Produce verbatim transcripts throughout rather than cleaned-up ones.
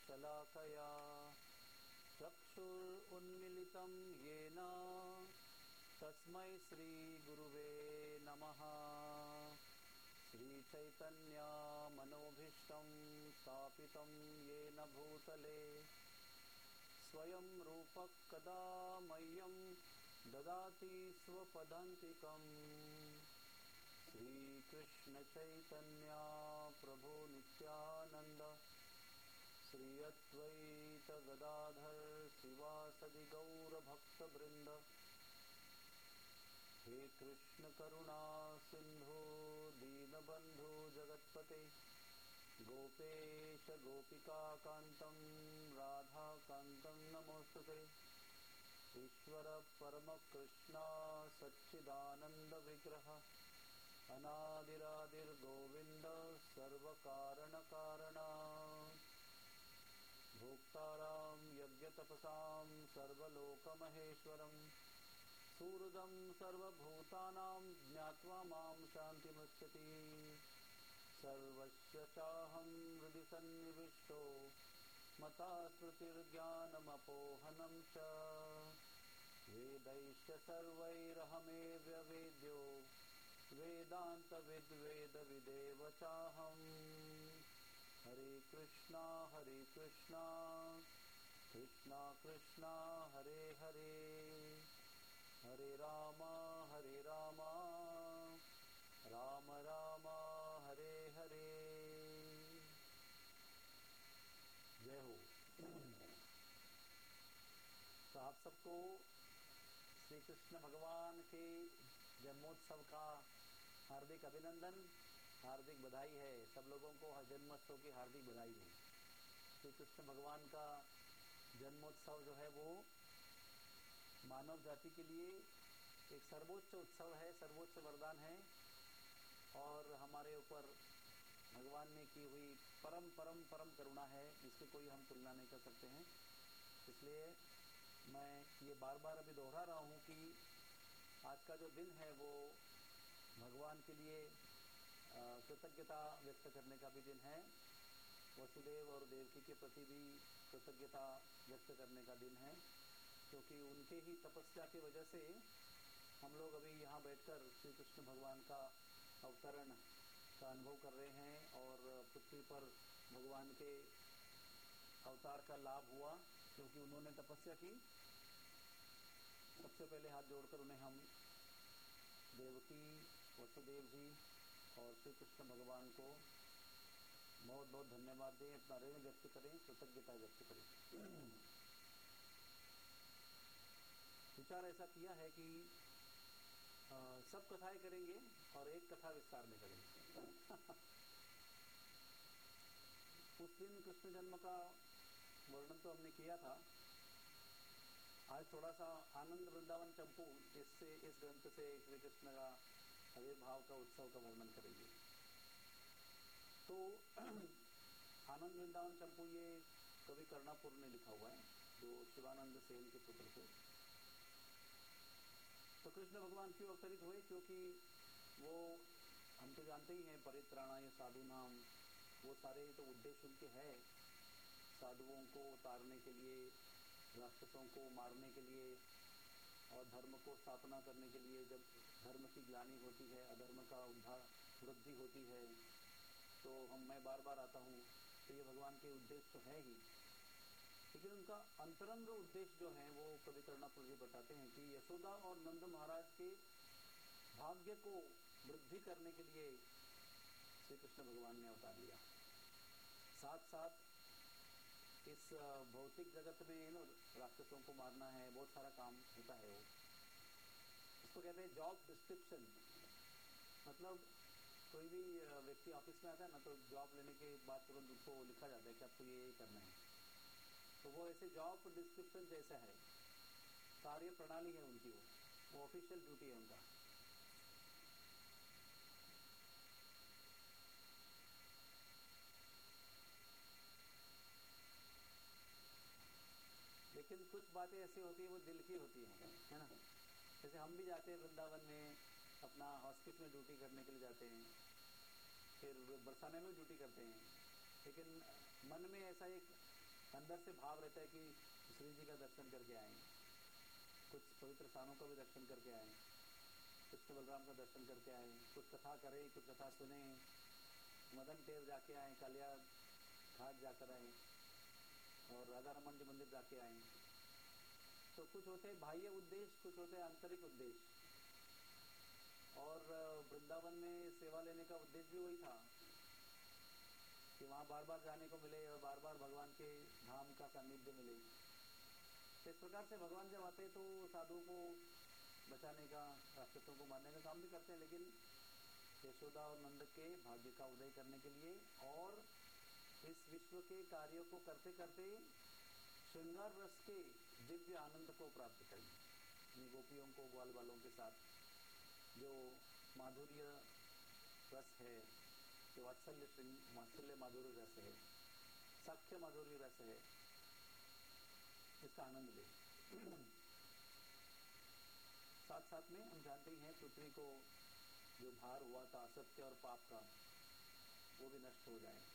शलाकया चक्षुरुन्मीलितं येन तस्मै श्रीगुरुवे नमः। श्रीचैतन्यमनोभीष्टं स्थापितं येन भूतले स्वयं रूपः कदा मह्यं ददाति स्वपदान्तिकम्। श्रीकृष्ण चैतन्य प्रभु नित्यानंद श्री अद्वैत गदाधर शिवासदि गौर भक्तवृंद। हे कृष्ण करुणा सिंधु दीनबंधु जगत्पते गोपेश गोपिका कांतं राधा कांतं नमोस्तुते। ईश्वर परम कृष्ण सच्चिदानंद विग्रह अनादिरादिर्गोविंद सर्वकारण कारण भोक्तारां यज्ञतपसां सर्वलोकमहेश्वरं सुहृदं सर्वभूतानां ज्ञात्वा मां शान्तिमृच्छति। सर्वस्य चाहं हृदि सन्निविष्टो मता स्मृतिर्ज्ञानमपोहनं च वेदैश्च सर्वैरहमेव वेद्यो वेदान्तविद्वेदविदेव चाहम्। हरे कृष्णा हरे कृष्णा कृष्णा कृष्णा हरे हरे हरे राम हरे राम राम राम हरे हरे। जय हो। तो आप सबको श्री कृष्ण भगवान के जन्मोत्सव का हार्दिक अभिनंदन, हार्दिक बधाई है। सब लोगों को जन्मोत्सव की हार्दिक बधाई है। श्री कृष्ण भगवान का जन्मोत्सव जो है वो मानव जाति के लिए एक सर्वोच्च उत्सव है, सर्वोच्च वरदान है और हमारे ऊपर भगवान ने की हुई परम परम परम करुणा है, जिसकी कोई हम तुलना नहीं कर सकते हैं। इसलिए मैं ये बार बार अभी दोहरा रहा हूँ कि आज का जो दिन है वो भगवान के लिए कृतज्ञता व्यक्त करने का भी दिन है। वसुदेव और देवकी के प्रति भी कृतज्ञता व्यक्त करने का दिन है, क्योंकि उनके ही तपस्या की वजह से हम लोग अभी यहाँ बैठकर श्री कृष्ण भगवान का अवतरण का अनुभव कर रहे हैं और पृथ्वी पर भगवान के अवतार का लाभ हुआ, क्योंकि उन्होंने तपस्या की। सबसे पहले हाथ जोड़कर उन्हें हम देवकी, वसुदेव जी और श्री कृष्ण भगवान को बहुत बहुत धन्यवाद दें, अपना ऋण व्यक्त करें, कृतज्ञता व्यक्त करें। विचार ऐसा किया है कि आ, सब कथाएं करेंगे और एक कथा विस्तार में करेंगे। उस दिन कृष्ण जन्म का वर्णन तो हमने किया था। आज थोड़ा सा आनंद वृंदावन चंपू इससे इस ग्रंथ से श्री कृष्ण का आविर्भाव का उत्सव का वर्णन करेंगे। तो आनंद वृंदावन चंपू ये कवि कर्णापुर ने लिखा हुआ है, जो शिवानंद सेन के पुत्र थे। तो कृष्ण भगवान क्यों अवतरित हुए? क्योंकि वो हम तो जानते ही हैं, परित्राणाय साधु नाम, वो सारे तो उद्देश्य उनके है, साधुओं को उतारने के लिए, राक्षसों को मारने के लिए और धर्म को स्थापना करने के लिए। जब धर्म की ग्लानि होती है, अधर्म का उद्धार वृद्धि होती है, तो हम मैं बार बार आता हूँ, तो ये भगवान के उद्देश्य तो है ही। लेकिन उनका अंतरंग उद्देश्य जो है वो कवि कर्णापुर जी बताते हैं कि यशोदा और नंद महाराज के भाग्य को वृद्धि करने के लिए श्री कृष्ण भगवान ने अवतार लिया। साथ साथ इस भौतिक जगत में ना राक्षसों को मारना है, बहुत सारा काम होता है। वो इसको कहते हैं जॉब डिस्क्रिप्शन। मतलब कोई भी व्यक्ति ऑफिस में आता है ना, तो जॉब लेने के बाद तुरंत उसको लिखा जाता है कि आपको ये करना है। तो वो ऐसे जॉब डिस्क्रिप्शन जैसा है, कार्य प्रणाली है उनकी, वो वो ऑफिशियल ड्यूटी है उनका। लेकिन कुछ बातें ऐसी होती है वो दिल की होती हैं, है ना। जैसे हम भी जाते हैं वृंदावन में, अपना हॉस्पिटल में ड्यूटी करने के लिए जाते हैं, फिर बरसाने में ड्यूटी करते हैं, लेकिन मन में ऐसा एक अंदर से भाव रहता है कि श्री जी का दर्शन करके आए, कुछ पवित्र स्थानों का भी दर्शन करके आए, कृष्ण बलराम का दर्शन करके आए, कुछ कथा करें, कुछ कथा सुने, मदन टेर जाके आए, कालिया घाट जाकर आए और राधा रमन जी मंदिर जाके आए। तो कुछ होते हैं बाह्य उद्देश्य, कुछ होते हैं आंतरिक उद्देश्य। और वृंदावन में सेवा लेने का उद्देश्य भी वही था कि वहाँ बार बार जाने को मिले और बार बार भगवान के धाम का सानिध्य मिले। तो इस प्रकार से भगवान जब आते तो साधुओं को बचाने का, राक्षसों को मारने का काम भी करते हैं, लेकिन यशोदा और नंद के भाग्य का उदय करने के लिए और इस विश्व के कार्यों को करते करते श्रृंगार रस के दिव्य आनंद को प्राप्त करें। गोपियों को, ग्वाल बालों के साथ जो माधुर्य रस है, जो वात्सल्य वात्सल्य माधुर्य रस है, साख्य माधुर्य रस है, इसका आनंद ले। साथ साथ में हम जानते ही हैं पृथ्वी को जो भार हुआ था असत्य और पाप का, वो भी नष्ट हो जाए।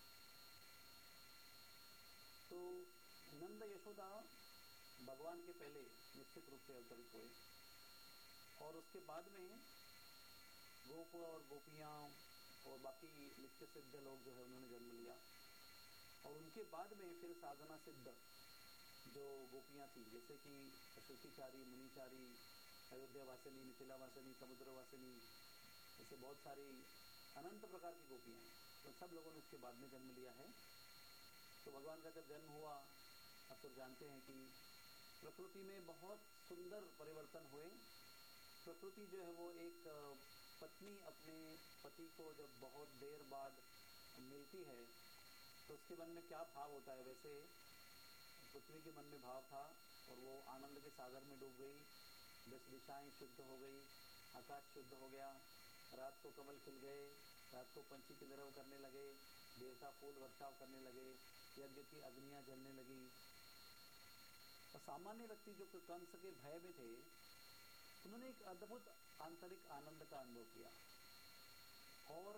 तो नंद यशोदा भगवान के पहले निश्चित रूप से अवतरित हुए और उसके बाद में गोप और गोपियाँ और बाकी नित्य सिद्ध लोग जो है उन्होंने जन्म लिया। और उनके बाद में फिर साधना सिद्ध जो गोपियाँ थी, जैसे कि श्रुतिचारी, मुनिचारी, अयोध्या वासिनी, मिथिला वासिनी, समुद्र वासिनी, ऐसे बहुत सारी अनंत प्रकार की गोपियाँ हैं, तो सब लोगों ने उसके बाद में जन्म लिया है। तो भगवान का जब जन्म हुआ, अब तो जानते हैं कि प्रकृति में बहुत सुंदर परिवर्तन हुए। प्रकृति जो है वो एक पत्नी अपने पति को जब बहुत देर बाद मिलती है तो उसके मन में क्या भाव होता है, वैसे पृथ्वी के मन में भाव था और वो आनंद के सागर में डूब गई। दस दिशाएं शुद्ध हो गई, आकाश शुद्ध हो गया, रात को कमल खिल गए, रात को पंछी की तरह करने लगे, देवता फूल वर्षाव करने लगे, यज्ञ की अग्नियां जलने लगी। और सामान्य व्यक्ति जो कंस के भय में थे, उन्होंने एक अद्भुत आंतरिक आनंद का अनुभव किया और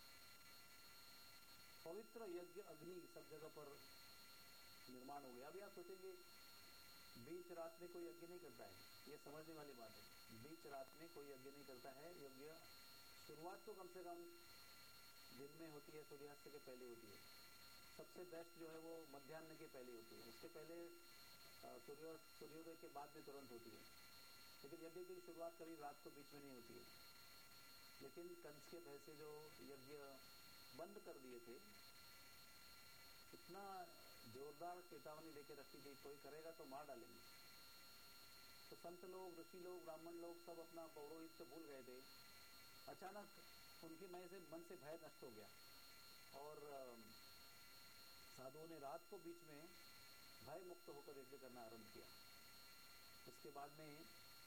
पवित्र यज्ञ अग्नि सब जगह पर निर्माण हो गया। अभी आप सोचेंगे बीच रात में कोई यज्ञ नहीं करता है, ये समझने वाली बात है। बीच रात में कोई यज्ञ नहीं करता है। यज्ञ शुरुआत तो कम से कम दिन में होती है, सूर्यास्त के पहले होती है। सबसे बेस्ट जो है वो मध्याह्न के पहले होती है, उसके पहले सूर्य सूर्योदय के बाद में तुरंत होती है। लेकिन यज्ञ की शुरुआत कभी रात को बीच में नहीं होती है। लेकिन कंस के भय से जो यज्ञ बंद कर दिए थे, इतना जोरदार चेतावनी लेके रखी थी, कोई करेगा तो मार डालेंगे। तो संत लोग, ऋषि लोग, ब्राह्मण लोग सब अपना पौरोहित्य भूल गए थे। अचानक उनके मन से मन से भय नष्ट हो गया और साधुओं ने रात को बीच में भय मुक्त होकर यज्ञ करना आरंभ किया। उसके बाद में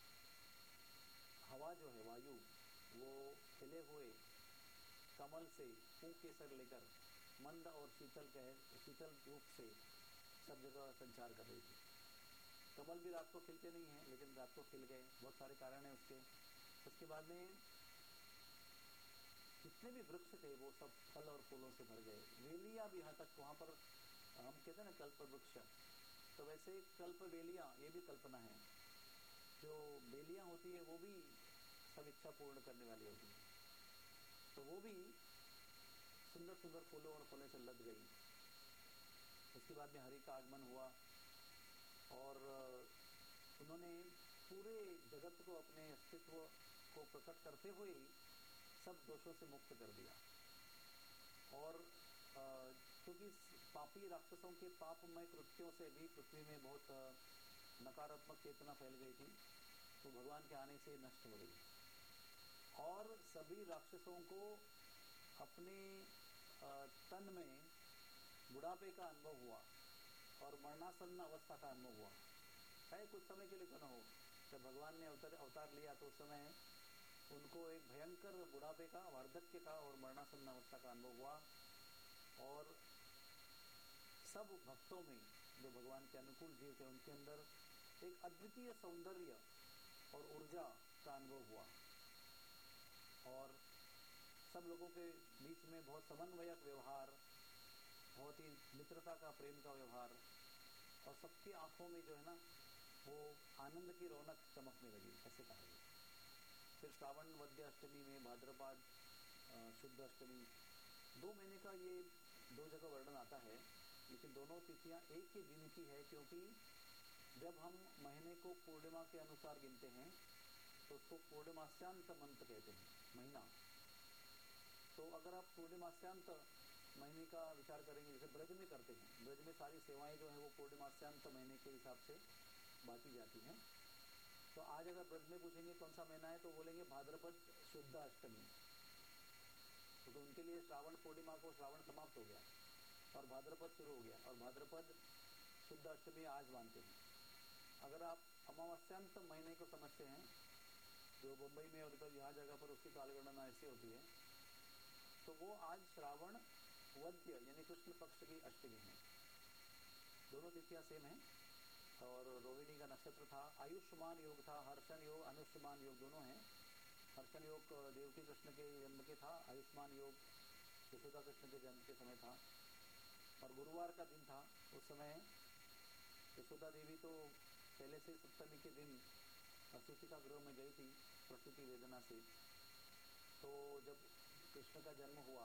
हवा जो है, वायु, वो खिले हुए कमल से फूंक के सर लेकर मंद और शीतल कह शीतल रूप से सब जगह संचार कर रही थी। कमल भी रात को खिलते नहीं हैं, लेकिन रात को खिल गए। बहुत सारे कारण हैं उसके। उसके बाद में जितने भी वृक्ष थे वो सब फल और फूलों से भर गए। वेलियां भी, यहाँ तक वहाँ पर हम कहते हैं ना कल्प वृक्ष, तो वैसे कल्प वेलियां, ये भी कल्पना है। जो बेलियां होती है वो भी सब इच्छा पूर्ण करने वाली होती है, तो वो भी सुंदर सुंदर फूलों और फलों से लद गई। उसके बाद में हरि का आगमन हुआ और उन्होंने पूरे जगत को अपने अस्तित्व को प्रकट करते हुए सब दोषों से मुक्त कर दिया। और क्योंकि पापी राक्षसों के पापमय कृत्यों से भी पृथ्वी में बहुत नकारात्मक चेतना फैल गई थी, तो भगवान के आने से नष्ट हो गई। और सभी राक्षसों को अपने तन में बुढ़ापे का अनुभव हुआ और मरणासन्न अवस्था का अनुभव हुआ। चाहे कुछ समय के लिए क्यों न हो, जब भगवान ने अवतार अवतार लिया तो उस समय उनको एक भयंकर बुढ़ापे का, वार्धक्य का और मरणासन्न अवस्था का अनुभव हुआ। और सब भक्तों में जो भगवान के अनुकूल जीव थे, उनके अंदर एक अद्वितीय सौंदर्य और ऊर्जा का अनुभव हुआ और सब लोगों के बीच में बहुत समन्वयक व्यवहार, बहुत ही मित्रता का, प्रेम का व्यवहार, और सबकी आंखों में जो है ना वो आनंद की रौनक चमकने लगी, ऐसे कहा गया। फिर श्रावण वद्य अष्टमी में, भाद्रपद शुद्ध अष्टमी, दो महीने का ये दो जगह वर्णन आता है, लेकिन दोनों तिथियां एक ही दिन की है, क्योंकि जब हम महीने को पूर्णिमा के अनुसार गिनते हैं तो उसको पूर्णिमास्यांत मंत्र कहते हैं, महीना। तो अगर आप पूर्णिमास्यांत महीने का विचार करेंगे, जैसे ब्रज में करते हैं, ब्रज में सारी सेवाएं जो है वो पूर्णिमास्यांत महीने के हिसाब से बांटी जाती हैं। तो आज अगर ब्रज में पूछेंगे कौन सा महीना है तो बोलेंगे भाद्रपद शुद्ध अष्टमी, तो, तो उनके लिए श्रावण पूर्णिमा को श्रावण समाप्त हो गया और भाद्रपद शुरू हो गया, और भाद्रपद शुद्ध अष्टमी आज मानते हैं। अगर आप अमावस्यांत महीने को समझते हैं, जो मुंबई में और इधर यहाँ जगह पर उसकी कालगणना ऐसी होती है, तो वो आज श्रावण वद्य यानी कृष्ण पक्ष की अष्टमी है। दोनों तिथियां सेम है, और रोहिणी का नक्षत्र था, आयुष्मान योग था, हर्षण योग अनुष्मान योग दोनों हैं। हर्षण योग देवकी कृष्ण के जन्म के था, आयुष्मान योग यशोदा कृष्ण के जन्म के समय था, और गुरुवार का दिन था। उस समय यशोदा देवी तो पहले से सप्तमी के दिन असूचिका गृह में गई थी प्रसूति वेदना से। तो जब कृष्ण का जन्म हुआ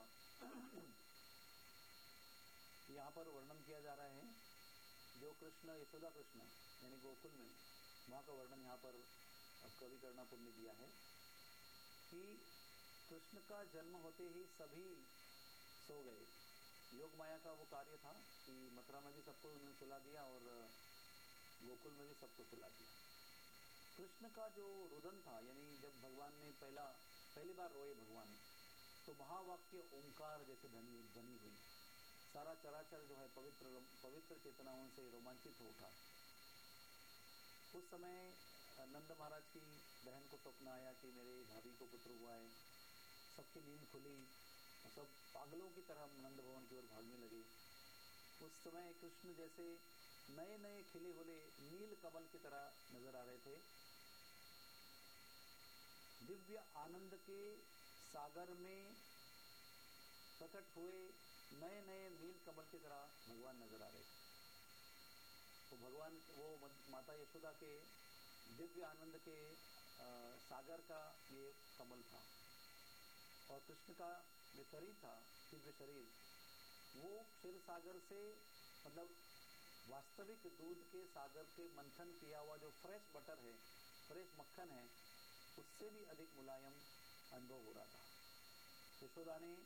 यहाँ पर वर्णन किया जा रहा है, जो कृष्ण यशोदा कृष्ण यानी गोकुल में, वहाँ का वर्णन यहाँ पर कवि कर्णापुर ने दिया है कि कृष्ण का जन्म होते ही सभी सो गए। योग माया का वो कार्य था कि मथुरा में भी सबको उन्होंने सुला दिया और गोकुल में भी सबको सुला दिया। कृष्ण का जो रुदन था, यानी जब भगवान ने पहला पहली बार रोए भगवान, तो महावाक्य ओंकार जैसे ध्वनि ध्वनि हुई, सारा चराचर जो है पवित्र पवित्र चेतनाओं से रोमांचित हो उठा। उस समय नंद महाराज की बहन को स्वप्न आया कि मेरे भाभी को पुत्र हुआ है। सबकी नींद खुली, सब पागलों की तरह नंद भवन की ओर भागने लगे। उस समय कृष्ण जैसे नए नए खिले हुए नील कमल की तरह नजर आ रहे थे। दिव्य आनंद के सागर में प्रकट हुए नए नए नील कमल की तरह भगवान नजर आ रहे थे। तो भगवान वो माता यशोदा के दिव्य आनंद के आ, सागर का ये कमल था, और कृष्ण का जो शरीर था, दिव्य शरीर, वो क्षीर सागर से, मतलब वास्तविक दूध के सागर के मंथन किया हुआ जो फ्रेश बटर है, फ्रेश मक्खन है, उससे भी अधिक मुलायम अनुभव हो रहा था। यशोदा ने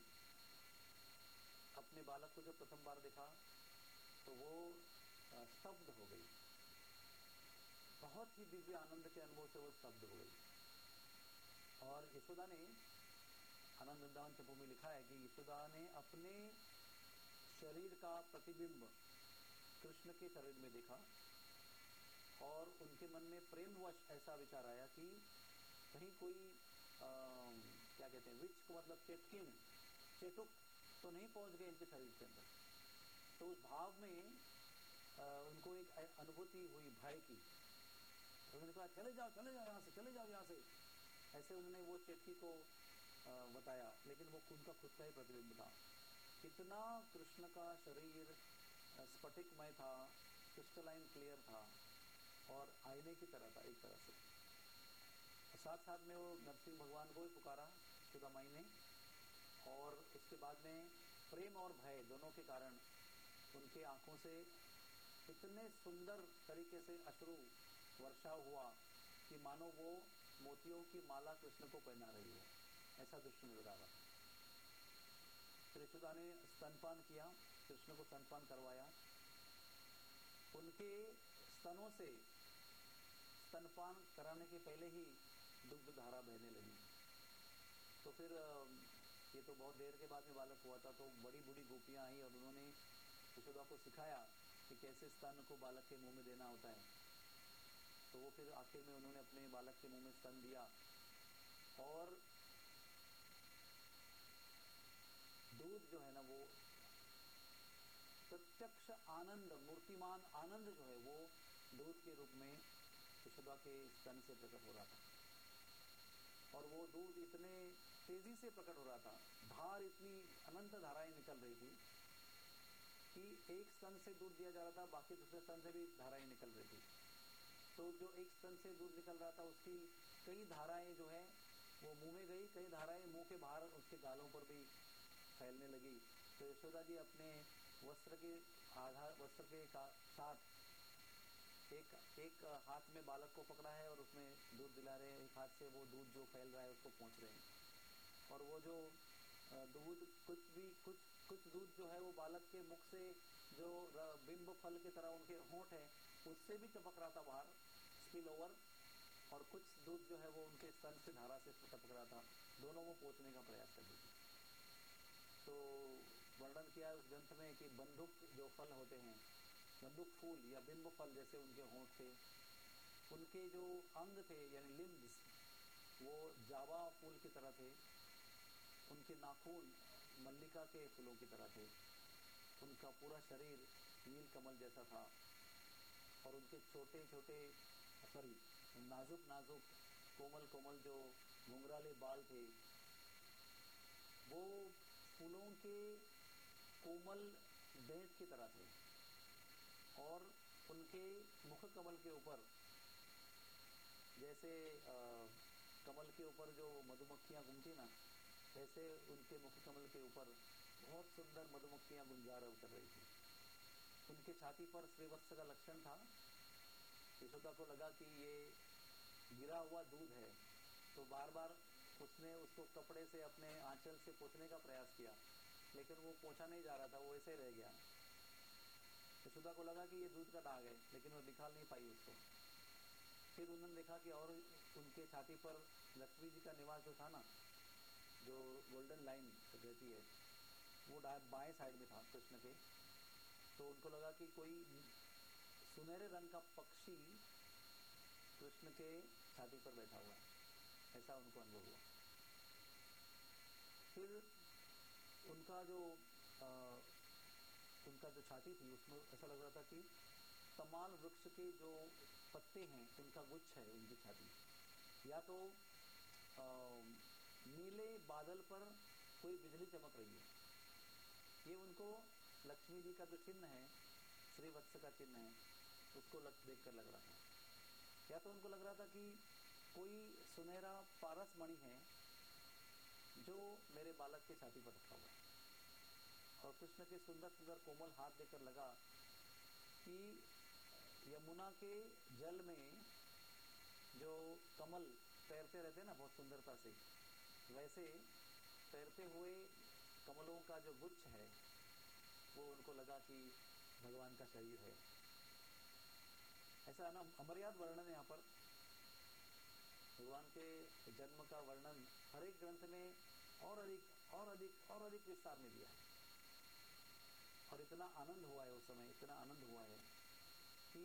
अपने बालक को जब प्रथम बार देखा तो वो स्तब्ध हो गई, बहुत ही दिव्य आनंद के अनुभव से वो स्तब्ध हो गई। और यशोदा ने, आनंद वृंदावन चंपू में लिखा है कि यशोदा ने अपने शरीर का प्रतिबिंब कृष्ण के शरीर में देखा, और उनके मन में प्रेमवश ऐसा विचार आया कि कहीं कोई आ, क्या कहते हैं, विच को मतलब चेटकिन चेटुक तो नहीं पहुंच गए इनके शरीर के अंदर। तो उस भाव में आ, उनको एक अनुभूति हुई भय की। उन्होंने कहा चले जाओ चले जाओ यहाँ से, चले जाओ यहाँ से, ऐसे उन्होंने वो चेटकी को आ, बताया, लेकिन वो उनका खुद का ही प्रतिबिंब था। कितना कृष्ण का शरीर स्फटिकमय था, क्रिस्टलाइन क्लियर था, और आईने की तरह था एक तरह से। साथ साथ में वो नरसिंह भगवान को ही पुकारा यशोदा माई ने, और उसके बाद में प्रेम और भय दोनों के कारण उनके आंखों से इतने सुंदर तरीके से अश्रु वर्षा हुआ कि मानो वो मोतियों की माला कृष्ण को पहना रही है, ऐसा दृश्य नजर आ रहा। फिर यशोदा ने स्तनपान किया, कृष्ण को स्तनपान करवाया। उनके स्तनों से स्तनपान कराने के पहले ही दुग्ध धारा बहने लगी। तो फिर ये तो बहुत देर के बाद में बालक हुआ था, तो बड़ी बूढ़ी गोपियां आई और उन्होंने यशोदा को सिखाया कि कैसे स्तन को बालक के मुंह में देना होता है। तो वो फिर आखिर में उन्होंने अपने बालक के मुंह में स्तन दिया, और दूध जो है ना, वो प्रत्यक्ष आनंद, मूर्तिमान आनंद जो है वो दूध के रूप में यशोदा के स्तन से प्रकट हो रहा था। और वो दूध इतने तेजी से प्रकट हो रहा था, धार इतनी अनंत धाराएं निकल रही थी कि एक स्तन से दूध दिया जा रहा था, बाकी दूसरे स्तन से भी धाराएं निकल रही थी। तो जो एक स्तन से दूध निकल रहा था उसकी कई धाराएं जो है वो मुंह में गई, कई धाराएं मुंह के बाहर उसके गालों पर भी फैलने लगी। तो यशोदा जी अपने वस्त्र के आधार वस्त्र के साथ एक एक हाथ में बालक को पकड़ा है और उसमें दूध दिला रहे हैं, एक हाथ से वो दूध जो फैल रहा है उसको पहुंच रहे हैं। और वो जो दूध कुछ भी कुछ कुछ दूध जो है वो बालक के मुख से जो बिंब फल की तरह उनके होंठ है उससे भी टपक रहा था बाहर, स्पिल ओवर, और कुछ दूध जो है वो उनके स्तन से धारा से टपक रहा था। दोनों वो पहुंचने का प्रयास कर रही थी। तो वर्णन किया है उस ग्रंथ में कि बंदूक जो फल होते हैं, बंदूक फूल या बिंब फल जैसे उनके होंठ थे, उनके जो अंग थे यानी लिम्स वो जावा फूल की तरह थे, उनके नाखून मल्लिका के फूलों की तरह थे, उनका पूरा शरीर नील कमल जैसा था, और उनके छोटे छोटे सॉरी नाजुक नाजुक कोमल कोमल जो घुंघराले बाल थे वो फूलों के कोमल भेंट की तरह थे, और उनके मुख कमल के ऊपर जैसे आ, कमल के ऊपर जो मधुमक्खियां घूमती ना, वैसे उनके मुख कमल के ऊपर बहुत सुंदर मधुमक्खियां गुंजार कर रही थी। उनके छाती पर श्रीवत्स का लक्षण था। यशोदा को लगा कि ये गिरा हुआ दूध है, तो बार बार उसने उसको कपड़े से अपने आंचल से पोंछने का प्रयास किया, लेकिन वो पोंछा नहीं जा रहा था, वो ऐसे रह गया। यशोदा को लगा कि ये दूध का दाग है, लेकिन वो निकाल नहीं पाई उसको। फिर उन्होंने देखा कि और उनके छाती पर लक्ष्मी जी का निवास जो था ना, जो गोल्डन लाइन रहती है, वो बाएं साइड में था कृष्ण के। तो उनको लगा कि कोई सुनहरे रंग का पक्षी कृष्ण के छाती पर बैठा हुआ है, ऐसा उनको अनुभव हुआ। फिर उनका जो आ, उनका जो छाती थी उसमें ऐसा लग रहा था कि तमाल वृक्ष के जो पत्ते हैं उनका गुच्छ है उनकी छाती, या तो आ, नीले बादल पर कोई बिजली चमक रही है। ये उनको लक्ष्मी जी का जो चिन्ह है, श्रीवत्स का चिन्ह है, उसको लग, देख कर लग रहा था। या तो उनको लग रहा था कि कोई सुनहरा पारस मणि है जो मेरे बालक के छाती पर रखा हुआ है। और कृष्ण के सुंदर सुंदर कोमल हाथ देखकर लगा कि यमुना के जल में जो कमल तैरते रहते हैं ना बहुत सुंदरता से, वैसे तैरते हुए कमलों का जो गुच्छ है वो उनको लगा कि भगवान का शरीर है। ऐसा ना अमर्याद वर्णन है यहाँ पर भगवान के जन्म का वर्णन हर एक ग्रंथ में और अधिक और अधिक और अधिक विस्तार में दिया है। और इतना आनंद हुआ है उस समय, इतना आनंद हुआ है कि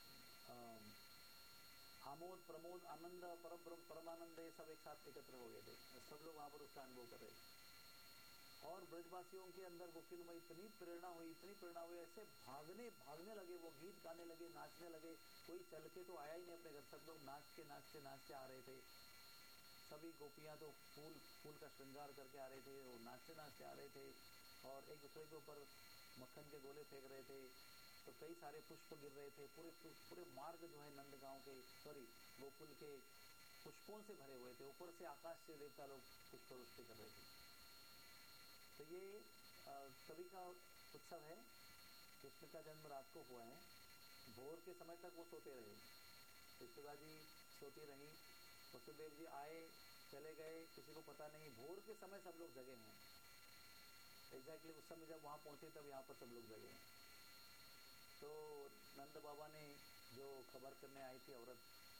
आमोद प्रमोद आनंद परम परमानंद सब एक साथ एकत्र हो गए थे, सब लोग वहां पर उसका अनुभव कर रहे थे। और ब्रजवासियों के अंदर गोकुल में इतनी प्रेरणा हुई, इतनी प्रेरणा हुई, ऐसे भागने भागने लगे, वो गीत गाने लगे, नाचने लगे। कोई चल के तो आया ही नहीं अपने घर, सब लोग नाच के नाचते नाचते आ रहे थे। सभी गोपियां तो फूल फूल का श्रृंगार करके आ रहे थे, वो नाचते नाचते आ रहे थे, और एक दूसरे के ऊपर मक्खन के गोले फेंक रहे थे। तो कई सारे पुष्प गिर रहे थे, पूरे पूरे मार्ग जो है नंदगांव के सॉरी गोकुल के पुष्पों से भरे हुए थे। ऊपर से आकाश से देवता लोग पुष्प वृष्टि कर रहे थे। तो ये कवि का उत्सव है। कृष्ण का जन्म रात को हुआ है, भोर के समय तक वो सोते रहे, यशोदा जी सोती रही, वसुदेव जी आए चले गए, किसी को पता नहीं। भोर के समय सब लोग जगे हैं, एग्जैक्टली उस समय जब वहां पहुंचे तब यहाँ पर सब लोग जगे हैं। तो नंद बाबा ने जो खबर करने आई थी औरत,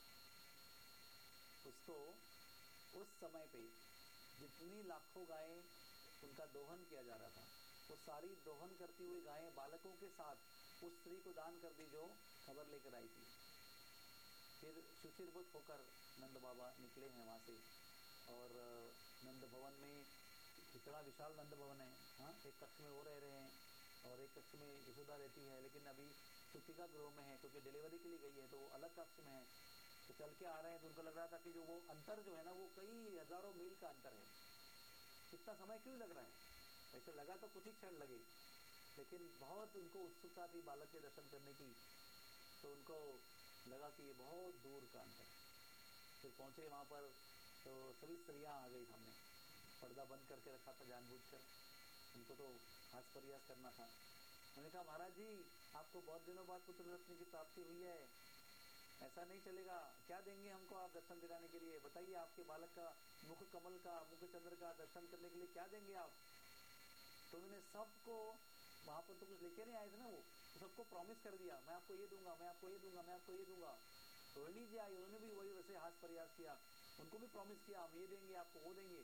उसको उस समय पे जितनी लाखों गायें उनका दोहन किया जा रहा था, वो सारी दोहन करती हुई गायें बालकों के साथ उस स्त्री को दान कर दी जो खबर लेकर आई थी। फिर सुचिरभूत होकर नंद बाबा निकले हैं वहां से, और नंद भवन में इतना विशाल नंद भवन है, हाँ, एक कक्ष में वो रह रहे हैं और एक कक्ष में यशोदा रहती है, लेकिन अभी सुतिका गृह में है क्योंकि डिलीवरी के लिए गई है, तो वो अलग कक्ष में है। तो चल के आ रहे हैं तो उनको लग रहा था कि जो वो अंतर जो है ना वो कई हजारों मील का अंतर है, इतना समय क्यों लग रहा है, ऐसे लगा तो कुछ ही क्षण लगे। लेकिन बहुत उनको उत्सुकता थी बालक के दर्शन करने की, तो उनको लगा कि ये बहुत दूर का अंतर। फिर पहुंचे वहाँ पर तो सभी स्त्रियाँ आ गई सामने, पर्दा बंद करके रखा था जानबूझकर, उनको तो हास प्रयास करना था। उन्होंने कहा महाराज जी आपको बहुत दिनों बाद पुत्र रत्न की प्राप्ति हुई है, ऐसा नहीं चलेगा, क्या देंगे हमको आप दर्शन दिलाने के लिए, बताइए आपके बालक का मुख कमल का मुख चंद्र का दर्शन करने के लिए क्या देंगे आप। तो उन्होंने सबको, वहां पर तो कुछ लेके नहीं आए थे ना वो, तो सबको प्रॉमिस कर दिया मैं आपको ये दूंगा, मैं आपको ये दूंगा, मैं आपको ये दूंगा। रोहिणी जी आई, उन्होंने भी वही वैसे हास प्रयास किया, उनको भी प्रॉमिस किया हम ये देंगे आपको वो देंगे।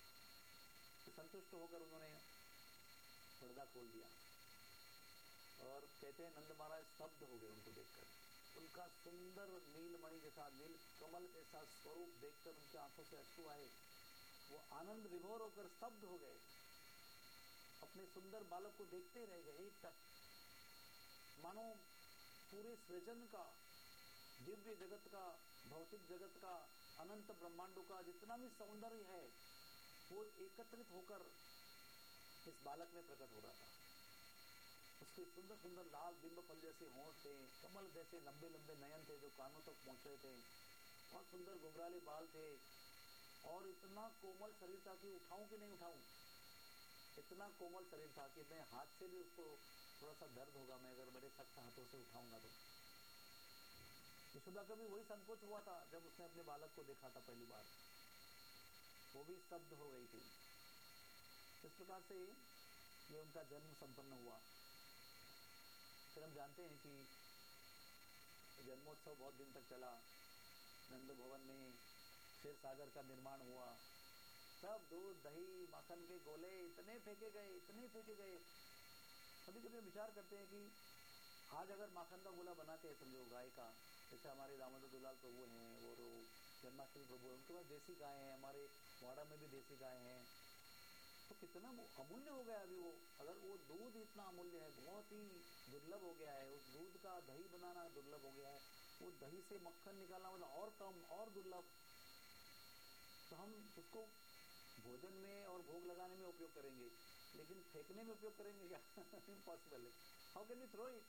तो संतुष्ट होकर उन्होंने पर्दा खोल दिया और कहते हैं नंद महाराज स्तब्ध हो गए उनको देखकर, उनका सुंदर नीलमणि जैसा नील कमल जैसा स्वरूप देखकर उनके आंखों से अश्रु आए, वो आनंद विभोर होकर स्तब्ध हो गए, अपने सुंदर बालक को देखते रह गए एक टक, मानो पूरे सृजन का, दिव्य जगत का, भौतिक जगत का, अनंत ब्रह्मांडों का जितना भी सौंदर्य है वो एकत्रित होकर इस बालक में प्रकट हो रहा था। उसके सुंदर सुंदर लाल बिंब फल जैसे होंठ थे, कमल जैसे लंबे लंबे नयन थे जो कानों तक पहुंच रहे थे, बहुत सुंदर घुंघराले बाल थे, और इतना कोमल शरीर था कि उठाऊं कि नहीं उठाऊं, इतना कोमल शरीर था कि मैं हाथ से भी उसको थोड़ा सा दर्द होगा मैं अगर मेरे सख्त हाथों से उठाऊंगा तो। यशोदा का भी वही संकोच हुआ था जब उसने अपने बालक को देखा था पहली बार, वो भी स्तब्ध हो गई थी। इस प्रकार से ये उनका जन्म संपन्न हुआ। फिर हम जानते हैं कि जन्मोत्सव बहुत दिन तक चला, नंद भवन में क्षीर सागर का निर्माण हुआ, सब दूध दही माखन के गोले इतने फेंके गए इतने फेंके गए। कभी कभी विचार करते हैं कि आज अगर माखन का गोला बनाते हैं समझो गाय का, जैसे हमारे दामोदर दुलाल प्रभु हैं और जन्माष्टमी प्रभु है, उनके पास देसी गाय हैं, हमारे वाड़ा में भी देसी गाय हैं, तो कितना वो अमूल्य हो गया अभी वो, अगर वो दूध इतना अमूल्य है, बहुत ही दुर्लभ हो गया है, उस दूध का दही बनाना दुर्लभ हो गया है, वो दही से मक्खन निकालना मतलब और कम और दुर्लभ, तो हम उसको भोजन में और भोग लगाने में उपयोग करेंगे, लेकिन फेंकने में उपयोग करेंगे क्या? इम्पॉसिबल है। How can we throw it?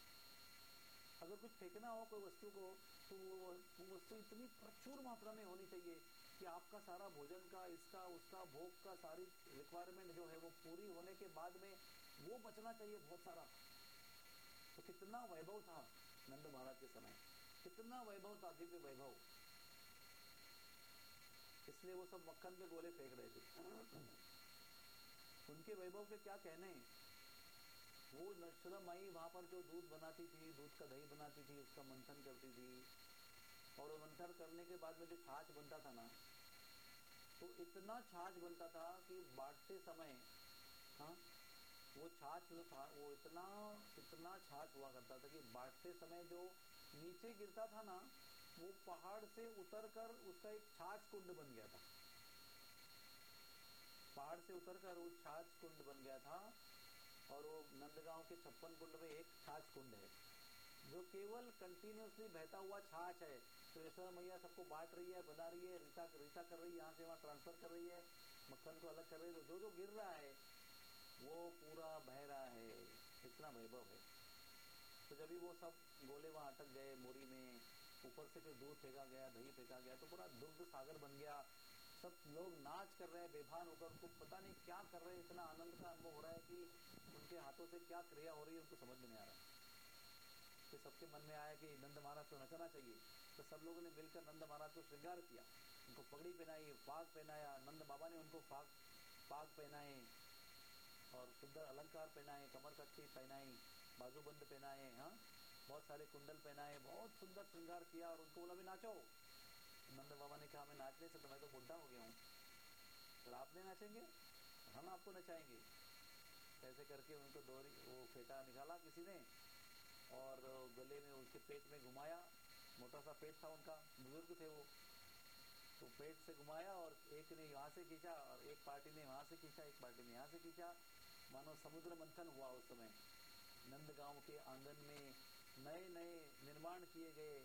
अगर कुछ फेंकना हो कोई वस्तु को तो वो वस्तु इतनी प्रचुर मात्रा में होनी चाहिए कि आपका सारा भोजन का इसका उसका भोग का सारी रिक्वायरमेंट जो है वो पूरी होने के बाद में वो बचना चाहिए बहुत सारा। तो कितना वैभव था नंद महाराज के समय, कितना वैभव था, दिव्य वैभव, इसलिए वो सब मक्खन पे गोले फेंक रहे थे। उनके वैभव के क्या कहने, वो यशोदा माई वहां पर जो दूध बनाती थी, दूध का दही बनाती थी, उसका मंथन करती थी, और मंथन करने के बाद में जो छाछ बनता था ना, तो इतना छाछ बनता था कि बांटते समय, हाँ वो छाछ जो था वो इतना इतना छाछ हुआ करता था कि बांटते समय जो नीचे गिरता था ना, वो पहाड़ से उतरकर उसका एक छाछ कुंड बन गया था, पहाड़ से उतरकर वो छाछ कुंड बन गया था। और वो नंदगांव के छप्पन कुंड में एक छाछ कुंड है जो केवल कंटिन्यूसली बहता हुआ छाछ है। तो यशोदा मैया सबको बांट रही है, बना रही है, रीता रीता कर रही है, यहाँ से वहाँ ट्रांसफर कर रही है, मक्खन को अलग कर रही है, तो जो जो गिर रहा है वो पूरा बह रहा है, इतना वैभव है। तो जब भी वो सब गोले वहाँ अटक गए मोरी में, ऊपर से फिर दूध फेंका गया, दही फेंका गया, तो पूरा दुग्ध सागर बन गया, सब लोग नाच कर रहे हैं बेभान होकर, उनको पता नहीं क्या कर रहे हैं, इतना आनंद का अनुभव हो रहा है कि उनके हाथों से क्या क्रिया हो रही है उनको समझ में नहीं आ रहा है। तो सबके मन में आया कि नंद महाराज को नचना चाहिए, तो सब लोगों ने मिलकर नंद महाराज को श्रृंगार किया, उनको पगड़ी पहनाई, फाग पहनाया, नंद बाबा ने उनको फाग फाग पहनाए और सुंदर अलंकार पहनाए, कमर कट्टी पहनाई, बाजूबंद पहनाए, हाँ बहुत सारे कुंडल पहनाए, बहुत सुंदर श्रृंगार किया, और उनको बोला भी नाचो। नंद बाबा ने कहा मैं नाचने से तो मैं तो बुढ़ा हो गया हूँ, तो आप नहीं नाचेंगे, हम आपको नचाएंगे। ऐसे करके उनको दोरी वो फेटा निकाला किसी ने और गले में उसके पेट में घुमाया, मोटा सा पेट था उनका, बुजुर्ग थे वो, तो पेट से घुमाया और एक ने यहाँ से खींचा और एक पार्टी ने वहाँ से खींचा, एक पार्टी ने यहाँ से खींचा, मानो समुद्र मंथन हुआ उस समय। नंदगांव के आंगन में नए नए निर्माण किए गए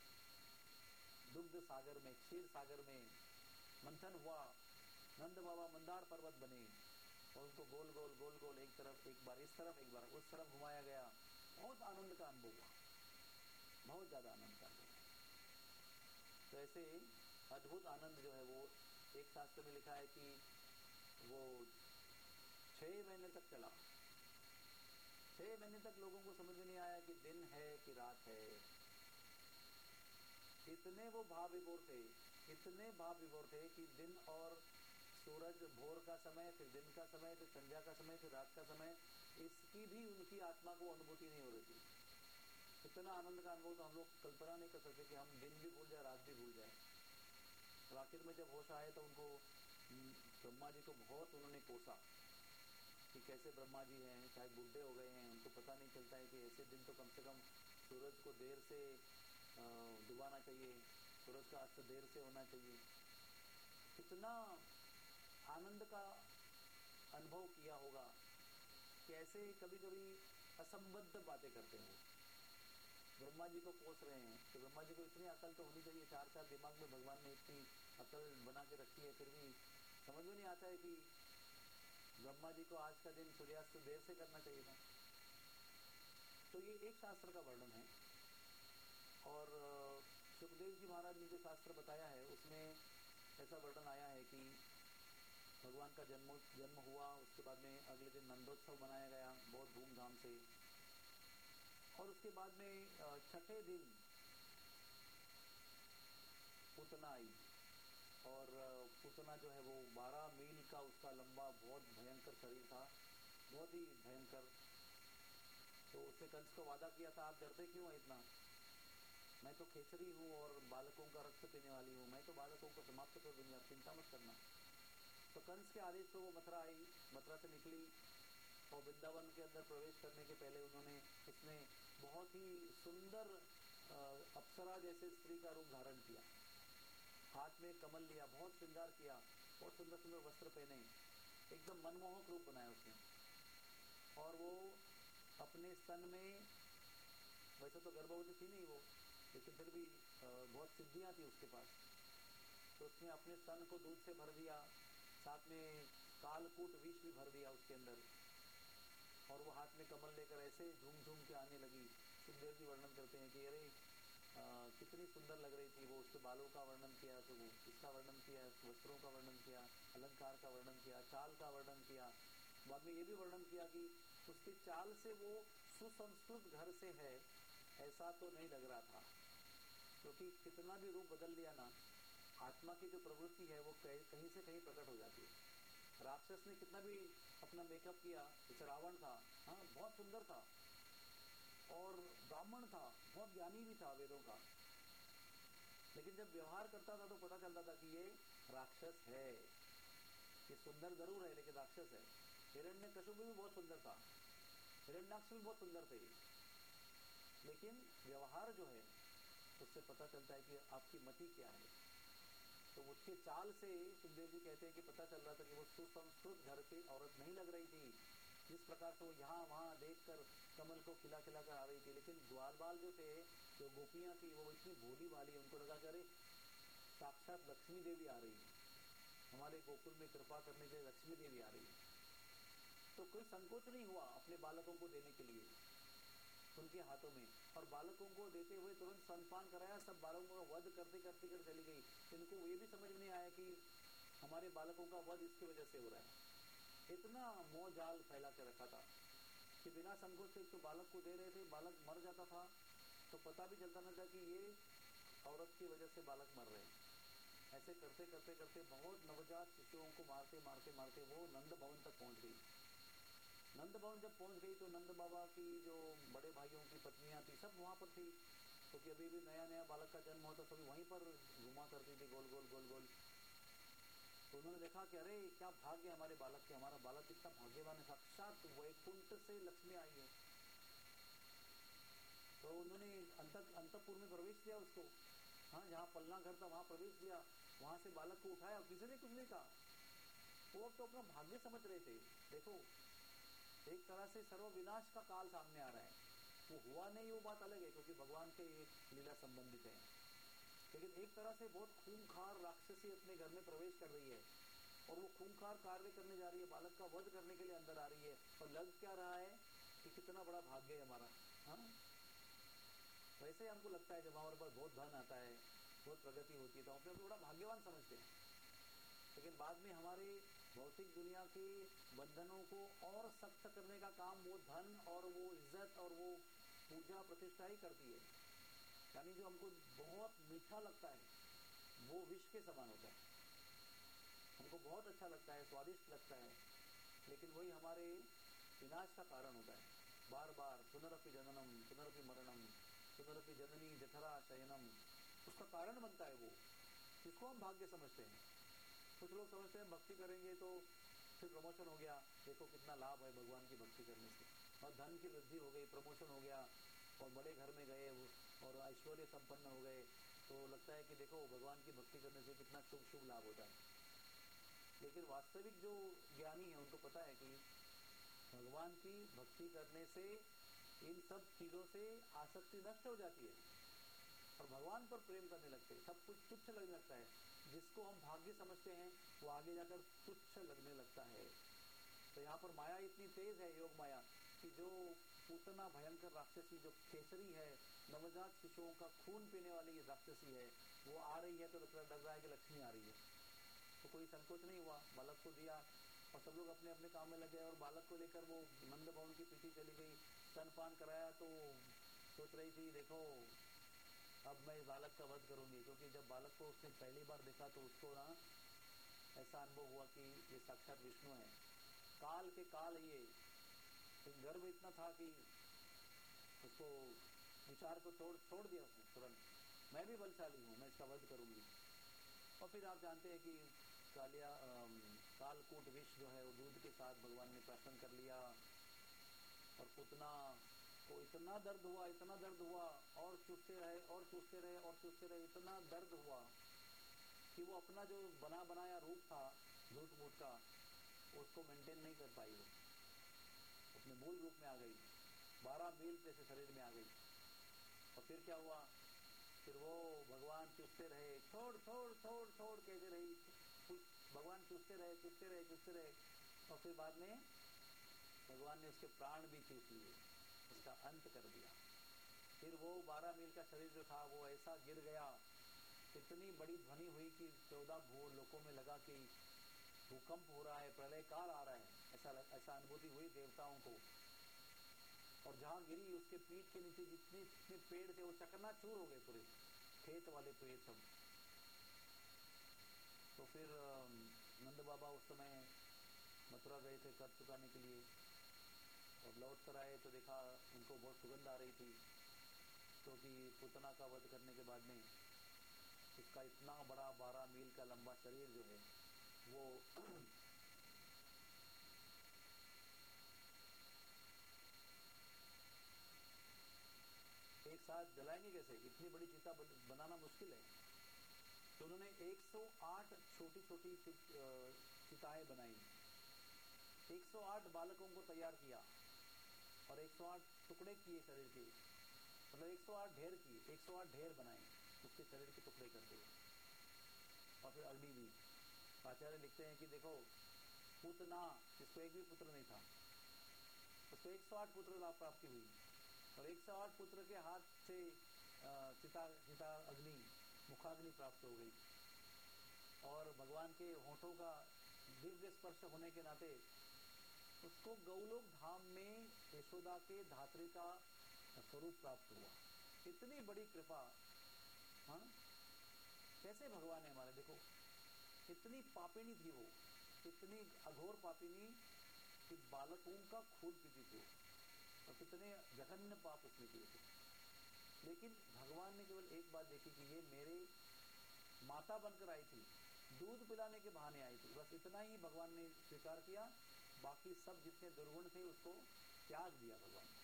दुग्ध सागर में, क्षीर सागर में मंथन हुआ, नंद बाबा मंदार पर्वत बने, और उनको गोल गोल गोल गोल एक तरफ एक बार इस तरफ एक बार उस तरफ घुमाया गया। बहुत आनंद का अनुभव हुआ, बहुत ज़्यादा आनंद का अनुभव। तो ऐसे अद्भुत आनंद जो है वो एक शास्त्र में लिखा है कि वो छः महीने तक चला। छः महीने तक लोगों को समझ में नहीं आया कि दिन है कि रात है। इतने वो भाव विभोर थे, इतने भाव विभोर थे कि दिन और सूरज, भोर का समय, फिर दिन का समय, फिर संध्या का समय, फिर रात का समय, इसकी भी उनकी आत्मा को अनुभूति नहीं हो रही थी। इतना आनंद का अनुभव तो हम लोग कल्पना नहीं कर सकते कि हम दिन भी भूल जाए, रात भी भूल जाए। तो आखिर में जब होश आए तो उनको ब्रह्मा जी को बहुत उन्होंने कोसा कि कैसे ब्रह्मा जी हैं, शायद बूढ़े हो गए हैं, उनको पता नहीं चलता है कि ऐसे दिन तो कम से कम सूरज को देर से डुबाना चाहिए, सूरज का अस्त देर से होना चाहिए। कितना आनंद का अनुभव किया होगा कि ऐसे कभी कभी असंबद्ध बातें करते हैं। ब्रह्मा जी को कोस रहे हैं तो ब्रह्मा जी को इतनी अकल तो होनी चाहिए, चार चार दिमाग में भगवान ने इतनी अकल बना के रखी है, फिर भी समझ में नहीं आता है कि ब्रह्मा जी को आज का दिन सूर्यास्त देर से करना चाहिए था। तो ये एक शास्त्र का वर्णन है। और सुखदेव जी महाराज ने जो शास्त्र बताया है उसमें ऐसा वर्णन आया है कि भगवान का जन्म जन्म हुआ, उसके बाद में अगले दिन नंदोत्सव मनाया गया बहुत धूमधाम से, और उसके बाद में छठे दिन पूतना आई। और पूतना जो है वो बारह मील का उसका लंबा बहुत भयंकर शरीर था, बहुत ही भयंकर। तो उसने कंस को वादा किया था, आप डरते क्यों हैं इतना, मैं तो खेचरी हूँ और बालकों का रक्त पीने वाली हूँ, मैं तो बालकों को समाप्त कर दूंगी, आप चिंता मत करना। तो कंस के आदेश पर वो मथुरा आई, मथुरा से निकली और वृंदावन के अंदर प्रवेश करने के पहले उन्होंने उसने बहुत ही सुंदर अप्सरा जैसे स्त्री का रूप धारण किया, हाथ में कमल लिया, बहुत श्रृंगार किया, बहुत सुंदर सुंदर वस्त्र पहने, एकदम मनमोहक रूप बनाया उसने। और वो अपने स्तन में, वैसे तो गर्भवती थी नहीं वो, लेकिन फिर भी बहुत सिद्धियां थी उसके पास, तो उसने अपने स्तन को दूध से भर दिया, साथ में कालकूट विष भी भर दिया उसके अंदर, और वो हाथ में कमल लेकर ऐसे झूम झूम के आने लगी। सुखदेव जी वर्णन करते हैं कि अरे आ, कितनी सुंदर लग रही थी वो, उसके बालों का वर्णन किया, तो वो इसका वर्णन किया, वस्त्रों का वर्णन किया, अलंकार का वर्णन किया, चाल का वर्णन किया। बाद में ये भी वर्णन किया कि उसकी चाल से वो सुसंस्कृत घर से है ऐसा तो नहीं लग रहा था, क्योंकि तो कितना भी रूप बदल लिया ना, आत्मा की जो प्रवृत्ति है वो कहीं से कहीं प्रकट हो जाती है। राक्षस ने कितना भी अपना मेकअप किया, जैसे रावण था, हाँ बहुत सुंदर था और ब्राह्मण था, बहुत ज्ञानी भी था वेदों का, लेकिन जब व्यवहार करता था तो पता चलता था कि ये राक्षस है, ये सुंदर जरूर है लेकिन राक्षस है। हिरण्यकशिपु भी बहुत सुंदर था, हिरण्याक्ष भी बहुत सुंदर थे, लेकिन व्यवहार जो है उससे पता चलता है कि आपकी मति क्या है। तो उसके चाल से सुखदेव जी कहते हैं कि पता चल रहा था कि वो सुसंस्कृत घर की औरत नहीं लग रही थी, जिस प्रकार से वो यहाँ वहाँ देखकर कमल को खिला खिला कर आ रही थी। लेकिन ग्वालबाल जो थे, जो गोपियाँ थी, वो इतनी भोली भाली, उनको लगा करे साक्षात लक्ष्मी देवी आ रही है, हमारे गोकुल में कृपा करने के लिए लक्ष्मी देवी आ रही है। तो कोई संकोच नहीं हुआ अपने बालकों को देने के लिए उनके हाथों में, और बालकों को देते हुए तुरंत स्तनपान कराया। सब बालकों का वध करते करते कर चली गई। इनको ये भी समझ में नहीं आया कि हमारे बालकों का वध इसकी वजह से हो रहा है। इतना मोह जाल फैला के रखा था कि बिना संकोच से तो बालक को दे रहे थे, बालक मर जाता था तो पता भी चलता न था कि ये औरत की वजह से बालक मर रहे हैं। ऐसे करते करते करते बहुत नवजात शिशुओं को मारते मारते मारते वो नंद भवन तक पहुंच गई। नंद भवन जब पहुंच गई तो नंद बाबा की जो बड़े भाइयों की पत्नियां थी सब वहां पर थी, क्योंकि अभी भी नया नया बालक का जन्म होता, सभी वहीं पर घुमा करती थी गोल गोल गोल गोल। तो उन्होंने देखा कि अरे क्या भाग्य हमारे बालक के, हमारा बालक कितना भाग्यवान है, साक्षात वैकुंठ से लक्ष्मी आई है। तो उन्होंने अंत अंतपुर में प्रवेश किया उसको, हाँ जहाँ पलना घर था वहां प्रवेश किया, वहां से बालक को उठाया, किसी ने कुछ नहीं कहा। वो तो अपना भाग्य समझ रहे थे। देखो एक तरह से सर्व विनाश का काल सामने आ रहा है, वो हुआ नहीं वो बात अलग है क्योंकि भगवान के एक लीला संबंधित है, लेकिन एक तरह से बहुत खूंखार राक्षसी अपने घर में प्रवेश कर रही है और वो खूंखार कार्य करने जा रही है, बालक का वध करने के लिए अंदर आ रही है, और लग क्या रहा है कि कितना बड़ा भाग्य है हमारा। हाँ, वैसे ही हमको लगता है जब हमारे पास बहुत धन आता है, बहुत प्रगति होती है, तो अपने को बड़ा भाग्यवान समझते हैं। लेकिन बाद में हमारे भौतिक दुनिया के बंधनों को और सख्त करने का काम वो धन और वो इज्जत और वो पूजा प्रतिष्ठा ही करती है। यानी जो हमको बहुत मीठा लगता है वो विष के समान होता है, हमको बहुत अच्छा लगता है, स्वादिष्ट लगता है, लेकिन वही हमारे विनाश का कारण होता है। बार बार पुनरपि जननम पुनरपि मरणम पुनरपि जननी जठरा शयनम, उसका कारण बनता है वो, जिसको हम भाग्य समझते हैं। कुछ लोग समझते हैं भक्ति करेंगे तो फिर प्रमोशन हो गया, देखो कितना लाभ है भगवान की भक्ति करने से, और धन की वृद्धि हो गई, प्रमोशन हो गया, और बड़े घर में गए और ऐश्वर्य संपन्न हो गए, तो लगता है कि देखो भगवान की भक्ति करने से कितना शुभ शुभ लाभ होता है। लेकिन वास्तविक जो ज्ञानी है उनको पता है कि भगवान की भक्ति करने से इन सब चीजों से आसक्ति नष्ट हो जाती है और भगवान पर प्रेम करने लगते हैं, सब कुछ तुच्छ लगने लगता है। जिसको हम भाग्य समझते हैं वो आगे जाकर तुच्छ लगने लगता है। तो यहाँ पर माया इतनी तेज है, योग माया, कि जो पूतना भयंकर राक्षसी, जो केसरी है, नवजात शिशुओं का खून पीने वाली राक्षसी है, वो आ रही है तो लग रहा है कि लक्ष्मी आ रही है। तो कोई संकोच नहीं हुआ, बालक को दिया और सब लोग अपने अपने काम में लगे, और बालक को लेकर वो नंद भवन की पीछे चली गई, स्तनपान कराया, तो सोच रही थी देखो अब मैं इस बालक का वध करूंगी, क्योंकि जब बालक को उसने पहली बार देखा तो उसको ना ऐसा अनुभव हुआ कि ये साक्षात विष्णु है, काल के काल ये। गर्व इतना था कि उसको विचार को तोड़ छोड़ दिया उसने तुरंत, मैं भी बलशाली हूँ, मैं इसका वध करूंगी। और फिर आप जानते हैं कि कालिया कालकूट विष जो है वो दूध के साथ भगवान ने प्राशन कर लिया, और पुतना को इतना दर्द हुआ, इतना दर्द हुआ, और चूसते रहे और चूसते रहे और चूसते रहे, इतना दर्द हुआ कि वो अपना जो बना बनाया रूप था झूठ मूठ का, उसको मेंटेन नहीं कर पाई, वो अपने मूल रूप में आ गई, बारह मील जैसे शरीर में आ गई। और फिर क्या हुआ, फिर वो भगवान चूसते रहे, छोड़ छोड़ छोड़ छोड़ कहते रही, भगवान चूसते रहे चूसते रहे चूसते रहे, और फिर बाद में भगवान ने उसके प्राण भी चूस लिए, उसका अंत कर दिया। फिर वो बारह मील का शरीर जो था वो ऐसा गिर गया, इतनी बड़ी ध्वनि हुई कि चौदह भू लोगों में लगा कि भूकंप हो रहा है, प्रलय काल आ रहा है, ऐसा ऐसा अनुभूति हुई देवताओं को। और जहाँ गिरी उसके पीठ के नीचे जितने जितने पेड़ थे वो चकनाचूर हो गए, पूरे खेत वाले पेड़ सब। तो फिर नंद बाबा उस समय मथुरा गए थे कर चुकाने के लिए, और लौट कर आए तो देखा उनको बहुत सुगंध आ रही थी, क्योंकि तो पुतना का वध करने के बाद में उसका इतना बड़ा बारह मील का लंबा शरीर जो है वो एक साथ जलाएंगे कैसे, इतनी बड़ी चिता बनाना मुश्किल है। तो उन्होंने एक सौ आठ छोटी छोटी चिताएं बनाई, एक सौ आठ बालकों को तैयार किया, और एक सौ आठ टुकड़े किए शरीर के, मतलब एक सौ आठ ढेर किए, एक सौ आठ ढेर बनाए, उसके शरीर के टुकड़े कर दिए। और फिर अग्नि दी। आचार्य लिखते हैं कि देखो पुतना, जिसको एक भी पुत्र नहीं था, उसको एक सौ आठ पुत्र लाभ प्राप्ति हुई, और एक सौ आठ पुत्र के हाथ से चिता चिता अग्नि मुखाग्नि प्राप्त हो गई, और भगवान के होठों का दिव्य स्पर्श होने के नाते उसको गौलोक धाम में यशोदा के धात्री का स्वरूप प्राप्त हुआ। इतनी बड़ी कृपा, हाँ, कैसे भगवान है हमारे। देखो इतनी पापिनी थी वो, इतनी अघोर पापिनी कि बालकों का खून पीती थी, और कितने जघन्य पाप उसने किए थे। लेकिन भगवान ने केवल एक बात देखी कि ये मेरे माता बनकर आई थी, दूध पिलाने के बहाने आई थी, बस इतना ही भगवान ने स्वीकार किया। बाकी सब जितने दुर्गुण थे उसको त्याग दिया भगवान ने।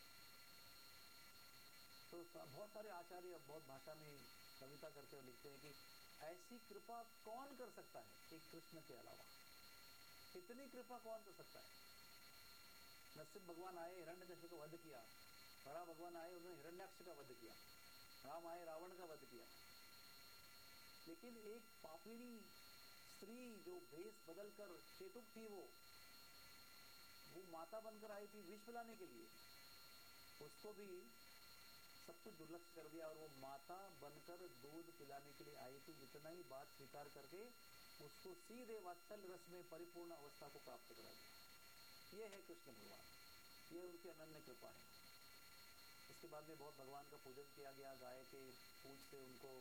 तो बहुत सारे आचार्य बहुत भाषा में कविता करते हुए लिखते हैं कि ऐसी कृपा कौन कर सकता है एक कृष्ण के अलावा, इतनी कृपा कौन कर सकता है। नरसिंह भगवान आए, हिरण्यकश्यप का वध किया, बड़ा भगवान आए, उन्होंने हिरण्याक्ष का वध किया, राम आए रावण का वध किया, लेकिन एक पापिनी स्त्री जो भेष बदलकर चेटुक थी, वो वो माता बनकर आई थी विष पिलाने के लिए, उसको भी सब कुछ दुर्लक्ष्य कर दिया और वो माता बनकर दूध पिलाने के लिए आई थी। इतना ही बात स्वीकार करके उसको सीधे वात्सल्य रस में परिपूर्ण अवस्था को प्राप्त करा दिया। ये है कृष्ण भगवान, ये उनकी अनन्य कृपा है। इसके बाद में बहुत भगवान का पूजन किया गया, गाय के पूज से उनको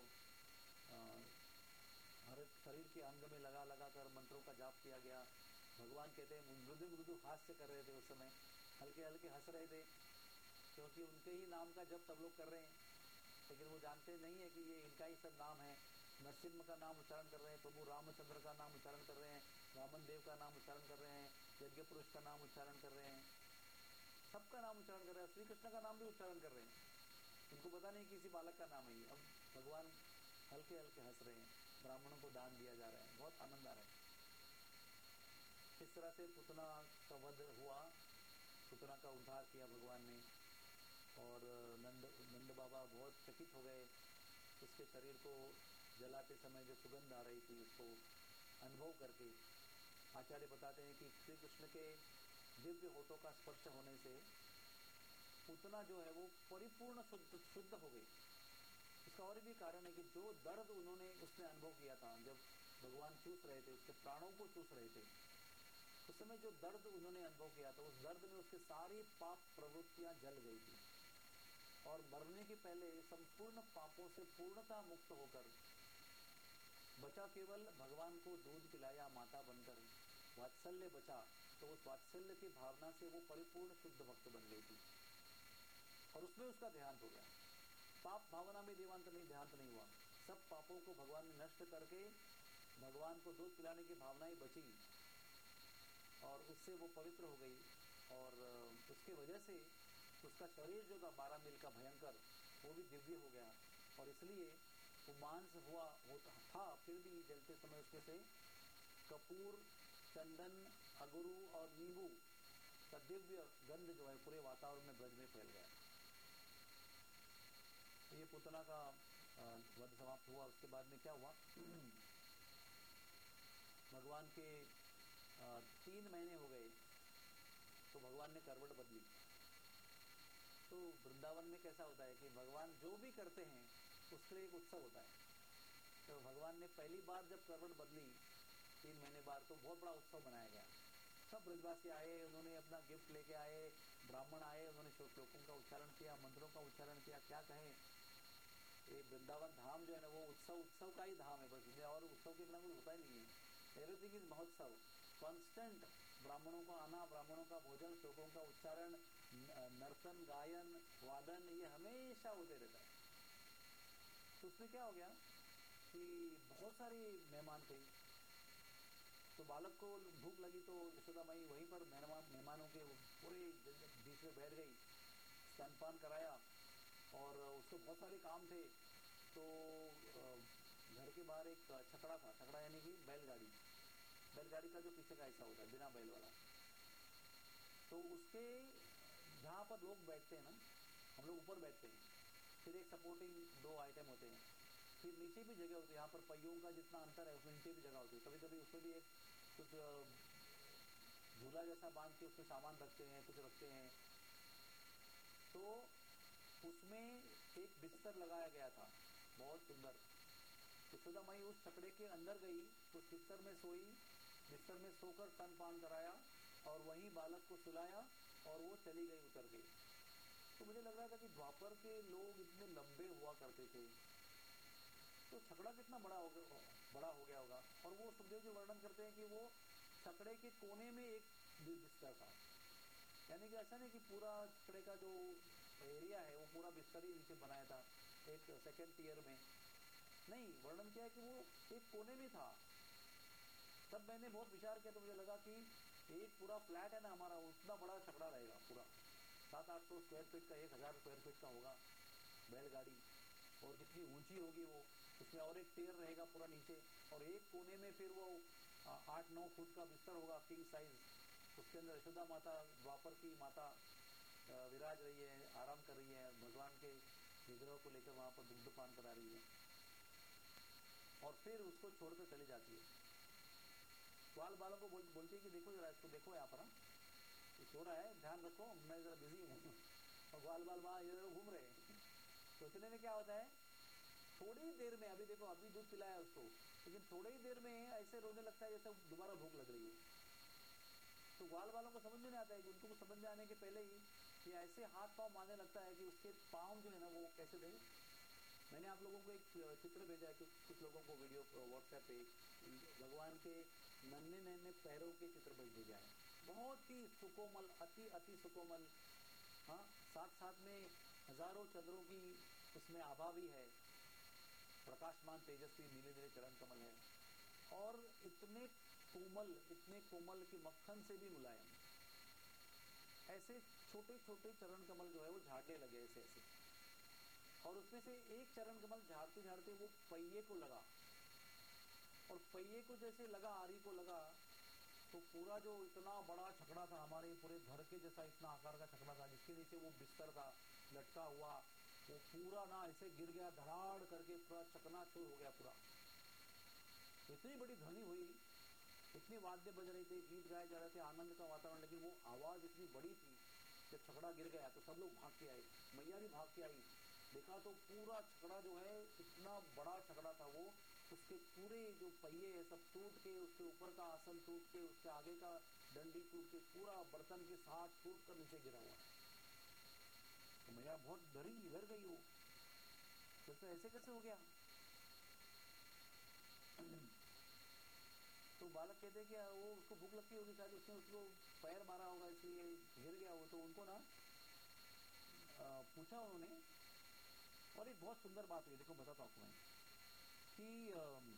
हर शरीर के अंग में लगा लगा कर मंत्रों का जाप किया गया। भगवान कहते हैं मृदु मृदु हास्य कर रहे थे, उस समय हल्के हल्के हंस रहे थे, क्योंकि उनके ही नाम का जब सब लोग कर रहे हैं, लेकिन वो जानते नहीं है कि ये इनका ही सब नाम है। नरसिम्हा का नाम उच्चारण कर रहे हैं, प्रभु रामचंद्र का नाम उच्चारण कर रहे हैं, वामन देव का नाम उच्चारण कर रहे हैं, यज्ञ पुरुष का नाम उच्चारण कर रहे हैं, सबका नाम उच्चारण कर रहे हैं, श्री कृष्ण का नाम भी उच्चारण कर रहे हैं। उनको पता नहीं किसी बालक का नाम है ये। अब भगवान हल्के हल्के हंस रहे हैं, ब्राह्मणों को दान दिया जा रहा है, बहुत आनंद आ रहा है। इस तरह से पुतना का वध हुआ, पुतना का उद्धार किया भगवान ने, और नंद नंद बाबा बहुत चकित हो गए। उसके शरीर को जलाते समय जो सुगंध आ रही थी उसको अनुभव करके, आचार्य बताते हैं कि श्री कृष्ण के दिव्य होठों का स्पर्श होने से पुतना जो है वो परिपूर्ण शुद्ध शुद्ध हो गई। इसका और भी कारण है कि जो दर्द उन्होंने उसने अनुभव किया था, जब भगवान चूस रहे थे, उसके प्राणों को चूस रहे थे, उस समय जो दर्द उन्होंने अनुभव किया था, उस दर्द में उसके सारी पाप प्रवृत्तियां जल गई थी, और मरने के पहले संपूर्ण पापों से पूर्णतः मुक्त होकर बचा केवल भगवान को दूध पिलाया माता बनकर, वात्सल्य बचा, तो उस वात्सल्य की भावना से वो परिपूर्ण शुद्ध भक्त बन गई थी, और उसमें उसका देहांत हो गया। पाप भावना में देहांत नहीं देहांत नहीं हुआ, सब पापों को भगवान ने नष्ट करके भगवान को दूध पिलाने की भावनाएं बची, और उससे वो पवित्र हो गई, और उसके वजह से उसका शरीर जो था बारह मील का भयंकर, वो भी दिव्य हो गया, और इसलिए वो मांस हुआ होता था, फिर भी जलते समय उसमें से कपूर, चंदन, अगरू और नींबू का दिव्य गंध जो है पूरे वातावरण में ब्रज में फैल गया। तो ये पुतना का वध समाप्त हुआ। उसके बाद में क्या हुआ, भगवान के आ, तीन महीने हो गए तो भगवान ने करवट बदली। तो वृंदावन में कैसा होता है कि भगवान जो भी करते हैं उसके लिए एक उत्सव होता है। तो भगवान ने पहली बार जब करवट बदली तीन महीने बाद, तो बहुत बड़ा उत्सव मनाया गया। सब ब्रजवासी आए, उन्होंने अपना गिफ्ट लेके आए, ब्राह्मण आए, उन्होंने श्लोकों का उच्चारण किया, मंत्रों का उच्चारण किया। क्या कहें, ये वृंदावन धाम जो है ना, वो उत्सव उत्सव का ही धाम है, बस इसमें और उत्सव के बिना कुछ होता ही नहीं है। एवरीथिंग इज महोत्सव, कॉन्स्टेंट ब्राह्मणों का आना, ब्राह्मणों का भोजन, श्लोकों का उच्चारण, नर्तन, गायन, वादन, ये हमेशा होते रहता है। तो उसमें क्या हो गया कि बहुत सारे मेहमान थे, तो बालक को भूख लगी तो यशोदा माई वहीं पर मेहमान मेहमानों के पूरे बीच में बैठ गई, स्तनपान कराया, और उसको बहुत सारे काम थे। तो घर के बाहर एक छकड़ा था, छकड़ा यानी कि बैलगाड़ी, बैलगाड़ी का जो पीछे का हिस्सा होता है बिना बैल वाला, तो उसके जहाँ पर लोग बैठते हैं ना, हम लोग ऊपर बैठते हैं, फिर एक सपोर्टिंग दो आइटम होते हैं, फिर नीचे भी जगह होती है, यहाँ पर पहियों का जितना अंतर है उसमें नीचे भी जगह होती है। कभी कभी उसमें भी एक कुछ झूला जैसा बांध के उसमें सामान रखते हैं, कुछ रखते हैं। तो उसमें एक बिस्तर लगाया गया था, बहुत सुंदर। यशोदा माई उस छकड़े के अंदर गई, उस बिस्तर में सोई, बिस्तर में सोकर स्तनपान कराया, और वहीं बालक को सुलाया, और वो चली गई उतर के। तो मुझे लग रहा था कि द्वापर के लोग इतने लंबे हुआ करते थे, तो छकड़ा कितना बड़ा हो गया बड़ा हो गया होगा। और वो सुखदेव जी वर्णन करते हैं कि वो छकड़े के कोने में एक बिस्तर था, यानी कि ऐसा नहीं कि पूरा छकड़े का जो एरिया है वो पूरा बिस्तर ही नीचे बनाया था एक सेकेंड टियर में, नहीं, वर्णन किया है कि वो एक कोने में था। तब मैंने बहुत विचार किया, तो मुझे लगा कि एक पूरा फ्लैट है ना हमारा, उतना बड़ा छकड़ा रहेगा, पूरा सात आठ सौ स्क्वायर फीट का, एक हजार स्क्वायर फीट का होगा बैलगाड़ी, और कितनी ऊंची होगी वो, उसमें और एक टियर रहेगा पूरा नीचे, और एक कोने में फिर वो आठ नौ फुट का बिस्तर होगा किंग साइज, उसके अंदर यशोदा माता, द्वापर की माता विराज रही है, आराम कर रही है, भगवान के विग्रह को लेकर वहां पर दुग्धपान करा रही है, और फिर उसको छोड़कर चली जाती है। ग्वाल बालों को बोल, बोलती है कि देखो जरा इसको, देखो यहाँ पर सो रहा है, ध्यान रखो, मैं जरा बिजी हूँ। और ग्वाल बाल वहाँ इधर घूम रहे हैं। तो इतने में क्या होता है, थोड़ी देर में, अभी देखो अभी दूध पिलाया उसको, लेकिन थोड़ी ही देर में ऐसे रोने लगता है जैसे दोबारा भूख लग रही है। तो ग्वाल वालों को समझ में नहीं आता है कि उनको समझ में आने के पहले ही ये ऐसे हाथ पांव मारने लगता है कि उसके पांव जो है ना वो कैसे दे। मैंने आप लोगों को एक चित्र भेजा है, कुछ लोगों को वीडियो व्हाट्सएप पे भगवान के नन्हे नन्हे पैरों के चित्र भेजा है, बहुत ही सुकोमल, अति अति सुकोमल। हाँ, साथ साथ में हजारों चंद्रों की उसमें आभा भी है, प्रकाशमान तेजस्वी नीले नीले चरण कमल है, और इतने कोमल, इतने कोमल कि मक्खन से भी मुलायम। ऐसे छोटे छोटे चरण कमल जो है वो झाड़ने लगे ऐसे ऐसे, और उसमें से एक चरण कमल झाड़ते झाड़ते वो पहिए को लगा, और पहिए को जैसे लगा, आरी को लगा, तो पूरा जो इतना बड़ा छकड़ा था, हमारे पूरे घर के जैसा इतना आकार का छकड़ा था, जिसके नीचे वो बिस्तर था लटका हुआ, वो पूरा ना ऐसे गिर गया, धड़ाड़ करके पूरा चकनाचूर हो गया पूरा। इतनी बड़ी ध्वनि हुई, इतने वाद्य बज रहे थे, गीत गाए जा रहे थे, आनंद का वातावरण, लेकिन वो आवाज इतनी बड़ी थी, जब छकड़ा गिर गया तो सब लोग भाग के आए, मैया भी भाग के आई। देखा तो पूरा छकड़ा जो है, इतना बड़ा छकड़ा था वो, उसके पूरे जो पहिए है सब टूट के, उसके ऊपर का आसन टूट के, उसके आगे का डंडी टूट के, पूरा बर्तन के साथ टूट कर नीचे गिरा हुआ। तो मैया बहुत डरी, डर गई वो, तो ऐसे कैसे हो गया। तो बालक कहते हैं कि वो उसको भूख लगती होगी, शायद उसने उसको पैर मारा होगा इसलिए गिर गया वो। तो उनको ना पूछा उन्होंने, और एक बहुत सुंदर बात हुई, देखो बताता हूँ आपको मैं, कि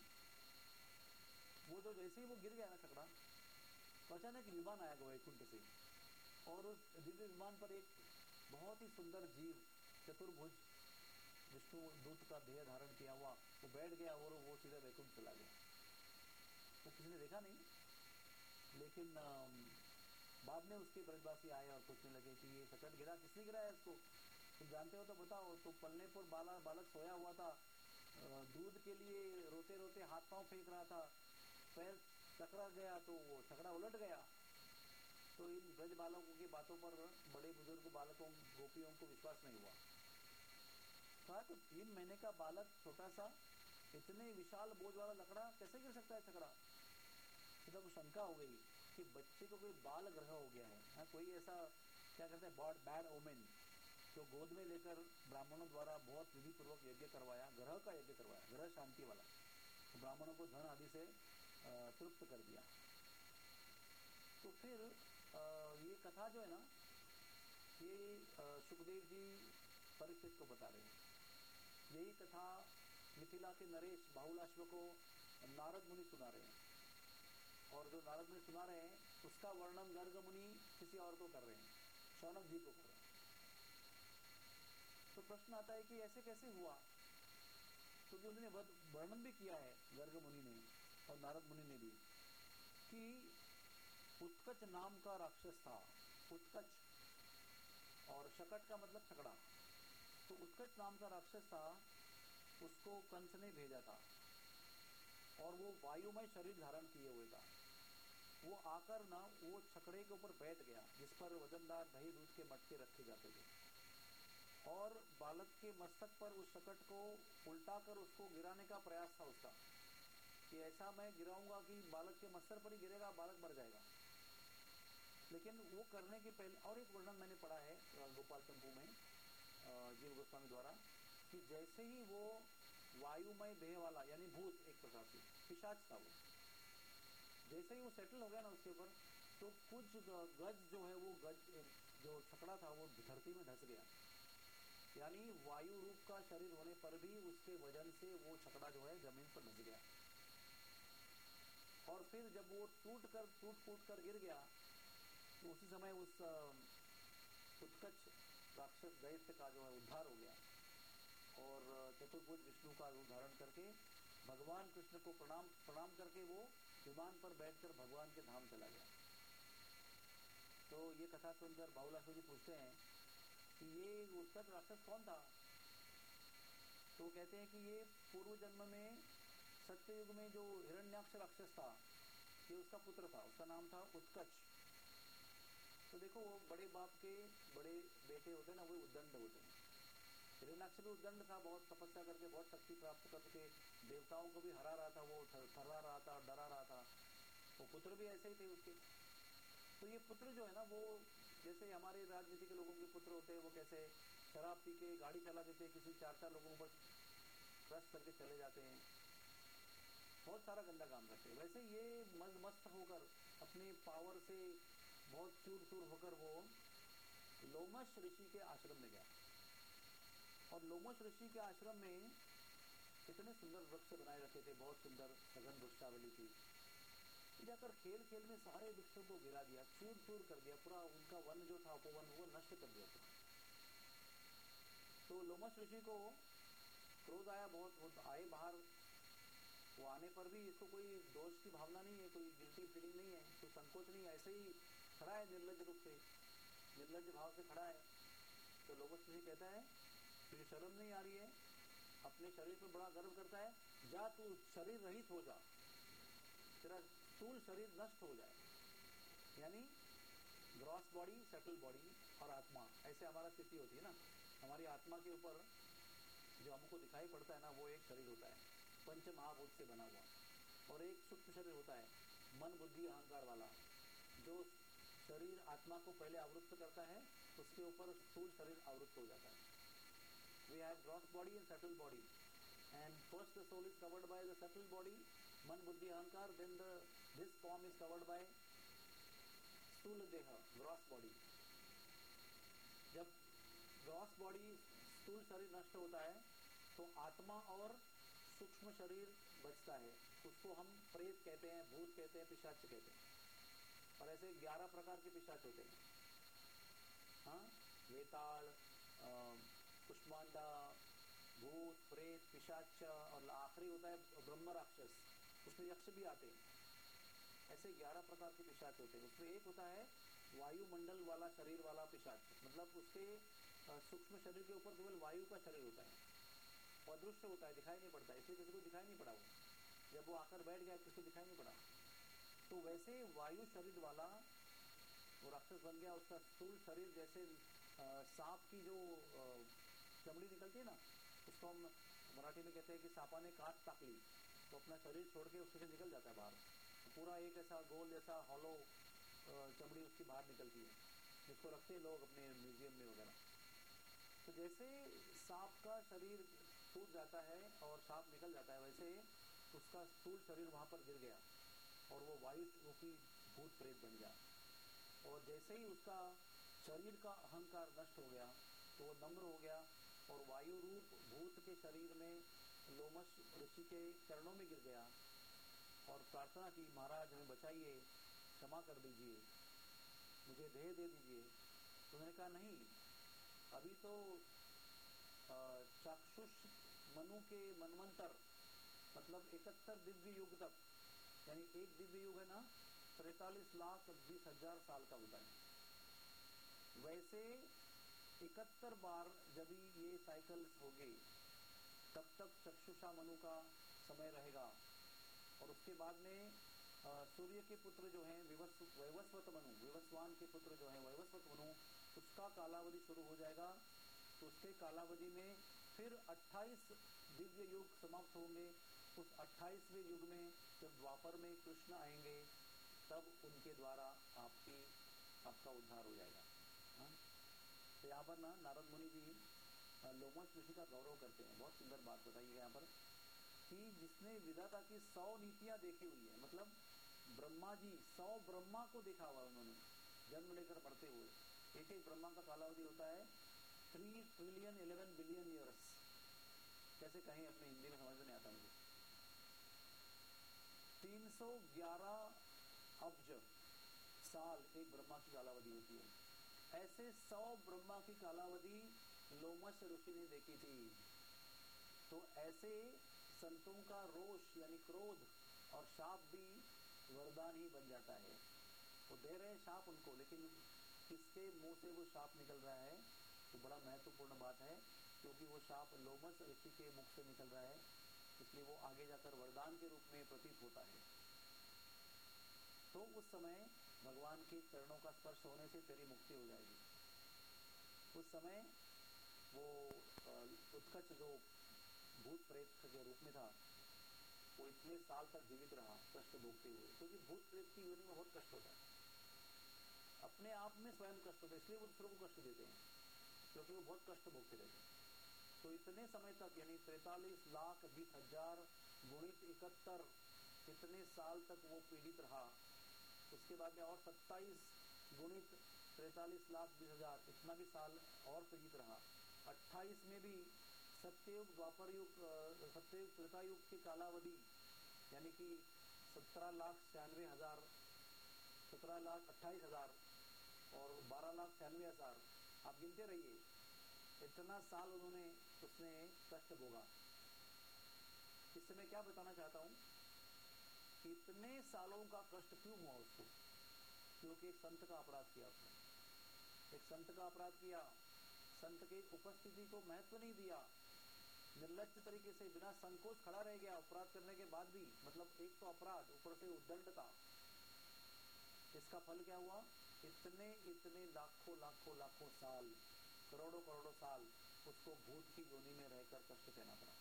वो जो जैसे ही वो गिर गया ना छकड़ा, तो अचानक विमान आया वैकुंठ से, और उस दिव्य विमान पर एक बहुत ही सुंदर जीव, चतुर्भुज विष्णु दूत का देह धारण किया हुआ, वो बैठ गया और वो सीधे वैकुंठ चला गया। वो किसी ने देखा नहीं, लेकिन बाद में उसके ब्रजवासी आए और पूछने लगे कि ये सकट गिरा, किसने गिराया इसको, तुम जानते हो तो बताओ। तो पलने पर बाला बालक सोया हुआ था, दूध के लिए रोते रोते हाथ पांव फेंक रहा था, पैर टकरा गया तो वो छकड़ा उलट गया। तो इन ब्रज बालकों की बातों पर बड़े बुजुर्ग बालकों, गोपियों को विश्वास नहीं हुआ। कहा तो तीन महीने का बालक छोटा सा, इतने विशाल बोझ वाला लकड़ा कैसे गिर सकता है छकड़ा। तो तो शंका हो गई कि बच्चे को कोई बाल ग्रह हो गया है, हाँ, कोई ऐसा क्या कहते हैं बॉड बैड ओमेन, जो गोद में लेकर ब्राह्मणों द्वारा बहुत विधि पूर्वक यज्ञ करवाया, ग्रह का यज्ञ करवाया, ग्रह शांति वाला, तो ब्राह्मणों को धन आदि से तृप्त कर दिया। तो फिर आ, ये कथा जो है ना, ये सुखदेव जी परीक्षित को बता रहे हैं। यही कथा मिथिला के नरेश बाहुलाश्व को नारद मुनि सुना रहे हैं, और जो नारद मुनि सुना रहे हैं उसका वर्णन गर्ग मुनि किसी और को कर रहे हैं, शौनक जी को कर रहे हैं। तो प्रश्न आता है कि ऐसे कैसे हुआ, क्योंकि तो उन्होंने वर्णन भी किया है गर्ग मुनि ने और नारद मुनि ने भी, कि उत्कच नाम का राक्षस था। उत्कच, और शकट का मतलब छकड़ा। तो उत्कच नाम का राक्षस था, उसको कंस ने भेजा था, और वो वायुमय शरीर धारण किए हुए था। वो आकर ना वो छकड़े के ऊपर बैठ गया, जिस पर वजनदार दही दूध के मटके रखे जाते थे, और बालक के मस्तक पर उस शकट को उल्टा कर उसको गिराने का प्रयास था उसका, कि ऐसा मैं गिराऊंगा कि बालक के मस्तक पर ही गिरेगा, बालक मर जाएगा। लेकिन वो करने के पहले, और एक वर्णन मैंने पढ़ा है गोपाल चंपू में जीव गोस्वामी द्वारा, कि जैसे ही वो वायुमय देह वाला, यानी भूत, एक प्रकार से पिशाच था वो, जैसे ही वो सेटल हो गया ना उसके ऊपर, तो कुछ गज जो है, वो गज जो छकड़ा था वो धरती में धस गया, यानी वायु रूप का शरीर होने पर भी उसके वजन से वो छकड़ा जो है जमीन पर धस गया। और फिर जब वो टूट कर टूट फूट कर गिर गया, तो उसी समय उस उत्कच राक्षस दैत्य का जो है उद्धार हो गया, और चतुर्भुज विष्णु का रूप धारण करके भगवान कृष्ण को प्रणाम प्रणाम करके वो विमान पर बैठकर भगवान के धाम चला गया। तो ये कथा सुनकर बाहुलाश्व जी पूछते हैं कि ये उत्कच राक्षस कौन था। तो कहते हैं कि ये पूर्व जन्म में सत्ययुग में जो हिरण्याक्ष राक्षस था, ये उसका पुत्र था, उसका नाम था उत्कच। तो देखो वो बड़े बाप के बड़े बेटे होते हैं ना, वो उद्दंड होते हैं। हिरण्याक्ष भी उद्दंड था, बहुत तपस्या करके बहुत शक्ति प्राप्त करके देवताओं को भी हरा रहा था, वो थर्रा रहा था, डरा रहा था। वो पुत्र भी ऐसे ही थे उसके। तो ये पुत्र जो है ना, वो जैसे हमारे राजनीति के लोगों के पुत्र होते हैं, वो कैसे शराब पी के गाड़ी चला देते हैं, किसी चार चार लोगों पर क्रश करके चले जाते हैं, बहुत सारा गंदा काम करते हैं। वैसे ये मस्त मस्त होकर अपने पावर से बहुत चूर चूर होकर वो लोमश ऋषि के आश्रम में गया। और लोमश ऋषि के आश्रम में कितने सुंदर वृक्ष बनाए रखे थे, बहुत सुंदर सघन वृक्षावली थी। जाकर खेल खेल में सारे वृक्षों को गिरा दिया, चूर चूर कर दिया, पूरा उनका वन जो था उपवन वो नष्ट कर दिया पूरा। तो लोमश ऋषि को क्रोध आया बहुत, बहुत आए बाहर। वो आने पर भी इसको कोई दोष की भावना नहीं है, कोई गिल्टी फीलिंग नहीं है, कोई संकोच नहीं है, ऐसे ही खड़ा है निर्लज रूप से, निर्लज भाव से खड़ा है। तो लोमश ऋषि कहता है तुझे शर्म नहीं आ रही है, अपने शरीर पर बड़ा गर्व करता है, जा तू शरीर रहित हो जा, तेरा स्थूल शरीर नष्ट हो जाए। यानी ग्रॉस बॉडी, सटल बॉडी और आत्मा, ऐसे हमारा स्थिति होती है ना। हमारी आत्मा के ऊपर जो हमको दिखाई पड़ता है ना, वो एक शरीर होता है पंच महाभूत से बना हुआ, और एक सूक्ष्म शरीर होता है मन बुद्धि अहंकार वाला, जो शरीर आत्मा को पहले आवृत्त करता है, उसके ऊपर स्थूल शरीर आवृत्त हो जाता है। We have gross body and subtle body, and first the soul is covered by the subtle body, man buddhi ahankar, then the this form is covered by स्थूल देह, gross body. जब gross body स्थूल शरीर नष्ट होता है तो आत्मा और सूक्ष्म शरीर बचता है, उसको हम प्रेत कहते हैं, भूत कहते हैं, पिशाच कहते हैं। और ऐसे ग्यारह प्रकार के पिशाच होते हैं, हाँ, वेताल, कुष्मांडा, भूत, प्रेत, पिशाच, और आखिरी होता है ब्रह्म राक्षस, उसमें यक्ष भी आते हैं। ऐसे ग्यारह प्रकार के पिशाच होते हैं। उसमें एक होता है वायुमंडल वाला शरीर वाला पिशाच, मतलब उसके सूक्ष्म शरीर के ऊपर केवल वायु का शरीर होता है, अदृश्य होता है, दिखाई नहीं पड़ता, इसलिए किसी को दिखाई नहीं पड़ा। वो जब वो आकर बैठ गया किसी को दिखाई नहीं पड़ा। तो वैसे वायु शरीर वाला वो राक्षस बन गया। उसका स्थूल शरीर जैसे सांप की जो चमड़ी निकलती है ना, उसको हम मराठी में कहते हैं कि सांपा ने काट ताक ली, तो अपना शरीर छोड़ के उससे निकल जाता है बाहर, तो पूरा एक ऐसा गोल जैसा हॉलो चमड़ी उसकी बाहर निकलती है, जिसको रखते हैं लोग अपने म्यूजियम में वगैरह। तो जैसे सांप का शरीर टूट जाता है और सांप निकल जाता है, वैसे उसका स्थूल शरीर वहां पर गिर गया और वो वायु रूपी भूत प्रेत बन गया। और जैसे ही उसका शरीर का अहंकार नष्ट हो गया तो वो नम्र हो गया और वायु रूप भूत के शरीर में लोमश ऋषि के चरणों में गिर गया और प्रार्थना की, महाराज हमें बचाइए, क्षमा कर दीजिए, मुझे देह दे दीजिए। तो उन्होंने कहा नहीं, अभी तो चाक्षुष मनु के मनवंतर, मतलब इकहत्तर दिव्य युग तक, यानी एक दिव्य युग है ना तैतालीस लाख बीस हजार साल का होता है, वैसे इकहत्तर बार जब ये साइकिल होगी तब तक चक्षुषा मनु का समय रहेगा। और उसके बाद में सूर्य के पुत्र जो हैं वैवस्वत मनु, विवस्वान के पुत्र जो हैं वैवस्वत मनु, उसका कालावधि शुरू हो जाएगा। तो उसके कालावधि में फिर अट्ठाईस दिव्य युग समाप्त होंगे। उस अट्ठाईसवें युग में जब द्वापर में कृष्ण आएंगे तब उनके द्वारा आपकी आपका उद्धार हो जाएगा। हाँ? तो यहाँ पर ना नारद मुनि जी लोमश ऋषि का गौरव करते हैं। बहुत सुंदर बात बताई है यहाँ पर कि जिसने विधाता की सौ नीतियां देखी हुई है, मतलब ब्रह्मा जी सौ ब्रह्मा को देखा हुआ उन्होंने जन्म लेकर पढ़ते हुए। एक एक ब्रह्मा का कालावधि होता है three trillion eleven billion years. कैसे कहें अपने हिंदी में समझ में नहीं आता मुझे। तीन सौ ग्यारह अब्ज साल एक ब्रह्मा की कालावधि होती है। ऐसे सौ ब्रह्मा की कालावधि लोमश ऋषि ने देखी थी। तो ऐसे संतों का रोष यानी क्रोध और शाप भी वरदान ही बन जाता है। वो दे रहे हैं शाप उनको, लेकिन किसके मुंह से वो शाप निकल रहा है तो बड़ा महत्वपूर्ण बात है, क्योंकि वो शाप लोमश ऋषि के मुख से निकल रहा है, इसलिए वो आगे जाकर वरदान के रूप में प्रतीत होता है। तो उस समय भगवान के चरणों का स्पर्श होने से तेरी मुक्ति हो जाएगी। उस समय वो उत्कच जो भूत प्रेत के रूप में था, वो इतने साल तक जीवित रहा कष्ट भोगते हुए, क्योंकि भूत प्रेत की योनि में बहुत कष्ट होता है, अपने आप में स्वयं कष्ट होता है, इसलिए वो दूसरों को कष्ट देते हैं, क्योंकि वो बहुत कष्ट भोगते रहते हैं। तो इतने समय तक, यानी तैतालीस लाख बीस हजार गुणित इकहत्तर, इतने साल तक वो पीड़ित रहा। उसके बाद में और सत्ताईस गुणित तैतालीस लाख बीस हजार, इतना भी साल और पीड़ित रहा। अट्ठाईस में भी सत्ययुग, द्वापर युग, सत्ययुग, त्रेता युग की कालावधि, यानी कि सत्रह लाख छियानवे हजार, सत्रह लाख अट्ठाईस हजार और बारह लाख छियानवे हजार, आप गिनते रहिए, इतना साल उन्होंने उसने कष्ट भोगा। इससे मैं क्या बताना चाहता हूं, इतने सालों का कष्ट क्यों हुआ उसको? क्योंकि एक संत का अपराध किया उसने, एक संत का अपराध किया, संत की उपस्थिति को महत्व नहीं दिया, निर्लज्ज तरीके से बिना संकोच खड़ा रह गया अपराध करने के बाद भी। मतलब एक तो अपराध, ऊपर से उद्दंडता। इसका फल क्या हुआ? इतने इतने लाखों लाखों लाखों साल, करोड़ों करोड़ों साल उसको भूत की योनि में रहकर कष्ट सहना पड़ा।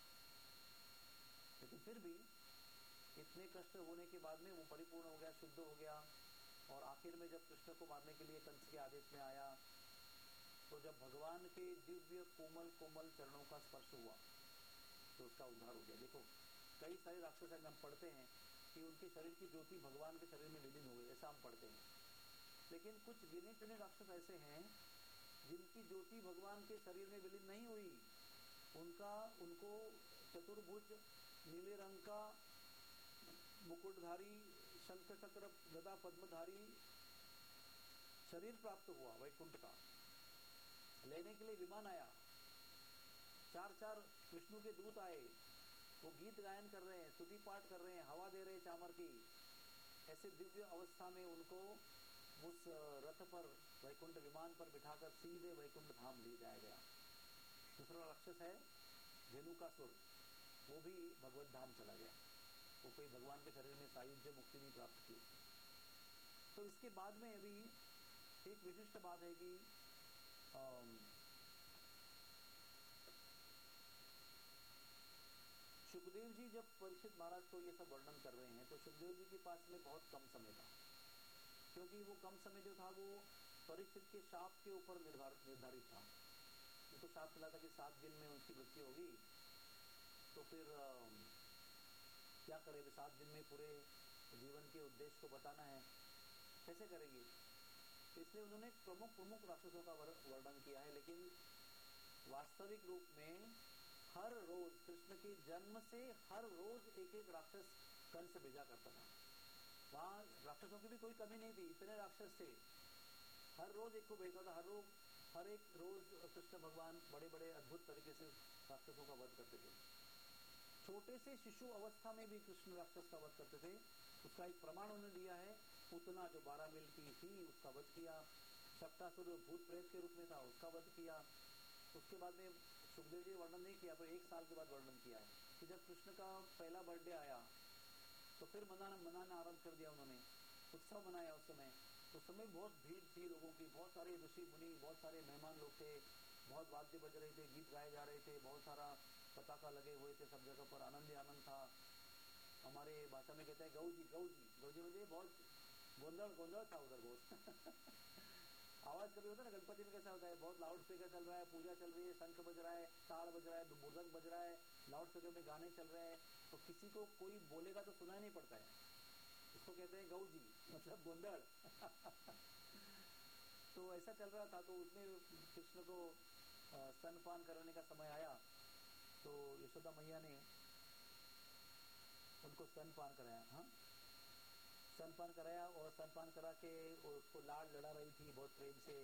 लेकिन फिर भी इतने कष्ट होने के बाद में वो परिपूर्ण हो गया, शुद्ध हो गया, और आखिर में जब कृष्ण को मारने के लिए कंस के आदेश में आया, तो जब भगवान के दिव्य कोमल कोमल चरणों का स्पर्श हुआ तो उसका उद्धार हो गया। देखो, कई सारे राक्षस हम पढ़ते हैं कि उनके शरीर की ज्योति भगवान के शरीर में विलीन हो गई, ऐसा हम पढ़ते हैं। लेकिन कुछ गिने चुने राक्षस ऐसे हैं जिनकी ज्योति भगवान के शरीर में विलीन नहीं हुई। उनका उनको चतुर्भुज नीले रंग का मुकुटधारी, शंख चक्र गदा पद्मधारी शरीर प्राप्त हुआ। वैकुंठ का लेने के लिए विमान आया, चार चार विष्णु के दूत आए, वो गीत गायन कर रहे हैं, स्तुति पाठ कर रहे हैं, हवा दे रहे हैं चामर की। ऐसे दिव्य अवस्था में उनको उस रथ पर, वैकुंठ विमान पर बिठाकर सीधे वैकुंठ धाम ले जाया गया। दूसरा राक्षस है धेनुकासुर, वो भी भगवत धाम चला गया, वो कोई भगवान के शरीर में सायुज्य मुक्ति नहीं प्राप्त की। तो इसके बाद में अभी एक विशिष्ट बात है कि सुखदेव जी जब परीक्षित महाराज को ये सब वर्णन कर रहे हैं, तो सुखदेव जी के पास में बहुत कम समय था, क्योंकि वो कम समय जो था वो परीक्षित के शाप के ऊपर निर्धारित था। उनको शाप मिला था कि सात दिन में उनकी मृत्यु होगी, तो फिर आ, क्या करेंगे, सात दिन में पूरे जीवन के उद्देश्य को बताना है, कैसे करेंगे? तो इसलिए उन्होंने प्रमुख प्रमुख राक्षसों का वर्णन किया है। लेकिन वास्तविक रूप में हर रोज कृष्ण के जन्म से हर रोज एक एक राक्षस कंस भेजा करता था। वहां राक्षसों की भी कोई कमी नहीं थी, इतने राक्षस थे, हर रोज एक को भेजता था। हर रोज हर एक रोज कृष्ण भगवान बड़े बड़े अद्भुत तरीके से राक्षसों का वध करते थे। छोटे से शिशु अवस्था में भी कृष्ण राक्षस का वध करते थे। उसका एक प्रमाण उन्होंने दिया है, उतना जो बारह मील की थी उसका वध किया, शक्तासुर भूत प्रेत के रूप में था उसका वध किया। उसके बाद में सुखदेव जी वर्णन नहीं किया, पर एक साल के बाद वर्णन किया है कि जब कृष्ण का पहला बर्थडे आया तो फिर मनाना मनाना आरंभ कर दिया उन्होंने, उत्सव मनाया। उस समय उस समय बहुत भीड़ थी लोगों की, बहुत सारे ऋषि मुनि, बहुत सारे मेहमान लोग थे, बहुत वाद्य बज रहे थे, गीत गाए जा रहे थे, बहुत सारा पताका लगे हुए थे, सब जगह पर आनंद ही आनंद था। हमारे भाषा में कहते हैं गौ जी गौ जी गौ जी मुझे बहुत गोंधड़ गोंधड़ था उधर बहुत आवाज कभी होता है ना, गणपति में कैसा होता है, बहुत लाउड स्पीकर चल रहा है, पूजा चल रही है, शंख बज रहा है, ताड़ बज रहा है, मृदंग बज रहा है, लाउड स्पीकर में गाने चल रहे हैं, तो किसी को कोई बोलेगा तो सुनाई नहीं पड़ता है, इसको कहते हैं गौ जी, मतलब गोंधड़ तो ऐसा चल रहा था। तो उसमें कृष्ण को स्तनपान कराने का समय आया, तो यशोदा मैया ने उनको स्तनपान कराया। हाँ, स्तनपान कराया, और स्तनपान करा के उसको लाड़ लड़ा रही थी बहुत प्रेम से।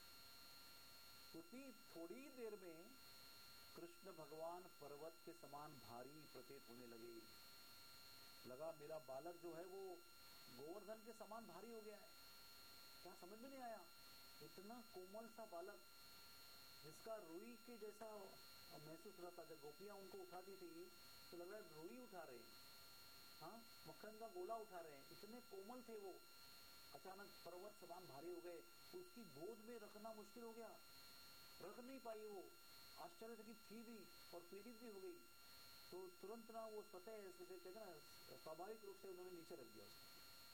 उतनी थोड़ी देर में कृष्ण भगवान पर्वत के समान भारी प्रतीत होने लगे। लगा मेरा बालक जो है वो गोवर्धन के समान भारी हो गया है। क्या समझ में नहीं आया, इतना कोमल सा बालक जिसका रुई के जैसा महसूस होता था। जब गोपियां उनको उठाती थी तो लग रहा है रुई उठा रहे हैं, हाँ, मक्खन का गोला उठा रहे हैं, इतने कोमल थे वो। अचानक पर्वत समान भारी हो गए, उसकी गोद में रखना मुश्किल हो गया, रख नहीं पाई, वो आश्चर्यचकित थी भी और पीड़ित भी हो गई। तो तुरंत ना वो स्वतः कहते ना स्वाभाविक रूप से उन्होंने नीचे रख दिया उसको।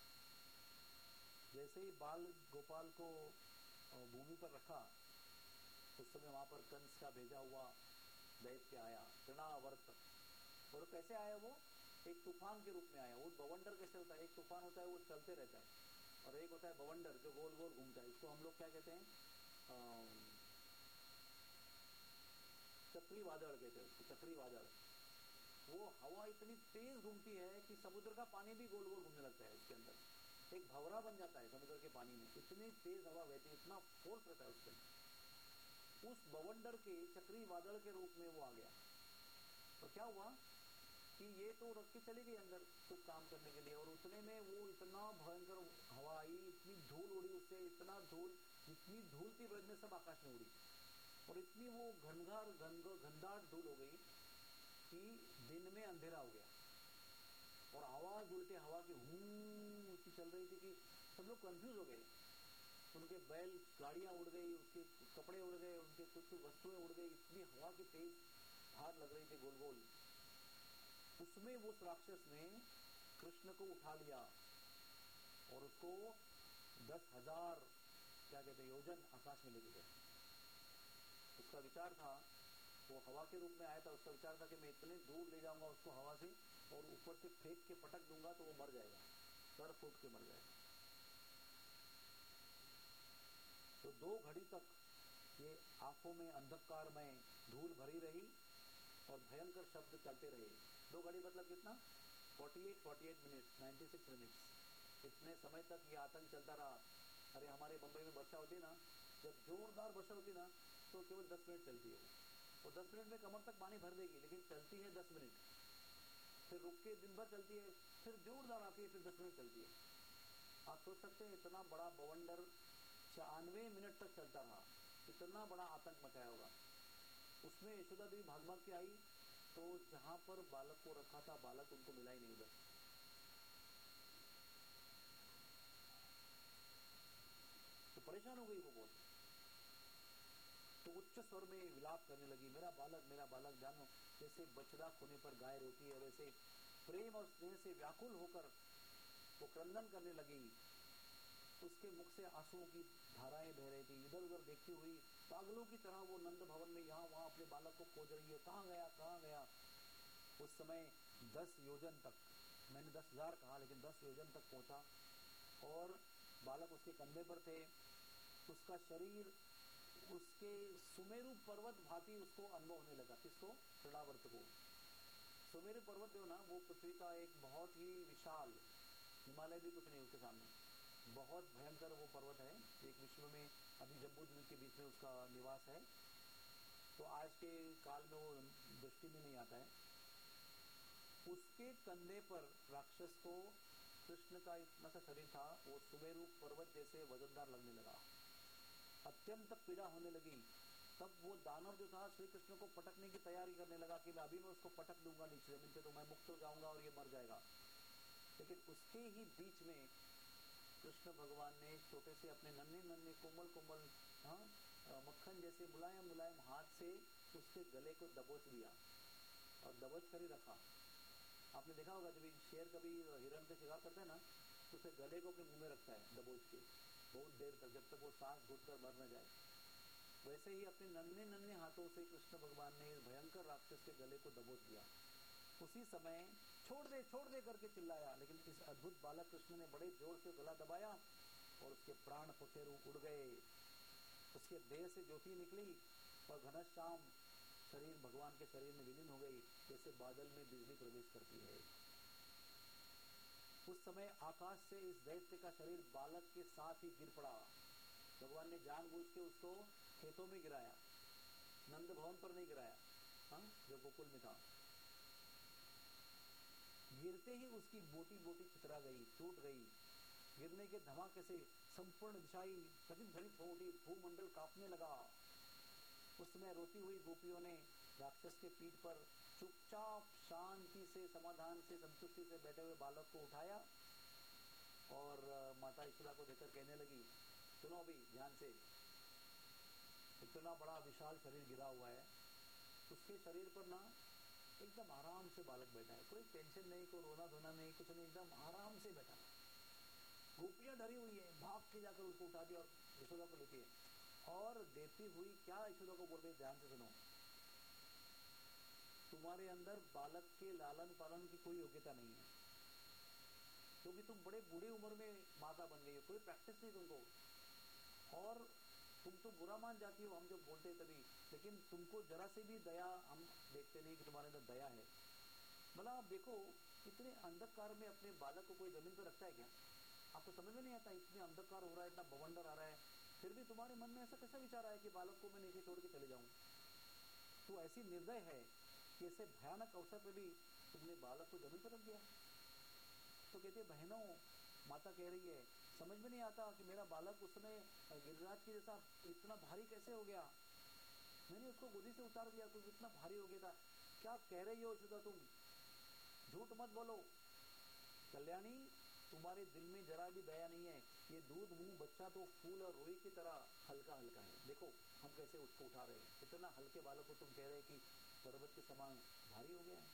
जैसे ही बाल गोपाल को भूमि पर रखा, उस समय वहां पर कंस का भेजा हुआ दैत्य आया, तृणावर्त। और कैसे आया वो? एक तूफान के रूप में आया। वो बवंडर कैसे होता है? एक तूफान होता है वो चलते रहता है, और एक होता है बवंडर जो गोल गोल घूमता है। इसको हम लोग क्या कहते हैं? चक्री वादल कहते हैं उसको, चक्री वादल। वो हवा इतनी तेज घूमती है कि समुद्र का पानी भी गोल गोल घूमने लगता है उसके अंदर, एक भंवरा बन जाता है समुद्र के पानी में। इतनी तेज हवा बहती है, इतना फोर्स रहता है उसके अंदर। उस बवंडर के चक्री वादल के रूप में वो आ गया। तो क्या हुआ कि ये तो रख के चली गई अंदर कुछ काम करने के लिए, और उतने में वो इतना भयंकर हवा आई, इतनी धूल उड़ी उससे, इतना धूल, जितनी धूल थी ब्रज में सब आकाश में उड़ी, और इतनी वो घनघार घनघाट धूल हो गई कि दिन में अंधेरा हो गया। और आवाज उल्टे हवा की हूं उसकी चल रही थी कि सब लोग कंफ्यूज हो गए। उनके बैल गाड़ियां उड़ गई, उसके कपड़े उड़ गए, उनके कुछ कुछ वस्तुएं उड़ गई, इतनी हवा की तेज धार लग रही थी गोल गोल। उसमें वो राक्षस ने कृष्ण को उठा लिया और उसको दस हजार क्या कहते योजन आकाश में लेके गया। उसका विचार था, वो हवा के रूप में आया था, उसका विचार था कि मैं इतने दूर ले जाऊंगा उसको हवा से, और ऊपर से फेंक के पटक दूंगा तो वो मर जाएगा, सर फूट के मर जाएगा। तो दो घड़ी तक ये आंखों में अंधकार में धूल भरी रही और भयंकर शब्द चलते रहे। दो घड़ी मतलब कितना? अड़तालीस अड़तालीस मिनट, छियानवे मिनट्स। इतने समय तक ये आतंक चलता रहा। अरे हमारे बम्बई में वर्षा होती ना, जब जोरदार वर्षा होती ना तो केवल दस मिनट चलती है, और दस मिनट में कमर तक पानी भर देगी, लेकिन चलती है दस मिनट, फिर रुक के दिन भर चलती है, फिर जोरदार आती है, फिर दस मिनट चलती है। आप सोच सकते हैं इतना बड़ा बवंडर छियानवे मिनट तक चलता रहा, इतना बड़ा आतंक मचाया होगा। उसमें यशोदा देवी भाग भाग के आई, तो जहां पर बालक को रखा था बालक उनको मिला ही नहीं उधर। तो परेशान हो गई वो बहुत, तो उच्च स्वर में विलाप करने लगी, मेरा बालक मेरा बालक। जानो जैसे बछड़ा खोने पर गाय रोती है, वैसे प्रेम और स्नेह से व्याकुल होकर वो क्रंदन करने लगी। उसके मुख से आंसुओं की धाराएं बह रही थी। इधर उधर देखती हुई पागलों की तरह वो नंद भवन में यहाँ वहां अपने बालक को खोज रही है, कहाँ गया कहाँ गया। उस समय दस योजन तक, मैंने दस हजार कहा लेकिन दस योजन तक पहुंचा, और बालक उसके कंधे पर थे। उसका शरीर उसके सुमेरु पर्वत भांति उसको अनुभव होने लगा। किसको? तृणावर्त को। सुमेरु पर्वत जो ना वो पृथ्वी का एक बहुत ही विशाल, हिमालय भी कुछ नहीं उसके सामने, बहुत भयंकर वो पर्वत है। एक विश्व में अभी जम्बू द्वीप के बीच में उसका निवास है, तो आज के काल में वो दृष्टि में नहीं आता है। उसके कंधे पर राक्षस को कृष्ण का इतना सा शरीर था, वो सुमेरु पर्वत जैसे वजनदार लगने लगा, अत्यंत पीड़ा होने लगी। तब वो दानव जो था श्री कृष्ण को पटकने की तैयारी करने लगा कि अभी मैं उसको पटक दूंगा नीचे जमीन से, तो मैं मुक्त हो जाऊंगा और ये मर जाएगा। लेकिन उसके ही बीच में कृष्ण भगवान ने छोटे से अपने नन्हे नन्हे कोमल कोमल हाँ मक्खन जैसे मुलायम मुलायम हाथ से उसके गले को दबोच दिया और दबोच कर ही रखा। आपने देखा होगा जब शेर कभी हिरण पे शिकार करता है ना, तो उसे गले को अपने मुंह में रखता है दबोच के बहुत देर तक, जब तक वो सांस घुट कर मर न जाए। वैसे ही अपने नन्हे नन्हे हाथों से कृष्ण भगवान ने भयंकर राक्षस के गले को दबोच दिया। उसी समय छोड़ दे छोड़ दे करके चिल्लाया, लेकिन इस अद्भुत बालक कृष्ण ने बड़े जोर से गला दबाया और उसके प्राण पखेरु उड़ गए। उसके देह से ज्योति निकली और घनश्याम शरीर भगवान के शरीर में विलीन हो गई, जैसे बादल में बिजली प्रवेश करती है। उस समय आकाश से इस दैत्य का शरीर बालक के साथ ही गिर पड़ा। भगवान ने जानबूझ के उसको खेतों में गिराया, नंद भवन पर नहीं गिराया, हाँ जो गोकुल में था। गिरते ही उसकी बोटी बोटी चितरा गई, टूट गई। गिरने के धमाके से संपूर्ण दिशाएं प्रतिध्वनित हो उठी, भूमंडल कांपने लगा। उस समय रोती हुई गोपियों ने राक्षस के पीठ पर चुपचाप शांति से समाधान से संतुष्टि से बैठे हुए बालक को उठाया और माता यशोदा को देखकर कहने लगी, सुनो अभी ध्यान से, इतना बड़ा विशाल शरीर गिरा हुआ है, उसके शरीर पर ना एकदम आराम से बालक बैठा है, कोई टेंशन नहीं, कोई रोना धोना नहीं, कुछ नहीं, एकदम आराम से बैठा है। गोपियां डरी हुई है, भाग के जाकर उसको उठा दिया और यशोदा को लेती है और देती हुई क्या यशोदा को बोल रही है, ध्यान से सुनो, तुम्हारे अंदर बालक के लालन पालन की कोई योग्यता नहीं है, क्योंकि तुम बड़े बूढ़ी उम्र में माता बन गई हो, कोई प्रैक्टिस नहीं तुमको, और तुम तो बुरा मान जाती हो हम जब बोलते तभी, लेकिन तुमको जरा से भी दया हम देखते नहीं कि तुम्हारे अंदर दया है। भला आप देखो, इतने अंधकार में अपने बालक को कोई जमीन पर रखता है क्या? आपको समझ में नहीं आता, इतने अंधकार हो रहा है, इतना बवंडर आ रहा है, फिर भी तुम्हारे मन में ऐसा कैसा विचार आया कि बालक को मैं नीचे छोड़ के चले जाऊं? तो ऐसी निर्दय है कि ऐसे भयानक अवसर पे भी तुमने बालक को जमीन पर रख दिया। तो कहते हैं, बहनों, माता कह रही है, समझ में नहीं आता कि मेरा बालक उस समय गिरिराज के जैसा इतना भारी कैसे हो गया, मैंने उसको गोदी से उतार दिया तो इतना भारी हो गया था। क्या कह रही हो यशोदा, तुम झूठ मत बोलो। कल्याणी, तुम्हारे दिल में जरा भी दया नहीं है, ये दूध मुंह बच्चा तो फूल और रोई की तरह हल्का हल्का है, देखो हम कैसे उसको उठा रहे हैं, इतना हल्के बालक को तुम कह रहे कि पर्वत के समान भारी हो गया है।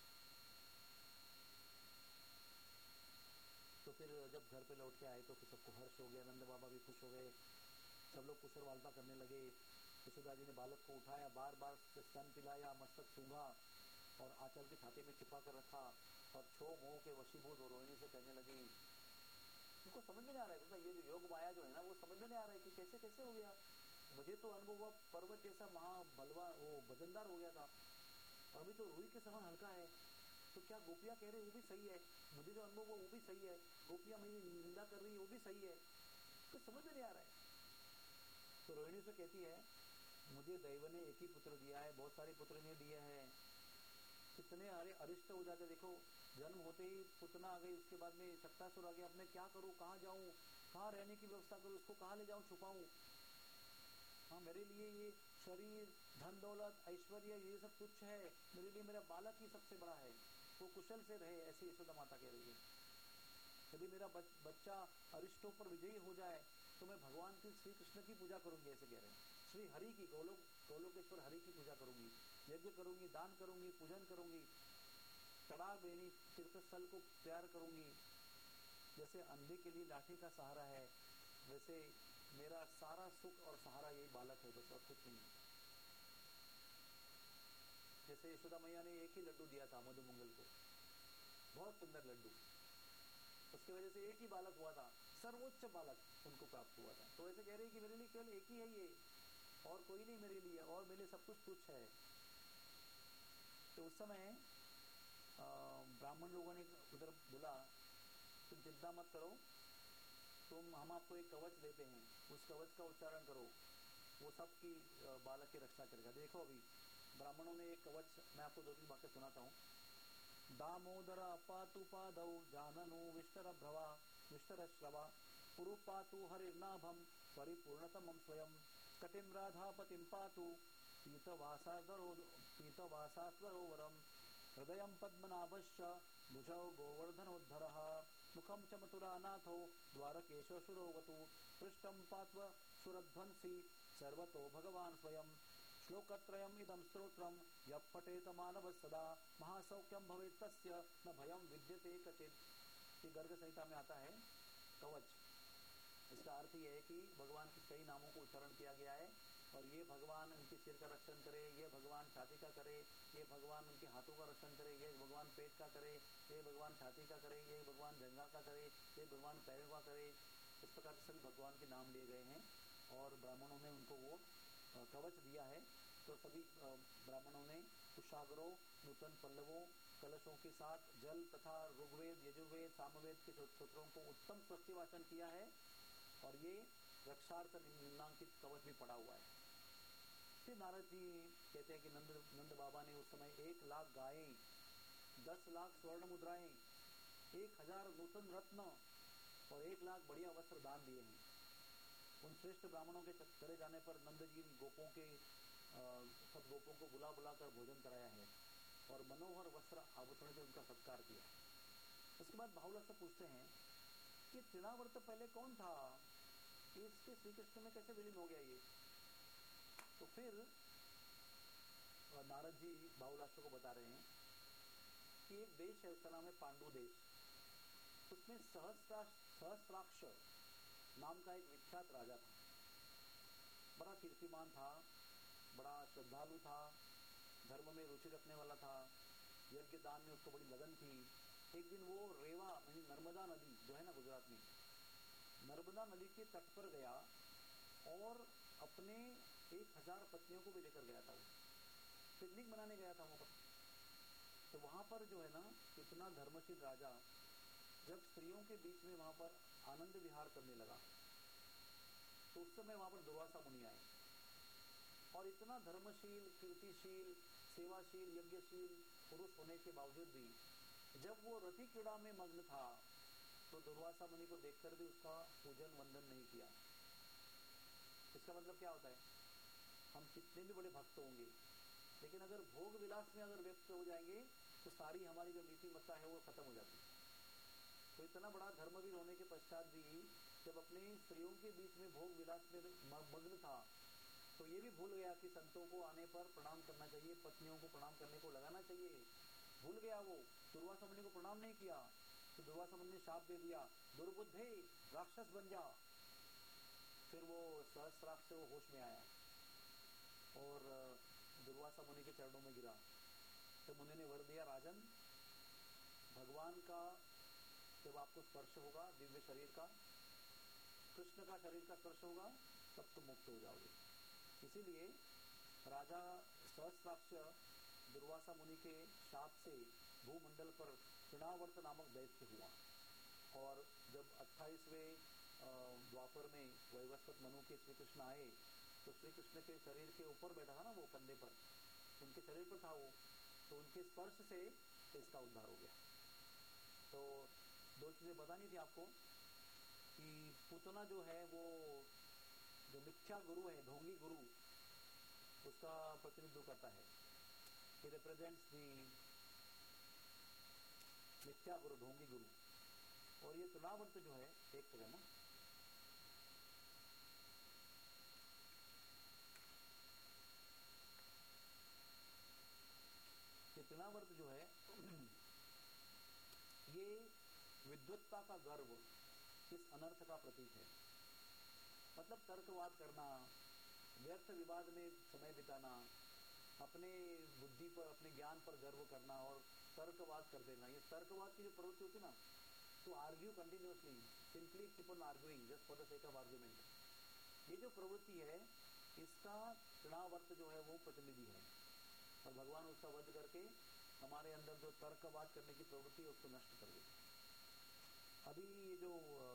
तो फिर जब घर पे लौट के आए तो फिर सबको हर्ष हो गया, नंद बाबा भी खुश हो गए, सब लोग कुशल वार्ता करने लगे। यशोदा जी ने बालक को उठाया, बार बार स्तन पिलाया, मस्तक सूंघा और आंचल की छाती में छिपा कर रखा और छो मोह के वशीभूत और रोहिणी से कहने लगी, उनको समझ में नहीं आ रहा है, ये जो योग माया जो है ना, वो समझ में नहीं आ रहा है कि कैसे कैसे हो गया। मुझे तो अनुभव हुआ पर्वत जैसा महा बलवा वो वजनदार हो गया था, और अभी तो रुई के समान हल्का है। तो क्या गोपियां कह रही वो भी सही है, मुझे जो अनुभव हुआ वो भी सही है, गोपियां मेरी निंदा कर रही है वो भी सही है, तो समझ में नहीं आ रहा है। तो रोहिणी से कहती है, मुझे दैव ने एक ही पुत्र दिया है, बहुत सारे पुत्र ने दिए हैं, कितने अरे अरिष्ट हो जाते, देखो जन्म होते ही पुतना आ गई, उसके बाद में सत्तासुर आ गया, अब मैं क्या करूं, कहाँ जाऊं, कहाँ रहने की व्यवस्था करूं, उसको कहाँ ले जाऊं, छुपाऊं। हाँ, मेरे लिए ये शरीर, धन दौलत, ऐश्वर्य, ये सब कुछ है, मेरे लिए मेरा बालक ही सबसे बड़ा है, वो कुशल से रहे, ऐसी यशोदा माता कह रही है। यदि मेरा बच, बच्चा अरिष्टों पर विजयी हो जाए तो मैं भगवान की श्री कृष्ण की पूजा करूंगी, ऐसे कह रहे हैं, श्री हरि की, गोलोक गोलोकेश्वर हरि की पूजा करूंगी, यज्ञ करूंगी, दान करूंगी, पूजन करूंगी, तड़ाग बेनी तीर्थ स्थल को तैयार करूंगी। जैसे अंधे के लिए लाठी का सहारा है, वैसे मेरा सारा सुख और सहारा यही बालक है, बस और कुछ नहीं। जैसे यशोदा मैया ने एक ही लड्डू दिया था मधुमंगल को, बहुत सुंदर लड्डू, उसकी वजह से एक ही बालक हुआ था, सर्वोच्च बालक उनको प्राप्त हुआ था। तो ऐसे कह रही है कि मेरे लिए केवल एक ही है ये, और कोई नहीं मेरे लिए, और मेरे लिए सब कुछ तुच्छ है। तो उस समय ब्राह्मण लोगों ने उधर बोला, तुम चिंता मत करो, तुम हम आपको एक कवच देते हैं, उस कवच का उच्चारण करो, वो सब की बालक की रक्षा करेगा। देखो अभी ब्राह्मणों ने एक कवच, मैं आपको दो तीन वाक्य सुनाता हूँ। दामोदर पातु पादौ जाननु विष्टर भ्रवा विष्टर श्रवा पुरु पातु हरिर्नाभम परिपूर्णतमं स्वयं कटिम राधापतिम पातु पीतवासादरो पीतवासात्वरोवरम हृदयं पद्मनाभश्च भुजौ गोवर्धनोद्धरः मुखं च मथुरानाथो द्वारकेशोऽसुरोवतु पृष्ठं पात्व सुरध्वंसी सर्वतो भगवान् स्वयं श्लोकत्रयम् इदं स्तोत्रं यः पठेत मानवः सदा महासौख्यं भवेत् तस्य न भयं विद्यते कचित्। ये गर्ग संहिता में आता है कवच। इसका अर्थ ये है कि भगवान के कई नामों को उच्चारण किया गया है, और ये भगवान उनके सिर का रक्षण करे, ये भगवान छाती का करे, ये भगवान उनके हाथों का रक्षण करे, ये भगवान पेट का करे, ये भगवान छाती का करे, ये भगवान जंघा का करे, ये भगवान पैरों का करे। इस प्रकार से सभी भगवान के नाम लिए गए हैं, और ब्राह्मणों ने उनको वो कवच दिया है। तो सभी ब्राह्मणों ने कुशाग्रों, नूतन पल्लवों, कलशों के साथ जल तथा ऋग्वेद, यजुर्वेद, सामवेद के सूत्रों को उत्तम स्वस्ति वाचन किया है, और ये रक्षार्थ निम्नांकित कवच भी पड़ा हुआ है। फिर नारद जी कहते हैं कि नंद नंद बाबा ने उस समय एक लाख गायें, दस लाख स्वर्ण मुद्राएं, एक हजार नूतन रत्न और एक लाख बढ़िया वस्त्र दान दिए हैं। उन श्रेष्ठ ब्राह्मणों के चले जाने पर नंद जी गोपों के सब गोपों को बुला बुला कर भोजन कराया है, और मनोहर वस्त्र आभूषण से उनका सत्कार किया। उसके बाद बाहुला से पूछते हैं कि तृणावर्त पहले कौन था, इसके श्री कृष्ण में कैसे विलीन हो गया ये। तो फिर नारद जी बाहुलाश्व को बता रहे हैं कि एक देश है, उसका नाम है पांडु देश। उसमें सहस्त्राक्ष सहस्त्राक्ष नाम का एक विख्यात राजा था। बड़ा कीर्तिमान था, बड़ा श्रद्धालु था, धर्म में रुचि रखने वाला था, यज्ञ दान में उसको बड़ी लगन थी। एक दिन वो रेवा यानी नर्मदा नदी जो है ना गुजरात में, नर्मदा नदी के तट पर गया और अपने एक हजार पत्नियों को भी लेकर गया था। वो पिकनिक मनाने गया था वहां पर। तो वहां पर जो है ना, इतना धर्मशील राजा जब स्त्रियों के बीच में वहां पर आनंद विहार करने लगा, तो उस समय वहां पर दुर्वासा मुनि आए। और इतना धर्मशील, कीर्तिशील, सेवाशील, यज्ञशील पुरुष होने के बावजूद भी जब वो रति क्रीड़ा में मग्न था, तो दुर्वासा मुनि को देखकर भी उसका पूजन वंदन नहीं किया। इसका मतलब क्या होता है, हम कितने भी बड़े भक्त होंगे, लेकिन अगर भोग विलास में अगर व्यक्त हो जाएंगे तो सारी हमारी जो नीतिमत्ता है वो खत्म हो जाती है। तो इतना बड़ा धर्मवीर होने के पश्चात भी जब अपने स्त्रियों के बीच में भोग विलास में मग्न था, तो ये भी भूल गया कि संतों को आने पर प्रणाम करना चाहिए, पत्नियों को प्रणाम करने को लगाना चाहिए। भूल गया वो, दुर्वासा मुनि को प्रणाम नहीं किया। तो दुर्वासा मुनि ने शाप दे दिया, दुर्बुद्धे राक्षस बन जा। फिर वो सहस्त्राक्ष से वो होश में आया और दुर्वासा मुनि के चरणों में गिरा। तो मुनि ने वर दिया, राजन भगवान का जब आपको स्पर्श होगा, दिव्य शरीर का, कृष्ण का शरीर का स्पर्श होगा, तब तुम मुक्त हो जाओगे। इसीलिए राजा सहस्त्राक्ष दुर्वासा मुनि के शाप से भूमंडल पर तृणावर्त नामक दैत्य हुआ। और जब अट्ठाईसवें द्वापर में वैवस्वत मनु के श्री कृष्ण आए, तो श्री कृष्ण के शरीर के ऊपर बैठा था ना वो, कंधे पर, उनके शरीर पर था वो, तो उनके स्पर्श से इसका उद्धार हो गया। तो दो चीजें बतानी थी आपको कि पूतना जो है वो जो मिथ्या गुरु है, ढोंगी गुरु, उसका प्रतिनिधित्व करता है। He represents the मिथ्या गुरु, ढोंगी गुरु। और ये तृणावर्त जो है, एक सेकंड ना, ये तृणावर्त जो है ये विद्वत्ता का गर्व, इस अनर्थ का प्रतीक है। मतलब तर्कवाद करना, व्यर्थ विवाद में समय बिताना, अपने बुद्धि पर, अपने ज्ञान पर गर्व करना और तर्कवाद कर देना, ये तर्कवाद की जो प्रवृत्ति होती है ना, तो argue continuously, simply keep on arguing just for the sake of argument, ये जो प्रवृत्ति है इसका तृणावर्त जो है वो प्रतिनिधि है। और भगवान उसका वध करके हमारे अंदर जो तर्कवाद करने की प्रवृत्ति है उसको नष्ट कर देते। अभी ये जो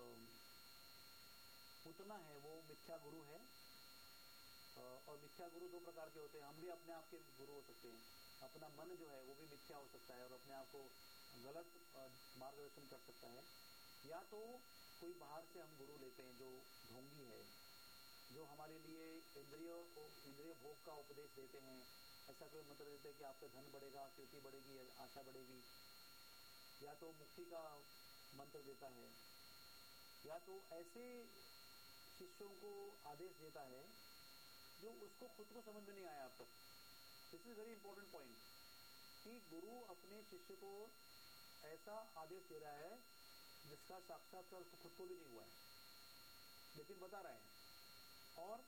पूतना है वो मिथ्या गुरु है। और मिथ्या गुरु दो प्रकार के होते हैं। हम भी अपने आप के गुरु हो सकते हैं, अपना मन जो है वो भी मिथ्या हो सकता है और अपने आप को गलत मार्गदर्शन कर सकता है। या तो कोई बाहर से हम गुरु लेते हैं जो ढोंगी है, जो हमारे लिए इंद्रियों को, इंद्रिय भोग का उपदेश देते हैं। ऐसा कोई मंत्र देते हैं कि आपका धन बढ़ेगा, कीर्ति बढ़ेगी, आशा बढ़ेगी। या तो मुक्ति का मंत्र देता है, या तो ऐसे शिष्यों को आदेश देता है जो उसको खुद को समझ में नहीं आया अब तक। This is very important point कि गुरु अपने शिष्य को ऐसा आदेश दे रहा है जिसका साक्षात्कार उसको खुद को भी नहीं हुआ है, लेकिन बता रहे हैं। और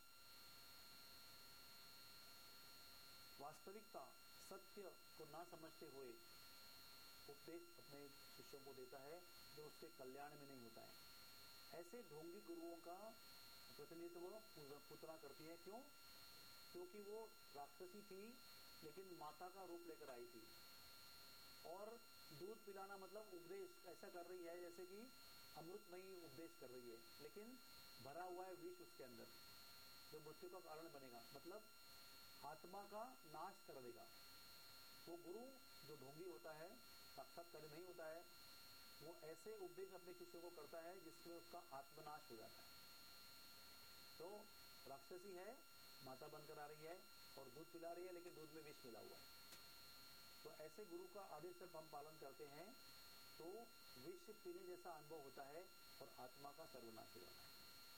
वास्तविकता, सत्य को ना समझते हुए उपदेश अपने शिष्यों को देता है जो उसके कल्याण में नहीं होता है। ऐसे ढोंगी गुरुओं का प्रतिनिधित्व पूतना करती है। क्यों? क्योंकि वो राक्षसी थी लेकिन माता का रूप लेकर आई थी, और दूध पिलाना मतलब उपदेश ऐसा कर रही है जैसे कि अमृतमयी उपदेश कर रही है, लेकिन भरा हुआ है विष उसके अंदर जो मृत्यु का कारण बनेगा, मतलब आत्मा का नाश कर देगा। वो गुरु जो ढोंगी होता है, साक्षात्कार नहीं होता है, वो ऐसे उपदेश अपने शिष्यों को करता है जिसमें उसका आत्मनाश हो जाता है। तो राक्षसी है, माता बनकर आ रही है और दूध पिला रही है, लेकिन दूध में विष मिला हुआ है। तो ऐसे गुरु का आदेश जब हम पालन करते हैं तो विष पीने जैसा अनुभव होता है, और आत्मा का सर्वनाश हो जाता है।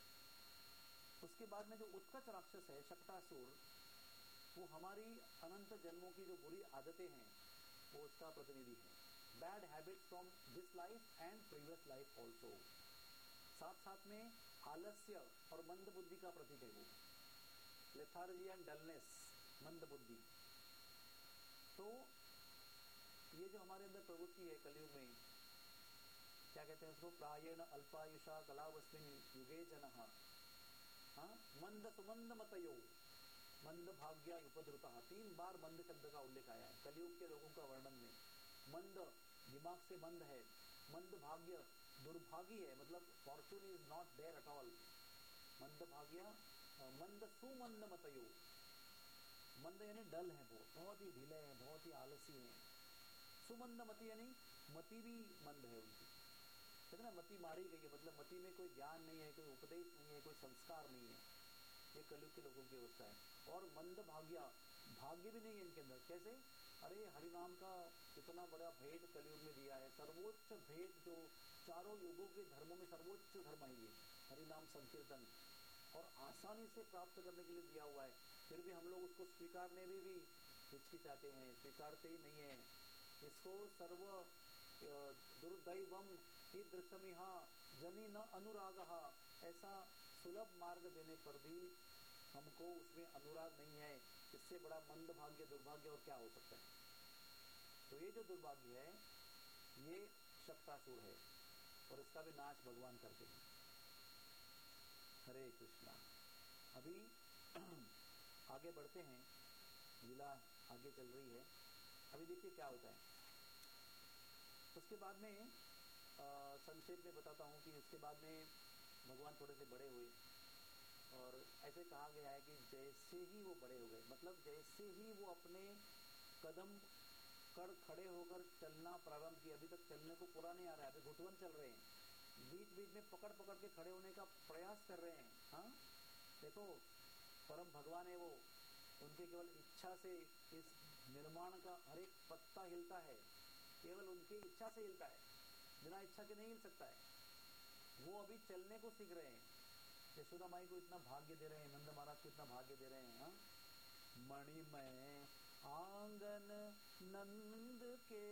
उसके बाद में जो उत्कच राक्षस है शक्टासुर, वो हमारी अनंत जन्मों की जो बुरी आदतें हैं वो उसका प्रतिनिधि है। Bad habits from this life and previous life also. साथ साथ में आलस्य और मंद बुद्धि का प्रतीक है वो, लेथार्जी एंड डलनेस, मंद बुद्धि। तो ये जो हमारे अंदर प्रवृत्ति है कलयुग में, क्या कहते हैं उसको, प्रायण अल्पायुषा कलावस्मिन युगे जनः, हाँ, मंद सुमंद मतयो मंद भाग्य उपद्रुता। तीन बार मंद शब्द का उल्लेख आया है कलयुग के लोगों का वर्णन में। मंद दिमाग से मंद है, मंद भाग्य दुर्भागी है, मतलब fortune is not there at all. मंद भाग्य, मंद सुमंद मतयो, मंद यानी डल है, बहुत बहुत ही ढीले हैं, बहुत ही आलसी हैं। सुमंद मति यानी मति भी मंद है उनकी, कहते ना मति मारी गई है, मतलब मति में कोई ज्ञान नहीं है, कोई उपदेश नहीं है, कोई संस्कार नहीं है। ये कलयुग के लोगों की अवस्था है। और मंद भाग्य, भाग्य भी नहीं है इनके अंदर। कैसे? अरे हरिनाम का इतना बड़ा भेंट कलयुग में दिया है, सर्वोच्च भेंट जो चारों युगों के धर्मों में सर्वोच्च धर्म है ये हरिनाम संकीर्तन, और आसानी से प्राप्त करने के लिए दिया हुआ है। फिर भी हम लोग उसको स्वीकारने में भी हिचकिचाते हैं, स्वीकारते ही नहीं है इसको। सर्व दुर्दैवम ईदृशमिहा जनी न अनुरागः, ऐसा सुलभ मार्ग देने पर भी हमको उसमें अनुराग नहीं है। इससे बड़ा मंद भाग्य दुर्भाग्य और क्या हो सकता है? तो ये जो दुर्भाग्य है ये शक्तासुर है, और इसका भी नाश भगवान करते हैं। हरे कृष्णा। अभी आगे बढ़ते हैं, लीला आगे चल रही है। अभी देखिए क्या होता है। उसके बाद में संक्षेप में बताता हूँ कि उसके बाद में भगवान थोड़े से बड़े हुए, और ऐसे कहा गया है कि जैसे ही वो बड़े हो गए, मतलब जैसे ही वो अपने कदम कर खड़े होकर चलना प्रारंभ किया, अभी तक चलने को पूरा नहीं आ रहा है, अभी घुटवन चल रहे हैं, बीच बीच में पकड़ पकड़ के खड़े होने का प्रयास कर रहे हैं। हाँ देखो, परम भगवान है वो, उनके केवल इच्छा से इस निर्माण का हर एक पत्ता हिलता है, केवल उनकी इच्छा से हिलता है, बिना इच्छा के नहीं हिल सकता है। वो अभी चलने को सीख रहे हैं। यशोदा माई को इतना भाग्य दे रहे हैं, नंद महाराज को इतना भाग्य दे रहे हैं। हाँ, मणिमय आंगन नंद के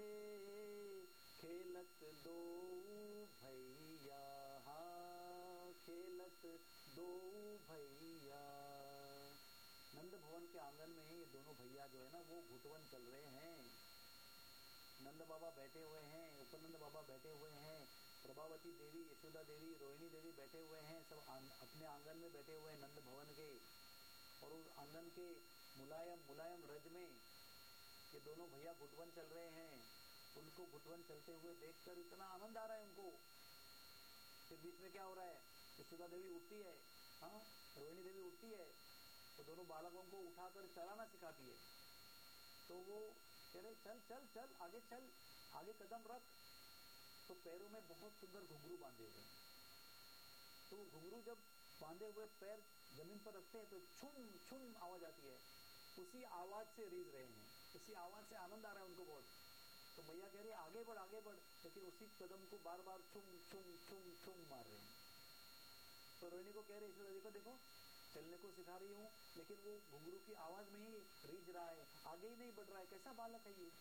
खेलत दो भैया, हाँ खेलत दो भैया। नंद भवन के आंगन में ये दोनों भैया जो है ना वो घुटवन चल रहे हैं। नंद बाबा बैठे हुए हैं, उपनंद बाबा बैठे हुए हैं, प्रभावती देवी, यशोदा देवी, रोहिणी देवी बैठे हुए हैं, सब आन, अपने आंगन में बैठे हुए हैं नंद भवन के। और उस आंगन के मुलायम मुलायम रज में ये दोनों भैया घुटवन चल रहे हैं। उनको घुटवन चलते हुए देखकर इतना आनंद आ रहा है उनको। फिर बीच में क्या हो रहा है, यशोदा देवी उठती है, हाँ रोहिणी देवी उठती है, तो दोनों बालकों को उठाकर चलाना सिखाती है। तो वो कह रहे चल चल चल आगे चल, आगे कदम रख। तो पैरों में बहुत सुंदर घुंघरू बांधे हुए हैं। तो घुंघरू जब बांधे हुए पैर जमीन पर रखते हैं तो छुम छुम आवाज आती है। उसी आवाज से रीझ रहे हैं, उसी आवाज से आनंद आ रहा है उनको बहुत। तो मैया कह रही है आगे बढ़ आगे बढ़, लेकिन उसी कदम को बार बार छुम छुम छुम छुम मार रहे हैं। तो रोहिणी को कह रहे हैं देखो देखो चलने को सिखा रही हूँ, लेकिन वो घुंघरू की आवाज में ही रीझ रहा है, आगे ही नहीं बढ़ रहा है। कैसा बालक है ये,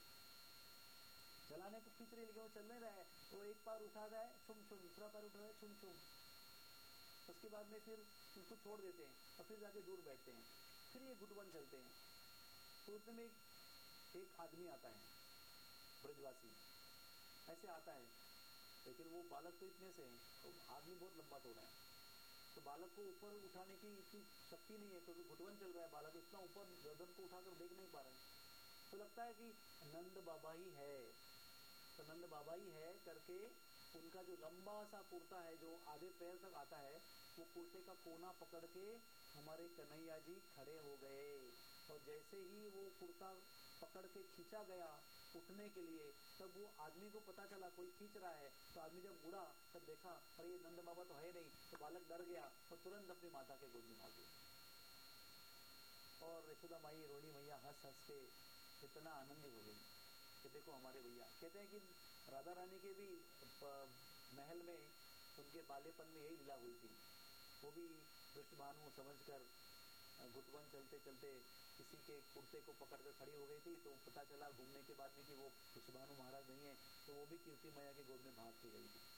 चलाने को खींच रही है लेकिन वो चल नहीं रहा है। वो एक पैर उठा रहा है छुम छुम, दूसरा पैर उठा रहा है छुम छुम। उसके बाद में फिर उसको छोड़ देते हैं और फिर जाके दूर बैठते हैं, फिर ये घुटवन चलते हैं। तो उसमें एक, एक आदमी आता है ब्रजवासी, ऐसे आता है, लेकिन वो बालक तो इतने से है, तो आदमी बहुत लंबा तोड़ा है। तो बालक को ऊपर उठाने की इतनी शक्ति नहीं है क्योंकि घुटवन चल रहा है, बालक इतना ऊपर गर्दन को उठाकर देख नहीं पा रहे हैं। तो लगता है कि नंद बाबा ही है, तो नंद बाबा ही है करके उनका जो लंबा सा कुर्ता है जो आधे पैर तक आता है, वो कुर्ते का कोना पकड़ के हमारे कन्हैया जी खड़े हो गए। और जैसे ही वो कुर्ता पकड़ के खींचा गया उठने के लिए, तब वो आदमी को पता चला कोई खींच रहा है। तो आदमी जब मुड़ा तब देखा अरे ये नंद बाबा तो है नहीं। तो बालक डर गया और तुरंत अपनी माता के गोद में भाग गया। और यशोदा माई रोहिणी मैया हंस हंस के इतना आनंदित हो गई कि देखो हमारे भैया। कहते हैं कि राधा रानी के भी महल में उनके बाल्यपन में यही लीला हुई थी। वो भी कृष्ण भानु समझकर घुटवन चलते चलते किसी के कुर्ते को पकड़कर खड़ी हो गई थी, तो पता चला घूमने के बाद में कि वो कृष्ण भानु महाराज नहीं है, तो वो भी कीर्ति मैया के गोद में भाग के गई थी।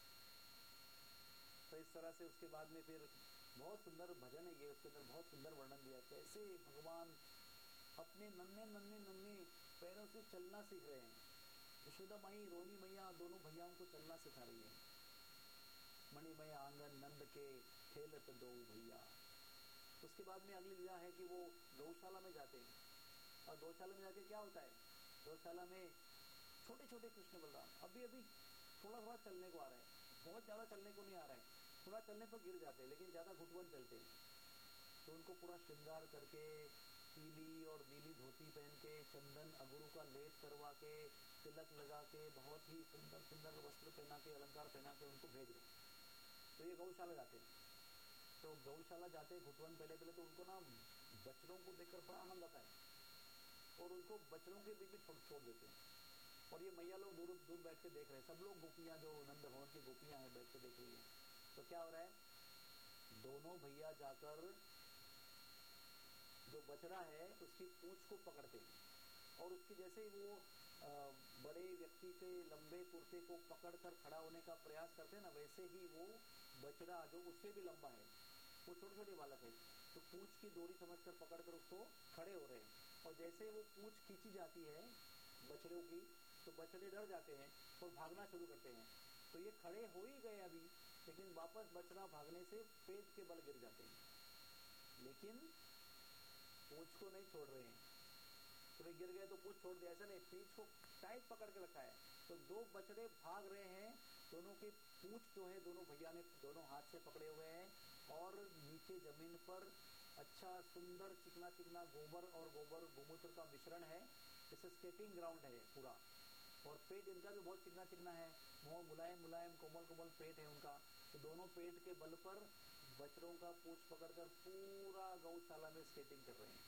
तो इस तरह से उसके बाद में फिर बहुत सुंदर भजन है ये, उसके अंदर बहुत सुंदर वर्णन दिया कैसे भगवान अपने नन्हे नन्हे नन्हे पैरों से चलना सीख रहे हैं। यशोदा माई रोहिणी मैया दोनों भैयाओं को चलना सिखा रही है। मणिमय आंगन नंद के खेलत दो भैया। उसके बाद में अगली लीला है कि वो गौशाला में जाते हैं, और गौशाला में जाके क्या होता है, गौशाला में छोटे छोटे कृष्ण बलराम अभी अभी थोड़ा थोड़ा चलने को आ रहा है, बहुत ज्यादा चलने को नहीं आ रहा है, थोड़ा चलने पर गिर जाते हैं, लेकिन ज्यादा घुटवन चलते हैं। तो उनको पूरा श्रृंगार करके पीली और नीली धोती पहन के, चंदन अगुरु का लेप करवा के, तिलक लगा के, बहुत ही सुंदर सुंदर वस्त्र पहना के, अलंकार पहना के उनको भेज रहे। तो ये गौशाला जाते हैं। तो गौशाला जाते हैं घुटवन पहले पहले तो उनको ना बच्चों को देखकर बड़ा आनंद आता है, और उनको बच्चों के बीच में छोड़ छोड़ देते हैं। और ये मैया लोग दूर दूर बैठ के देख रहे हैं, सब लोग गोपियां जो नंद भवन की गोपियां हैं बैठ के देख रही है। तो क्या हो रहा है, दोनों भैया जाकर जो बछड़ा है उसकी पूंछ को पकड़ते हैं, और उसकी जैसे ही वो आ, बड़े व्यक्ति के लंबे कुर्ते को पकड़कर खड़ा होने का प्रयास करते हैं ना, वैसे ही वो बछड़ा जो उससे भी लंबा है, वो छोटे छोटे बालक है, तो पूंछ की डोरी समझकर पकड़कर उसको खड़े हो रहे हैं। और जैसे वो पूंछ खींची जाती है बछड़ों की, तो बछड़े डर जाते हैं और भागना शुरू करते हैं। तो ये खड़े हो ही गए अभी, लेकिन वापस बछड़ा भागने से पेट के बल गिर जाते हैं, लेकिन पूंछ को नहीं छोड़ रहे हैं। तो गिर गए तो पूंछ छोड़ दिया, ऐसा नहीं, पीठ को टाइट पकड़ के रखा है। तो दो बछड़े भाग रहे हैं, दोनों की पूंछ जो है दोनों भैया ने दोनों हाथ से पकड़े हुए हैं, और नीचे जमीन पर अच्छा सुंदर चिकना चिकना गोबर और गोबर गोमूत्र का मिश्रण है, जैसे स्केटिंग ग्राउंड है पूरा। और पेट इनका भी बहुत चिकना चिकना है, मुंह मुलायम मुलायम कोमल कोमल पेट है उनका। तो दोनों पेट के बल पर बछड़ों का पूंछ पकड़कर पूरा गौशाला में स्केटिंग कर रहे हैं।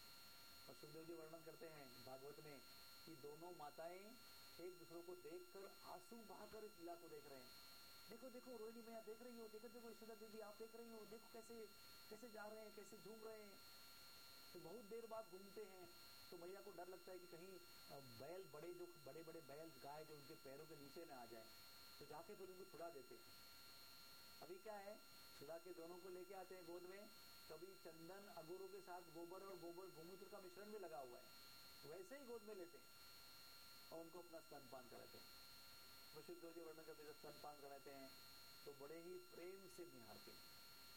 और सुखदेव जी वर्णन करते हैं भागवत में कि दोनों माताएं एक दूसरे को देखकर आंसू बहाकर इस लीला को देख रहे हैं। देखो देखो रोहिणी मैया देख रही हो, देखो देखो यशोदा दीदी आप देख रही हो, देखो कैसे कैसे जा रहे हैं, कैसे झूम रहे हैं। तो बहुत देर बाद घूमते हैं, तो मैया को डर लगता है कि कहीं बैल बड़े जो बड़े बड़े बैल गाय जो उनके पैरों के नीचे न आ जाए, तो जाके फिर उनको छुड़ा देते हैं। अभी क्या है, छुड़ा के दोनों को लेके आते हैं गोद में, कभी चंदन अगुरु के साथ गोबर और गोबर गोमूत्र का मिश्रण भी लगा हुआ है, वैसे ही गोद में लेते हैं और उनको अपना स्तनपान कराते हैं। वशिष्ठ जी वर्णन करते जब स्तनपान कराते हैं तो बड़े ही प्रेम से निहारते हैं।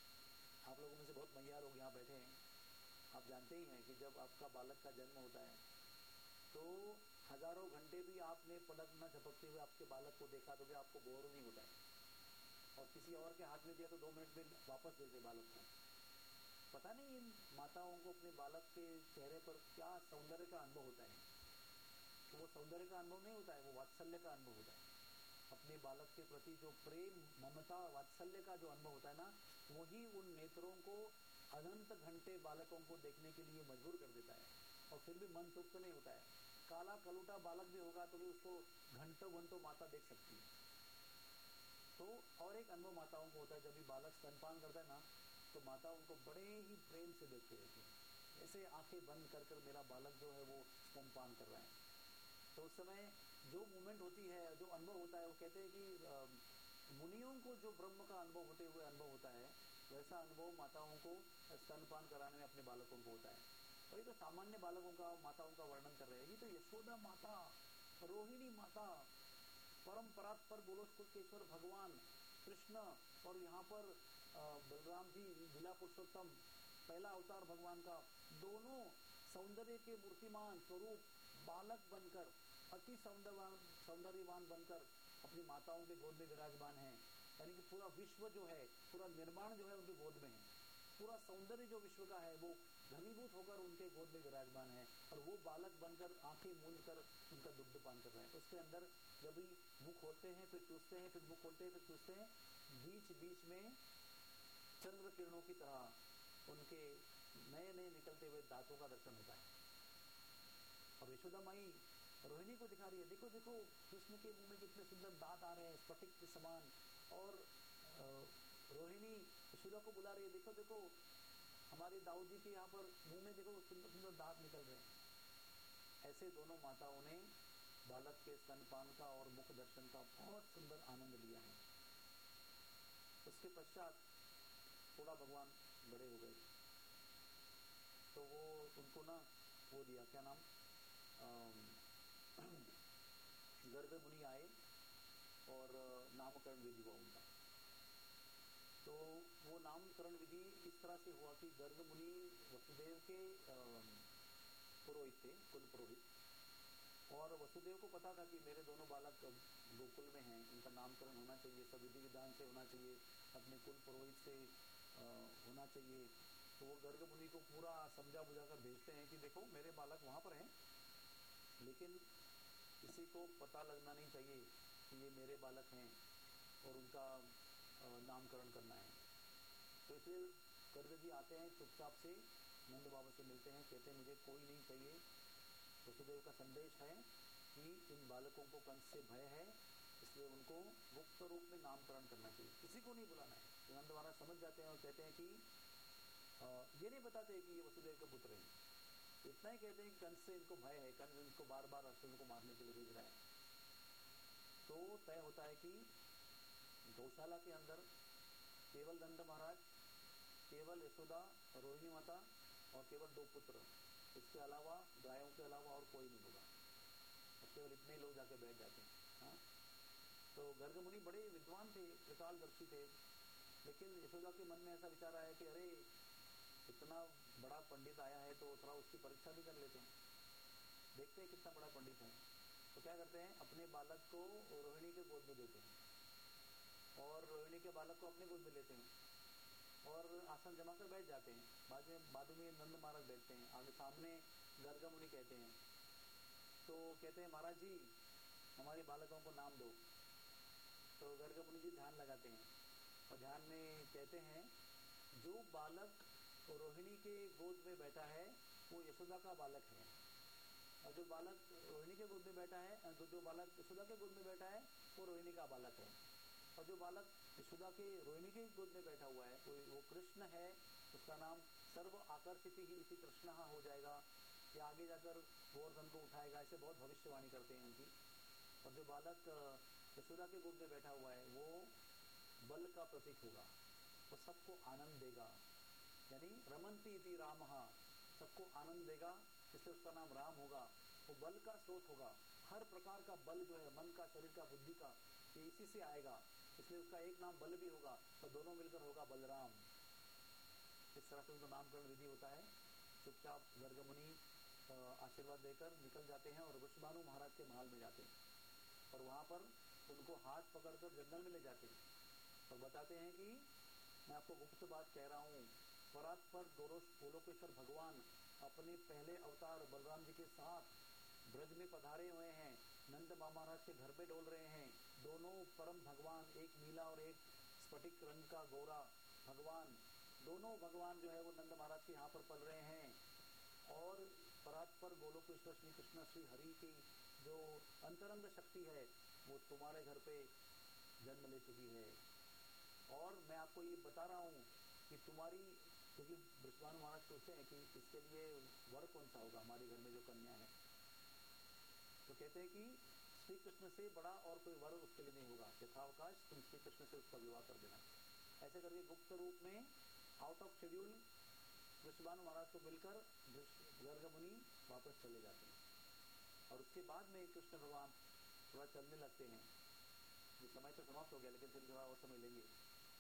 आप लोगों में से बहुत मैया लोग यहाँ बैठे हैं, आप जानते ही हैं कि जब आपका बालक का जन्म होता है तो हजारों घंटे भी आपने पलक न झपकते हुए आपके बालक को देखा तो भी आपको बोर नहीं होता है, और किसी और के हाथ में दिया तो दो मिनट में वापस देते बालक को। पता नहीं इन माताओं को अपने बालक के चेहरे पर क्या सौंदर्य का अनुभव होता है। तो वो सौंदर्य का अनुभव नहीं होता है, वो वात्सल्य का अनुभव होता है। अपने बालक के प्रति जो प्रेम ममता वात्सल्य का जो अनुभव होता है ना, वही उन नेत्रों को अनंत घंटे बालकों को देखने के लिए मजबूर कर देता है, और फिर भी मन तृप्त नहीं होता है। काला कलूटा बालक भी होगा तो भी उसको घंटों घंटों माता देख सकती है। तो और एक अनुभव माताओं को होता है, जब भी बालक स्तनपान करता है ना, तो माता उनको बड़े ही प्रेम से देखते रहती है, ऐसे आंखें बंद कर कर मेरा बालक जो है वो स्तनपान कर रहा है। तो उस समय जो मूवमेंट होती है, जो अनुभव होता है, वो कहते हैं कि मुनियों को जो ब्रह्म का अनुभव होते हुए अनुभव होता है, वैसा अनुभव माताओं को स्तनपान कराने में अपने बालकों को होता है। और ये तो सामान्य बालकों का माताओं का वर्णन कर रहे हैं, ये तो यशोदा माता, रोहिणी माता, परम परात्पर गोलोककेश्वर भगवान कृष्ण, और यहाँ पर बलराम जी लीला पुरुषोत्तम पहला अवतार भगवान का, दोनों सौंदर्य के मूर्तिमान स्वरूप बालक बनकर अति सौंदर्यवान सौंदर्यवान बनकर अपनी माताओं के गोद में विराजमान है। यानी कि पूरा विश्व जो है, पूरा निर्माण जो है उनके गोद में है, पूरा सौंदर्य जो विश्व का है वो घनीभूत होकर उनके गोद में विराजमान है, और वो बालक बनकर आंखें मूंद कर उनका दुग्धपान कर रहे हैं। उसके अंदर जब भी मुख खोलते हैं फिर चूसते हैं, फिर मुख खोलते हैं फिर चूसते हैं, बीच बीच में चंद्र किरणों की तरह उनके नए नए निकलते हुए दांतों का दर्शन होता है। और यशोदा माई रोहिणी को दिखा रही है, देखो देखो कृष्ण के मुंह में कितने सुंदर दांत आ रहे हैं, स्फटिक के समान, और रोहिणी यशोदा को बुला रही है, देखो देखो हमारे दाऊद जी के यहाँ पर मुंह में देखो सुंदर सुंदर दांत निकल रहे हैं। ऐसे दोनों माताओं ने बालक के स्तनपान का और मुख दर्शन का बहुत सुंदर आनंद लिया है। उसके पश्चात थोड़ा भगवान बड़े हो गए तो वो उनको ना वो दिया, क्या नाम, गर्ग मुनि आए और नामकरण विधि हुआ उनका। तो वो नामकरण विधि इस तरह से हुआ कि गर्ग मुनि वसुदेव के पुरोहित थे, कुल पुरोहित, और वसुदेव को पता था कि मेरे दोनों बालक गोकुल में हैं, इनका नामकरण होना चाहिए, सब विधि विधान से होना चाहिए, अपने कुल पुरोहित से होना चाहिए। तो वो गर्ग मुनि को पूरा समझा बुझा कर भेजते हैं कि देखो मेरे बालक वहाँ पर हैं, लेकिन किसी को पता लगना नहीं चाहिए कि ये मेरे बालक हैं और उनका नामकरण करना है। तो इसलिए गर्ग जी आते हैं चुपचाप से, नंद बाबा से मिलते हैं, कहते हैं मुझे कोई नहीं चाहिए, वसुदेव का संदेश है कि इन बालकों को कंस से भय है, इसलिए उनको गुप्त रूप में नामकरण करना चाहिए, किसी को नहीं बुलाना है। तो नंद महाराज समझ जाते हैं और कहते हैं कि आ, ये नहीं बताते कि ये वसुदेव के पुत्र हैं, इतना ही कहते हैं कि कंस से इनको भय है, कंस इनको बार बार अर्जुन को मारने के लिए भेज रहा है। तो तय होता है कि गौशाला के अंदर केवल नंद महाराज, केवल यशोदा, रोहिणी माता और केवल दो पुत्र, इसके अलावा गायों के अलावा और कोई नहीं होगा, और केवल इतने लोग जाके बैठ जाते हैं। हाँ, तो गर्ग मुनि बड़े विद्वान थे, त्रिकालदर्शी थे, लेकिन यशोदा के मन में ऐसा विचार आया कि अरे इतना बड़ा पंडित आया है तो थोड़ा उसकी परीक्षा भी कर लेते हैं, देखते हैं कितना बड़ा पंडित है। तो क्या करते हैं, अपने बालक को रोहिणी के गोद में देते हैं और रोहिणी के बालक को अपने गोद में लेते हैं और आसन जमा कर बैठ जाते हैं। बाद में बाद में नंद महाराज बैठते हैं, आगे सामने गर्ग मुनि कहते हैं, तो कहते हैं महाराज जी हमारे बालकों को नाम दो। तो गर्ग मुनि जी ध्यान लगाते हैं और ध्यान में कहते हैं जो बालक रोहिणी के गोद में बैठा है वो यशोदा का बालक है, और जो बालक रोहिणी के गोद में बैठा है, जो जो बालक यशोदा के गोद में बैठा है वो रोहिणी का बालक है, और जो बालक यशोदा के रोहिणी के गोद में बैठा हुआ है वो, वो कृष्ण है, उसका नाम सर्व आकर्षित ही इसी कृष्ण हो जाएगा, या आगे जाकर गोवर्धन को उठाएगा, ऐसे बहुत भविष्यवाणी करते हैं उनकी। और जो बालक यशोदा के गोद में बैठा हुआ है वो बल का प्रतीक होगा, वो सबको आनंद देगा, यानी रमन्ति इति रामः, सबको आनंद देगा, इसलिए उसका नाम राम होगा। वो बल का स्रोत होगा, हर प्रकार का बल जो है मन का, शरीर का, बुद्धि का, ये इसी से आएगा, इसलिए उसका एक नाम बल भी होगा, तो दोनों मिलकर होगा बलराम। इस तरह से उनका नामकरण विधि होता है। चुपचाप गर्ग मुनि आशीर्वाद देकर निकल जाते हैं और वृषभानु महाराज के महल में जाते हैं, और वहां पर उनको हाथ पकड़कर जंगल में ले जाते हैं और बताते हैं कि मैं आपको गुप्त बात कह रहा हूँ, परात्पर गोलोकेश्वर भगवान अपने पहले अवतार बलराम जी के साथ ब्रज में पधारे हुए हैं, नंद महाराज के घर पे डोल रहे हैं, दोनों परम भगवान, एक नीला और एक स्फटिक रंग का गोरा भगवान, दोनों भगवान जो है वो नंद महाराज के यहाँ पर पल रहे हैं, और परात्पर गोलोकेश्वर श्री कृष्ण श्री हरि की जो अंतरंग शक्ति है वो तुम्हारे घर पे जन्म ले चुकी है, और मैं आपको ये बता रहा हूँ कि तुम्हारी, क्योंकि वृषभानु महाराज पूछते हैं कि इसके लिए वर कौन सा होगा हमारे घर में जो कन्या है, तो कहते हैं कि श्री कृष्ण से बड़ा और कोई वर उसके लिए नहीं होगा, यथावकाश तुम श्री कृष्ण से उसका विवाह कर देना। ऐसे करके गुप्त रूप में out of schedule Vrishabhanu Maharaj को मिलकर गर्ग मुनि वापस चले जाते हैं, और उसके बाद में कृष्ण भगवान थोड़ा चलने लगते हैं। ये समय तो समाप्त हो गया, लेकिन फिर थोड़ा और समय लेंगे।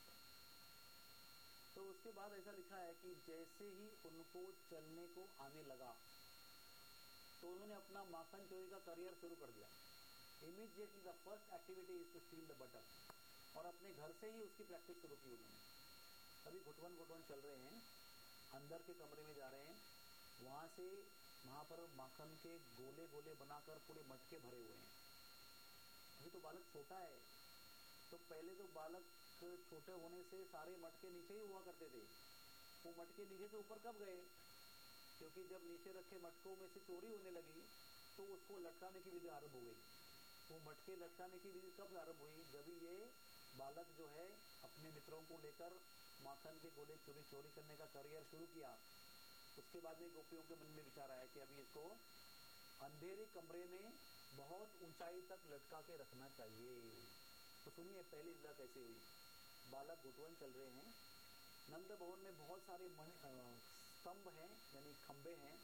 तो उसके बाद ऐसा लिखा है कि जैसे ही उनको चलने को आने लगा तो उन्होंने अपना माखन चोरी का करियर शुरू कर दिया। Immediately the first activity is to steal the butter, और अपने घर से ही उसकी प्रैक्टिस शुरू की उन्होंने। अभी घुटवन घुटवन चल रहे हैं, अंदर के कमरे में जा रहे हैं, वहां से वहां पर माखन के गोले गोले बनाकर पूरे मटके भरे हुए हैं। अभी तो बालक छोटा है, तो पहले तो बालक छोटे होने से सारे मटके नीचे ही हुआ करते थे, वो मटके नीचे से ऊपर कब गए, क्योंकि जब नीचे रखे मटकों में से चोरी होने लगी तो उसको लटकाने की विधि आरंभ हो गई। वो मटके लटकाने की विधि कब आरंभ हुई, जब ये बालक जो है अपने मित्रों को लेकर माखन के गोले चोरी चोरी करने का करियर शुरू किया। उसके बाद में गोपियों के मन में विचार आया कि अभी इसको अंधेरे कमरे में बहुत ऊंचाई तक लटका के रखना चाहिए। तो सुनिए पहली लीला कैसे हुई। बालक घुटवन चल रहे हैं, नंद भवन में बहुत सारे स्तंभ हैं यानी खंबे हैं,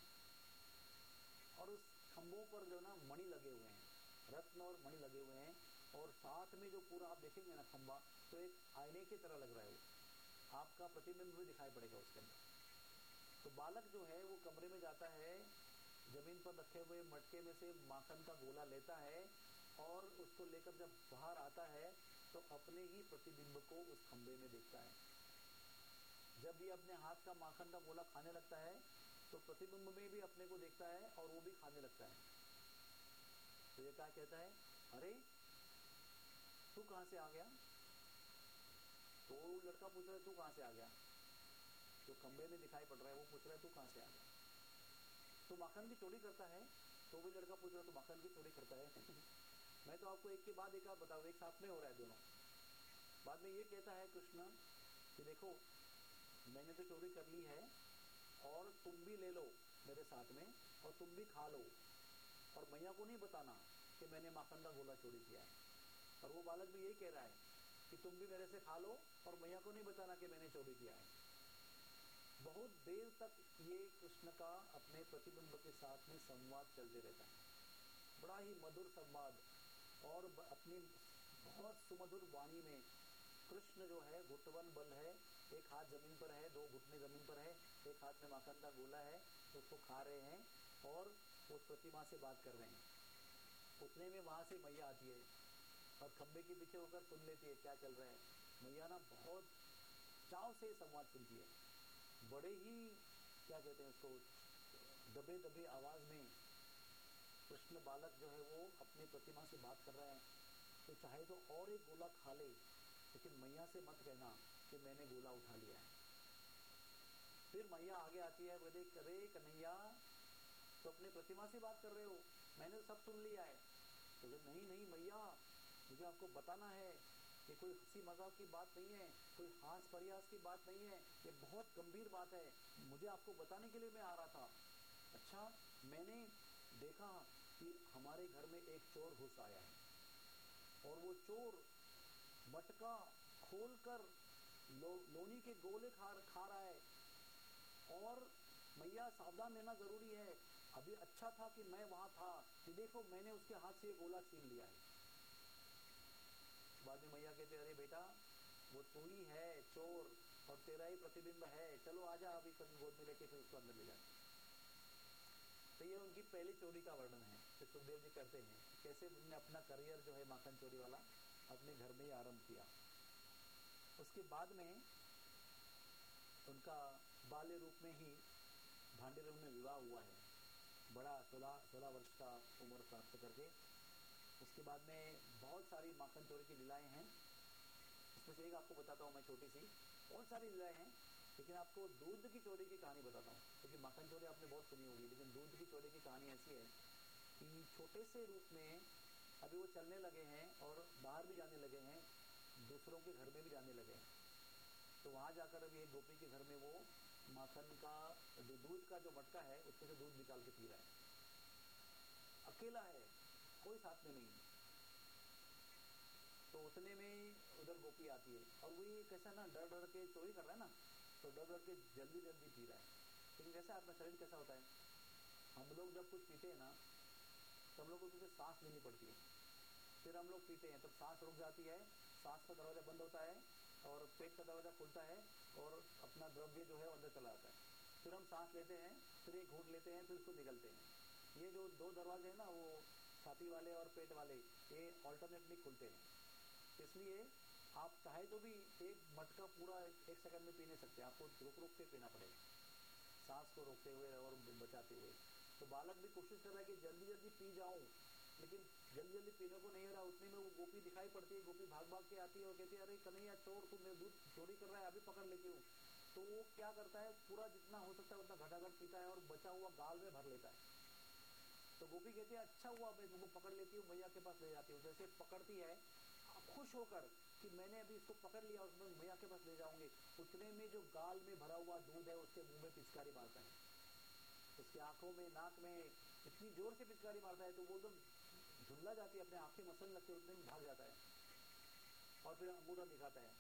और उस खंभों पर जो ना मणि लगे हुए हैं, रत्न और मणि लगे हुए हैं, और साथ में जो पूरा आप देखेंगे ना खंबा, तो एक आईने की तरह लग रहा है, वो आपका प्रतिबिंब भी दिखाई पड़ेगा उसके अंदर। तो बालक जो है वो कमरे में जाता है, जमीन पर रखे हुए मटके में से माखन का गोला लेता है, और उसको लेकर जब बाहर आता है तो अपने ही प्रतिबिंब को उस खंबे में देखता है। जब भी अपने हाथ का माखन का गोला खाने लगता है तो प्रतिबिंब में भी अपने को देखता है और वो भी खाने लगता है। तो ये क्या कहता है, अरे तू कहां से आ गया? तो लड़का पूछ रहा है तू कहां से आ गया? जो खंबे में दिखाई पड़ रहा है वो पूछ रहा है तू कहां से आ गया? तो माखन की चोरी करता है। तो भी लड़का पूछ रहा है तो माखन की चोरी करता है मैं तो आपको एक के बाद एक आप बताऊं, एक साथ में हो रहा है दोनों। बाद में ये कहता है कृष्ण कि देखो मैंने तो चोरी कर ली है, और तुम भी ले लो मेरे साथ में, और तुम भी खा लो, और मैया को नहीं बताना कि मैंने माखन का गोला चोरी किया है। और वो बालक भी यही कह रहा है कि तुम भी मेरे से खा लो और मैया को नहीं बताना कि मैंने चोरी किया है। बहुत देर तक ये कृष्ण का अपने प्रतिबिंब के साथ में संवाद चलते रहता है, बड़ा ही मधुर संवाद, और अपनी बहुत सुमधुर वाणी में कृष्ण जो है घुटवन बल है, एक हाथ जमीन पर है, दो घुटने जमीन पर है, एक हाथ में माखन का गोला है, उसको खा रहे हैं और उस प्रतिमा से बात कर रहे हैं। उतने में वहां से मैया आती है और खंबे के पीछे होकर सुन लेती है क्या चल रहा है। मैया ना बहुत चाव से संवाद सुनती है, बड़े ही क्या कहते हैं उसको, दबे दबे आवाज में कृष्ण बालक जो है वो अपनी प्रतिमा से बात कर रहा है। तो चाहे तो और एक गोला खा ले, लेकिन मैया से मत कहना कि मैंने गोला उठा लिया है। फिर मैया आगे आती है, बोले अरे कन्हैया तो अपनी प्रतिमा से बात कर रहे हो, मैंने तो सब सुन लिया है। तो नहीं नहीं मैया, मुझे आपको बताना है कि कोई हंसी मजाक की बात नहीं है, कोई हास परिहास की बात नहीं है, ये बहुत गंभीर बात है, मुझे आपको बताने के लिए मैं आ रहा था। अच्छा, मैंने देखा कि हमारे घर में एक चोर घुस आया है, और वो चोर मटका खोलकर लो, लोनी के गोले खा खा रहा है, और मैया सावधान रहना जरूरी है। अभी अच्छा था कि मैं वहां था, कि देखो मैंने उसके हाथ से ये गोला छीन लिया है। बाद में मैया कहते अरे बेटा वो तू ही है चोर, और तेरा ही प्रतिबिंब है, चलो आजा अभी कभी गोद में लेके फिर उसको अंदर ले जाए। तो ये उनकी पहली चोरी का वर्णन है कि सुखदेव जी करते हैं कैसे उन्होंने अपना करियर जो है माखन चोरी वाला अपने घर में ही आरंभ किया। उसके बाद में उनका बाल्य रूप में ही भांडेर में विवाह हुआ है, बड़ा सोलह सोलह वर्ष का उम्र प्राप्त करके। उसके बाद में बहुत सारी माखन चोरी की लीलाएं हैं, उसमें से एक आपको बताता हूँ मैं, छोटी सी, बहुत सारी लीलाएं हैं, लेकिन आपको दूध की चोरी की कहानी बताता हूँ, क्योंकि माखन चोरी आपने बहुत सुनी होगी, लेकिन दूध की चोरी की कहानी ऐसी है कि छोटे से रूप में अभी वो चलने लगे हैं और बाहर भी जाने लगे हैं, दूसरों के घर में भी जाने लगे हैं। तो वहाँ जाकर अभी एक गोपी के घर में वो माखन का जो दूध का जो मटका है उसमें से दूध निकाल के पी रहा है, अकेला है, कोई साथ में नहीं है। तो उतने में उधर गोपी आती है, और वो ये कैसा ना डर डर के चोरी कर रहा है ना, तो डर डर के जल्दी जल्दी पी रहा है। लेकिन कैसा आपका शरीर कैसा होता है, हम लोग जब कुछ पीते हैं ना तो हम लोग को तो सांस लेनी पड़ती है, फिर हम लोग पीते हैं तब सांस रुक जाती है, सांस का दरवाजा बंद होता है और पेट का दरवाजा खुलता है और अपना द्रव्य जो है अंदर चला आता है, फिर हम सांस लेते हैं, फिर एक घूंट लेते हैं, फिर उसको निकलते हैं। ये जो दो दरवाजे हैं ना, वो छाती वाले और पेट वाले, ये ऑल्टरनेटली खुलते हैं। इसलिए आप चाहे तो भी एक मटका पूरा एक सेकंड में पी नहीं सकते, आपको रुक रुक के पीना पड़ेगा, सांस को रोकते हुए और बचाते हुए। तो बालक भी कोशिश कर रहा है कि जल्दी जल्दी पी जाऊं, लेकिन जल्दी जल्दी पीने को नहीं हो रहा। उतने में वो गोपी दिखाई पड़ती है, गोपी भाग भाग के आती है और कहती है अरे कन्हैया चोर, तू मेरे दूध चोरी कर रहा है, अभी पकड़ लेती हूँ। तो वो क्या करता है, पूरा जितना हो सकता है उतना घटाघट पीता है और बचा हुआ गाल में भर लेता है। तो गोपी कहती है अच्छा हुआ मैं तुमको पकड़ लेती हूँ, मैया के पास ले जाती हूँ। जैसे पकड़ती है खुश होकर कि मैंने अभी इसको पकड़ लिया और मैं मैया के पास ले जाऊंगे, उतने में जो गाल में भरा हुआ दूध है उसके मुंह में पिचकारी मारता है, उसकी आंखों में, नाक में इतनी जोर से पिचकारी मारता है तो वो एकदम झुल्ला जाती है, अपने आंखें मसलने लगती है, उतने में भाग जाता है और फिर अंगूठा दिखाता है।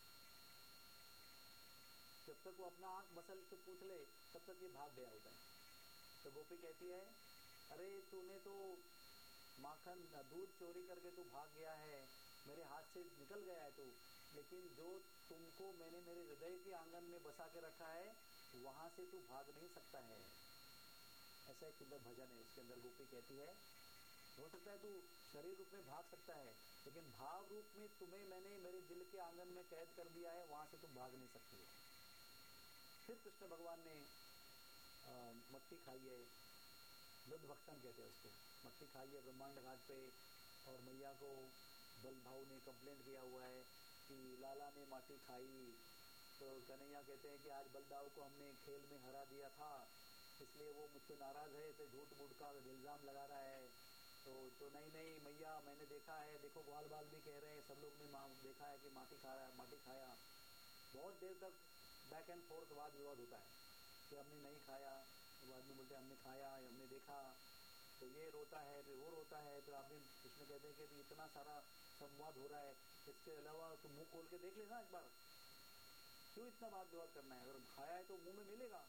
जब तक वो अपना आंख मसल के पूछ ले तब तक ये भाग गया होता है। तो गोपी कहती है, अरे तूने तो माखन दूध चोरी करके तू भाग गया है, मेरे हाथ से निकल गया है तू, लेकिन जो तुमको मैंने मेरे हृदय के आंगन में बसा के रखा है वहां से तू भाग नहीं सकता है। ऐसा एक सुंदर भजन है, उसके अंदर गोपी कहती है, हो सकता है तू शरीर रूप में भाग सकता है, लेकिन भाव रूप में तुम्हें मैंने मेरे दिल के आंगन में कैद कर दिया है, वहां से तुम भाग नहीं सकती हो। फिर कृष्ण भगवान ने आ, मट्टी खाई है, दुध भक्षण कहते हैं उसको, मट्टी खाई है ब्रह्मांड घाट पे, और मैया को बल भाव ने कंप्लेंट किया हुआ है कि लाला ने माटी खाई। तो कन्हैया कहते हैं कि आज बलदाव को हमने खेल में हरा दिया था, इसलिए वो मुझसे नाराज है, तो झूठ मूठ का इल्जाम लगा रहा है। तो तो नहीं नहीं मैया, मैंने देखा है, देखो ग्वाल बाल भी कह रहे हैं, सब लोग ने देखा है कि माटी खा रहा है, माटी खाया। बहुत देर तक बैक एंड फोर्थ वाद विवाद होता है कि हमने नहीं खाया, तो बाद में बोलते हमने खाया, हमने देखा। तो ये रोता है, फिर वो रोता है, फिर आपने कृष्ण कहते हैं कि इतना सारा संवाद हो रहा है, इसके अलावा तो मुंह खोल के देख लेना एक बार, क्यों इतना वाद विवाद करना है, अगर खाया है तो मुंह में मिलेगा।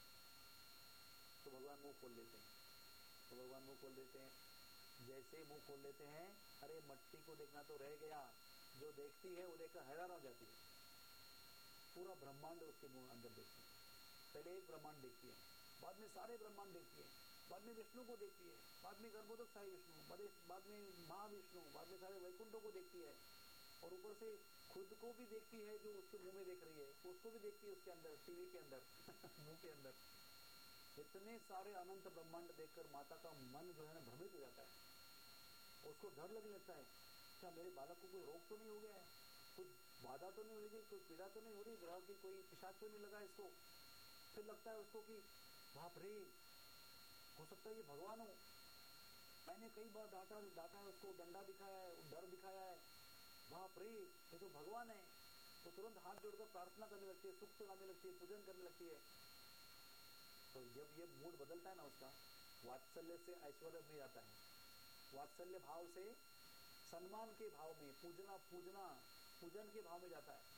तो भगवान मुंह खोल लेते हैं, तो भगवान मुंह खोल देते हैं, जैसे मुंह खोल लेते हैं, अरे मट्टी को देखना तो रह गया, जो देखती है वो देखकर हैरान हो जाती है, पूरा ब्रह्मांड उसके मुंह अंदर देखती है। पहले एक ब्रह्मांड देखती है, बाद में सारे ब्रह्मांड देखती है, बाद में विष्णु को देखती है, बाद में गर्भोदक साई विष्णु, बाद में महाविष्णु, बाद में सारे वैकुंठों को देखती है, और ऊपर से खुद को भी देखती है जो उसके मुंह में देख रही है, उसको भी देखती है उसके अंदर, टीवी के अंदर मुंह के अंदर। इतने सारे अनंत ब्रह्मांड देखकर माता का मन जो है ना भ्रमित हो जाता है, उसको डर लगने लगता है, क्या मेरे बालक को कोई रोग तो नहीं हो गया है, कुछ बाधा तो नहीं हो रही, कोई पीड़ा तो नहीं हो रही, ग्रह की कोई पिशाच तो नहीं लगा इसको। फिर लगता है उसको कि बाप रे, हो सकता है ये भगवान हो, मैंने कई बार डांटा डांटा है उसको, डंडा दिखाया है, डर दिखाया है, बाप रे ये तो भगवान है। तो तुरंत हाथ जोड़कर प्रार्थना करने लगती है, सुख सुनाने लगती है, पूजन करने लगती है। तो जब ये मूड बदलता है ना उसका, वात्सल्य से ऐश्वर्य में जाता है, वात्सल्य भाव से सम्मान के भाव में, पूजना पूजना पूजन के भाव में जाता है,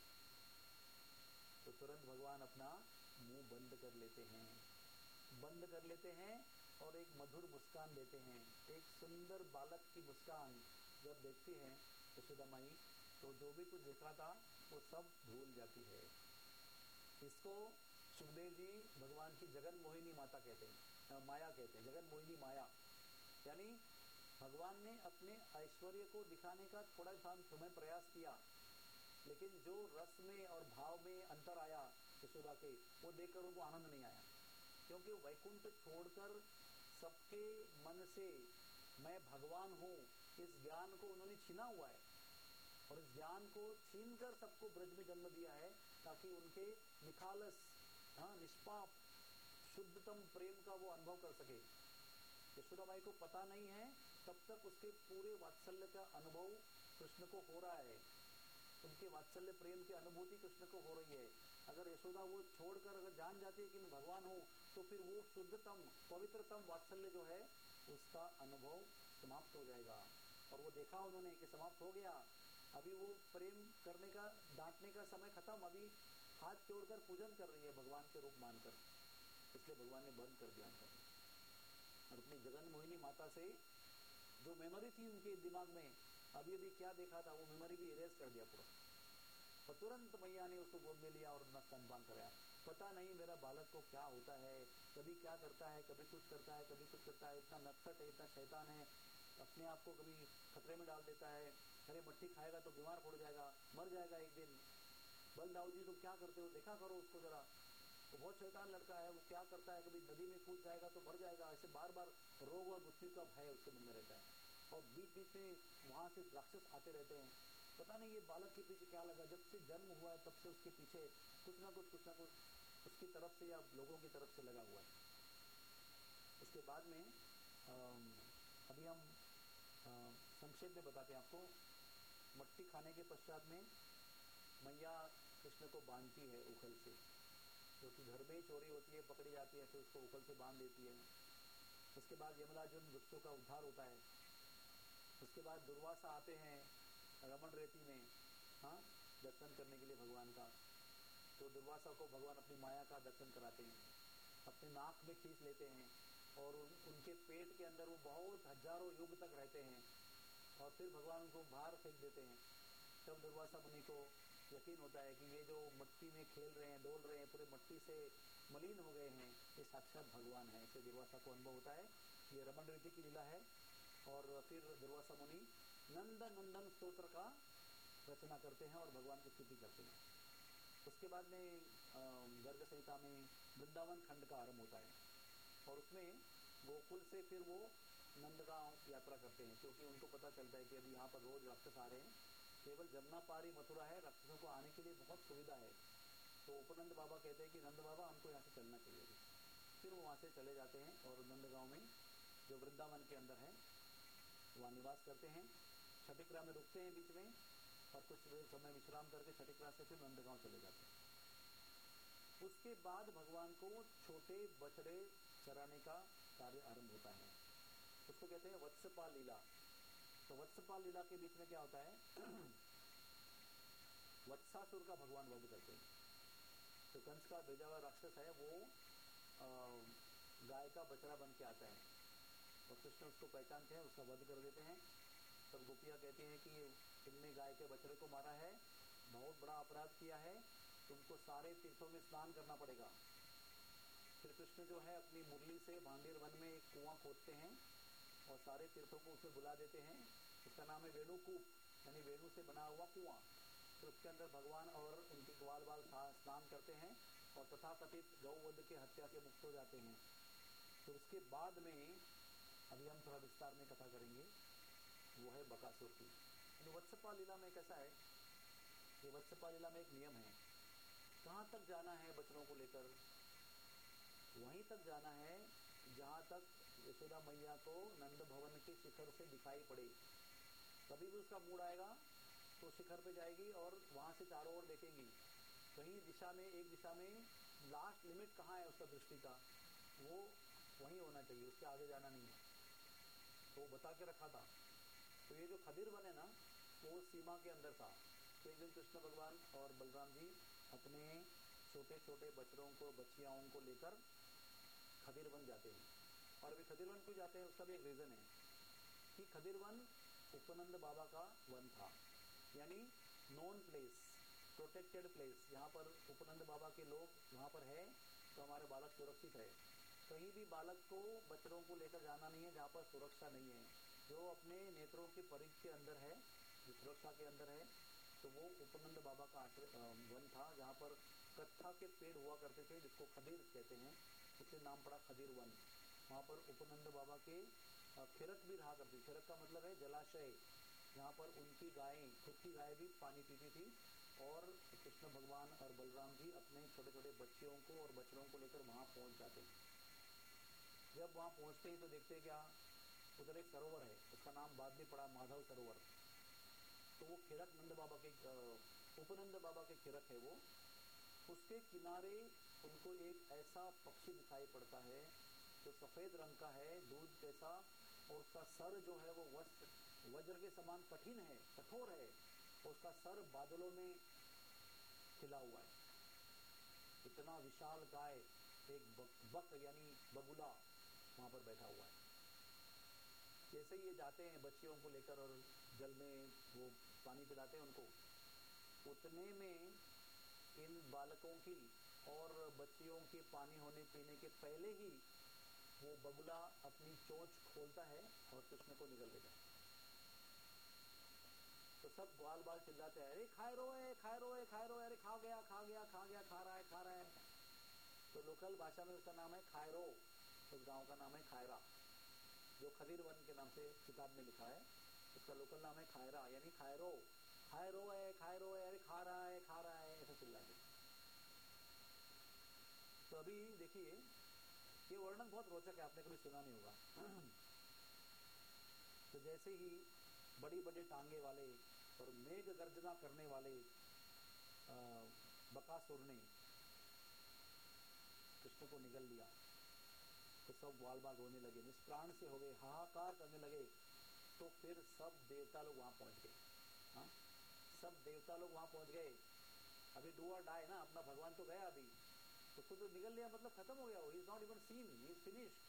तो तुरंत भगवान अपना मुंह बंद कर लेते हैं, बंद कर लेते हैं और एक मधुर मुस्कान देते हैं, एक सुंदर बालक की मुस्कान जब देखती हैं यशोदा माई, तो जो भी कुछ देखा था वो सब भूल जाती है। इसको सुखदेव जी भगवान की जगन मोहिनी माता कहते हैं, माया कहते हैं, जगन मोहिनी माया, यानी भगवान ने अपने ऐश्वर्य को दिखाने का थोड़ा समय प्रयास किया, लेकिन जो रस में और भाव में अंतर आया यशोदा के, वो देखकर उनको आनंद नहीं आया, क्योंकि वैकुंठ छोड़कर सबके मन से मैं भगवान हूँ इस ज्ञान को उन्होंने छीना हुआ है, और इस ज्ञान को छीनकर सबको ब्रज में जन्म दिया है, ताकि उनके निखालस, हाँ, निष्पाप शुद्धतम प्रेम का वो अनुभव कर सके। यशोदा माई को पता नहीं है तब तक उसके पूरे वात्सल्य का अनुभव कृष्ण को हो रहा है, उनके वात्सल्य प्रेम की अनुभूति कृष्ण को हो रही है। अगर यशोदा वो छोड़कर अगर जान जाती है कि मैं भगवान हूँ, तो फिर वो शुद्धतम पवित्रतम वात्सल्य जो है उसका अनुभव समाप्त हो जाएगा। और वो देखा उन्होंने कि समाप्त हो गया, अभी वो प्रेम करने का, डांटने का समय खत्म, अभी हाथ जोड़कर पूजन कर रही है भगवान के रूप मानकर, इसलिए भगवान ने बंद कर दिया उनको। और अपनी जगन मोहिनी माता से जो मेमोरी थी उनके दिमाग में, अभी अभी क्या देखा था वो मेमोरी भी इरेज कर दिया पूरा, और तुरंत मैया ने उसको गोद में लिया और अपना स्तनपान कराया। पता नहीं मेरा बालक को क्या होता है, कभी क्या करता है, कभी कुछ करता है, कभी कुछ करता है, इतना नटखट है, इतना शैतान है, अपने आप को कभी खतरे में डाल देता है, अरे मट्टी खाएगा तो बीमार पड़ जाएगा, मर जाएगा एक दिन, बलदाऊ जी तुम क्या करते हो, देखा करो उसको जरा, वो बहुत शैतान लड़का है, वो क्या करता है, कभी नदी में कूद जाएगा तो मर जाएगा, ऐसे बार बार रोग और मृत्यु का भय उसके मन में रहता है, और बीच बीच में वहां से राक्षस आते रहते हैं। पता नहीं ये बालक के पीछे क्या लगा, जब से जन्म हुआ है तब से उसके पीछे कुछ ना कुछ कुछ ना कुछ उसकी तरफ से या लोगों की तरफ से लगा हुआ है। उसके बाद में अभी हम संक्षेप में बताते हैं आपको। मट्टी खाने के पश्चात में मैया कृष्ण को बांधती है उखल से, क्योंकि घर में ही चोरी होती है, पकड़ी जाती है, तो उसको उखल से बांध देती है। उसके बाद यमलार्जुन वृक्षों का उद्धार होता है। उसके बाद दुर्वासा आते हैं रमण रेती में, हाँ, दर्शन करने के लिए भगवान का। तो दुर्वासा को भगवान अपनी माया का दर्शन कराते हैं, अपने नाक में खींच लेते हैं और उन, उनके पेट के अंदर वो बहुत हजारों युग तक रहते हैं और फिर भगवान उनको बाहर फेंक देते हैं। तब दुर्वासा मुनि को यकीन होता है कि ये जो मट्टी में खेल रहे हैं, डोल रहे हैं, पूरे मट्टी से मलिन हो गए हैं, ये साक्षात भगवान है। इससे दुर्वासा को अनुभव होता है ये रमण रीति की लीला है। और फिर दुर्वासा मुनि नंद नंदन स्तोत्र का रचना करते हैं और भगवान की स्तुति करते हैं। उसके बाद में गर्ग संहिता में वृंदावन खंड का आरंभ होता है और उसमें गोकुल से फिर वो नंदगांव यात्रा करते हैं, क्योंकि उनको पता चलता है कि अभी यहाँ पर रोज राक्षस आ रहे हैं, केवल जमुना पारी मथुरा है, राक्षसों को आने के लिए बहुत सुविधा है। तो उपनंद बाबा कहते हैं कि नंद बाबा हमको यहाँ से चलना चाहिए। फिर वो वहाँ से चले जाते हैं और नंदगांव में जो वृंदावन के अंदर है वहाँ निवास करते हैं। छठिकरा में रुकते हैं बीच में और कुछ समय विश्राम करके छठिकरा से फिर नंदगांव चले जाते हैं। उसके बाद भगवान को छोटे बछड़े चराने का कार्य आरंभ होता है, उसको कहते हैं वत्सपाल लीला। तो वत्सपाल लीला के बीच में क्या होता है वत्सासुर का भगवान वध करते हैं। तो कंस का भेजा हुआ राक्षस है वो गाय का बछड़ा बन के आता है और कृष्ण उसको पहचानते हैं, उसका वध कर देते हैं। तब गोपियाँ कहती हैं कि तुमने गाय के बछड़े को मारा है, बहुत बड़ा अपराध किया है, तुमको सारे तीर्थों में स्नान करना पड़ेगा। फिर कृष्ण जो है अपनी मुरली से भांडीर वन में एक कुआं खोदते हैं और सारे तीर्थों को उसमें बुला देते हैं। उसका नाम है वेणुकूप, यानी वेणु से बना हुआ कुआं। तो उसके अंदर भगवान और उनके ग्वाल बाल स्नान करते हैं और तथाकथित गौवध के हत्या से मुक्त हो जाते हैं। तो उसके बाद में अभी हम थोड़ा विस्तार में कथा करेंगे, वो है बकासुर की। वत्सपाल लीला में कैसा है, ये वत्सपाल लीला में एक नियम है, कहाँ तक जाना है बच्चों को लेकर, वहीं तक जाना है जहाँ तक यशोदा मैया को नंद भवन के शिखर से दिखाई पड़े। कभी भी उसका मूड आएगा तो शिखर पे जाएगी और वहाँ से चारों ओर देखेंगी, कहीं दिशा में, एक दिशा में लास्ट लिमिट कहाँ है उसका दृष्टि का, वो वहीं होना चाहिए, उसके आगे जाना नहीं है। तो वो बता के रखा था। तो ये जो खदिर वन है ना, वो सीमा के अंदर था। तो एक दिन कृष्ण भगवान और बलराम जी अपने छोटे छोटे बच्चों को, बच्चियाओं को लेकर खदिर वन जाते हैं। और अभी खदिर वन क्यों जाते हैं उसका भी एक रीजन है कि खदिर वन उपनंद बाबा का वन था, यानी नोन प्लेस, प्रोटेक्टेड प्लेस। यहाँ पर उपनंद बाबा के लोग वहाँ पर है तो हमारे बालक सुरक्षित है। कहीं भी बालक को, बच्चों को लेकर जाना नहीं है जहाँ पर सुरक्षा नहीं है। जो अपने नेत्रों के परिध के अंदर है, जो सुरक्षा के अंदर है, तो वो उपनंद बाबा का आश्रय वन था, जहाँ पर कत्था के पेड़ हुआ करते थे, जिसको खदीर कहते हैं, उससे नाम पड़ा खदीर वन। वहाँ पर उपनंद बाबा के खिरक भी रहा करती। खिरक का मतलब है जलाशय, जहाँ पर उनकी गायें, खुद की गाय भी पानी पीती थी और कृष्ण भगवान और बलराम जी अपने छोटे छोटे बच्चियों को और बच्चों को लेकर वहाँ पहुँच जाते हैं। जब वहाँ पहुँचते ही तो देखते क्या, उधर एक सरोवर है, उसका नाम बाद में पड़ा माधव सरोवर। तो वो खिरक नंद बाबा के, उपनंद बाबा के खिरक है वो। उसके किनारे उनको एक ऐसा पक्षी दिखाई पड़ता है जो सफेद रंग का है, दूध जैसा, और उसका सर जो है वो वज्र वज्र के समान कठिन है, कठोर है, और उसका सर बादलों में खिला हुआ है। इतना विशाल गाय, एक बक, बक यानी बगुला वहां पर बैठा हुआ है। जैसे ही ये जाते हैं बच्चियों को लेकर और जल में वो पानी पिलाते हैं उनको, उतने में इन बालकों की और बच्चियों के पानी होने पीने के पहले ही वो बगुला अपनी चोंच खोलता है और कृष्ण को निगल लेता है। तो सब ग्वाल बाल चिल्लाते हैं, अरे खाए रो है, खाए रो है, खाए रो है, अरे खा गया, खा गया, खा गया, खा रहा है, खा रहा है। तो लोकल भाषा में उसका नाम है खायरो, उस गांव का नाम है खायरा, जो खदीर वन के नाम से किताब में लिखा है। उसका लोकल नाम है खायरा, यानी खायरो, खायरो है, खायरो है, अरे खा रहा है, खा रहा है, ऐसा चिल्लाते। तो अभी देखिए, ये वर्णन बहुत रोचक है, आपने कभी सुना नहीं होगा। तो जैसे ही बड़ी बड़ी टांगे वाले और मेघ गर्जना करने वाले बकासुर ने कृष्ण को निगल लिया तो सब बाल बाल रोने लगे, निष्प्राण से हो गए, हाहाकार करने लगे। तो फिर सब देवता लोग वहां पहुंच गए। हाँ, सब देवता लोग वहां पहुंच गए। अभी डू और डाई ना, अपना भगवान तो गया, अभी उसको तो निगल लिया, मतलब खत्म हो गया, he is not even seen, he is finished.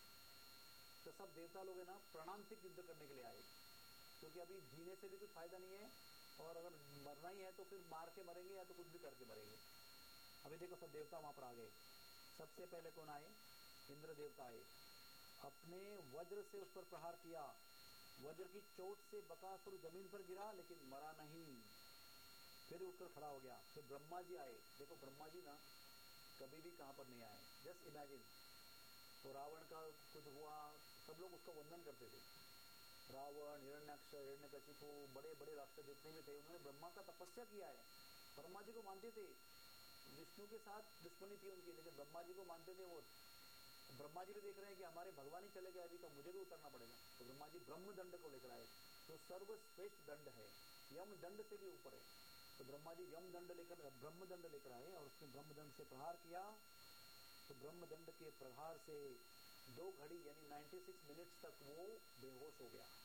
तो सब देवता लोग है ना प्राणांतिक युद्ध करने के लिए आए, क्योंकि अभी जीने से भी कुछ फायदा नहीं है, और अगर मरना ही है तो फिर मार के मरेंगे या तो कुछ भी करके मरेंगे। अभी देखो सब देवता वहां पर आ गए। सबसे पहले कौन आए? इंद्र देवता आए, अपने वज्र से उस पर प्रहार किया। वज्र की चोट से बकासुर जमीन पर गिरा लेकिन मरा नहीं, फिर उठकर खड़ा हो गया। फिर ब्रह्मा जी आए। देखो ब्रह्मा जी ना कभी भी कहां पर नहीं आए, जस्ट इमेजिन। तो रावण का कुछ हुआ, सब लोग उसका वंदन करते थे। रावण, हिरण्याक्ष, हिरण्यकशिपु, बड़े बड़े राक्षस जितने भी थे, उन्होंने ब्रह्मा का तपस्या किया है। ब्रह्मा जी को मानते थे, विष्णु के साथ दुश्मनी थी उनकी, लेकिन ब्रह्मा जी को मानते थे वो। ब्रह्मा जी भी देख रहे हैं कि हमारे भगवान ही चले गए अभी, तो मुझे भी उतरना पड़ेगा। तो ब्रह्मा जी ब्रह्म दंड को लेकर आए, जो सर्वश्रेष्ठ दंड है, यम दंड से भी ऊपर है। तो ब्रह्मा जी यम दंड लेकर, ब्रह्म दंड लेकर आए और उसने ब्रह्म दंड से प्रहार किया। तो ब्रह्म दंड के प्रहार से दो घड़ी यानी छियानवे मिनट्स तक वो बेहोश हो गया।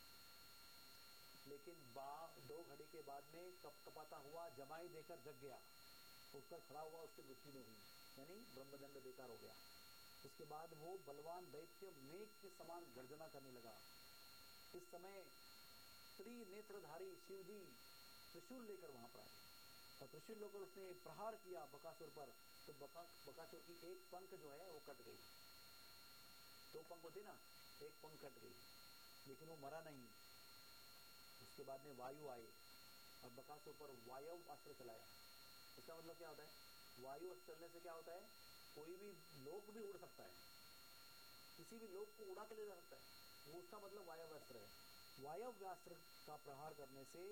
लेकिन बा दो घड़ी के बाद में कप कपाता हुआ जमाई देकर जग गया, उठकर खड़ा हुआ, उसकी मृत्यु नहीं हुई, यानी ब्रह्मदंड बेकार हो गया। उसके बाद वो बलवान दैत्य मेघ के समान गर्जना करने लगा। इस समय त्रिनेत्रधारी शिव जी त्रिशूल लेकर वहां पर आए और त्रिशूल लेकर उसने प्रहार किया बकासुर पर। तो बका बकासुर की एक पंख जो है वो कट गई। दो पंख होती ना, एक पंख कट गई, लेकिन वो मरा नहीं। उसके बाद में वायु आए और बकासुर पर वायु अस्त्र चलाया। इसका मतलब क्या होता है? वायु अस्त्र चलने से क्या होता है? कोई भी लोक भी उड़ सकता है, किसी भी लोक को उड़ा के ले जा सकता है, वो उसका मतलब वायव्य अस्त्र है। वायव्य अस्त्र का प्रहार करने से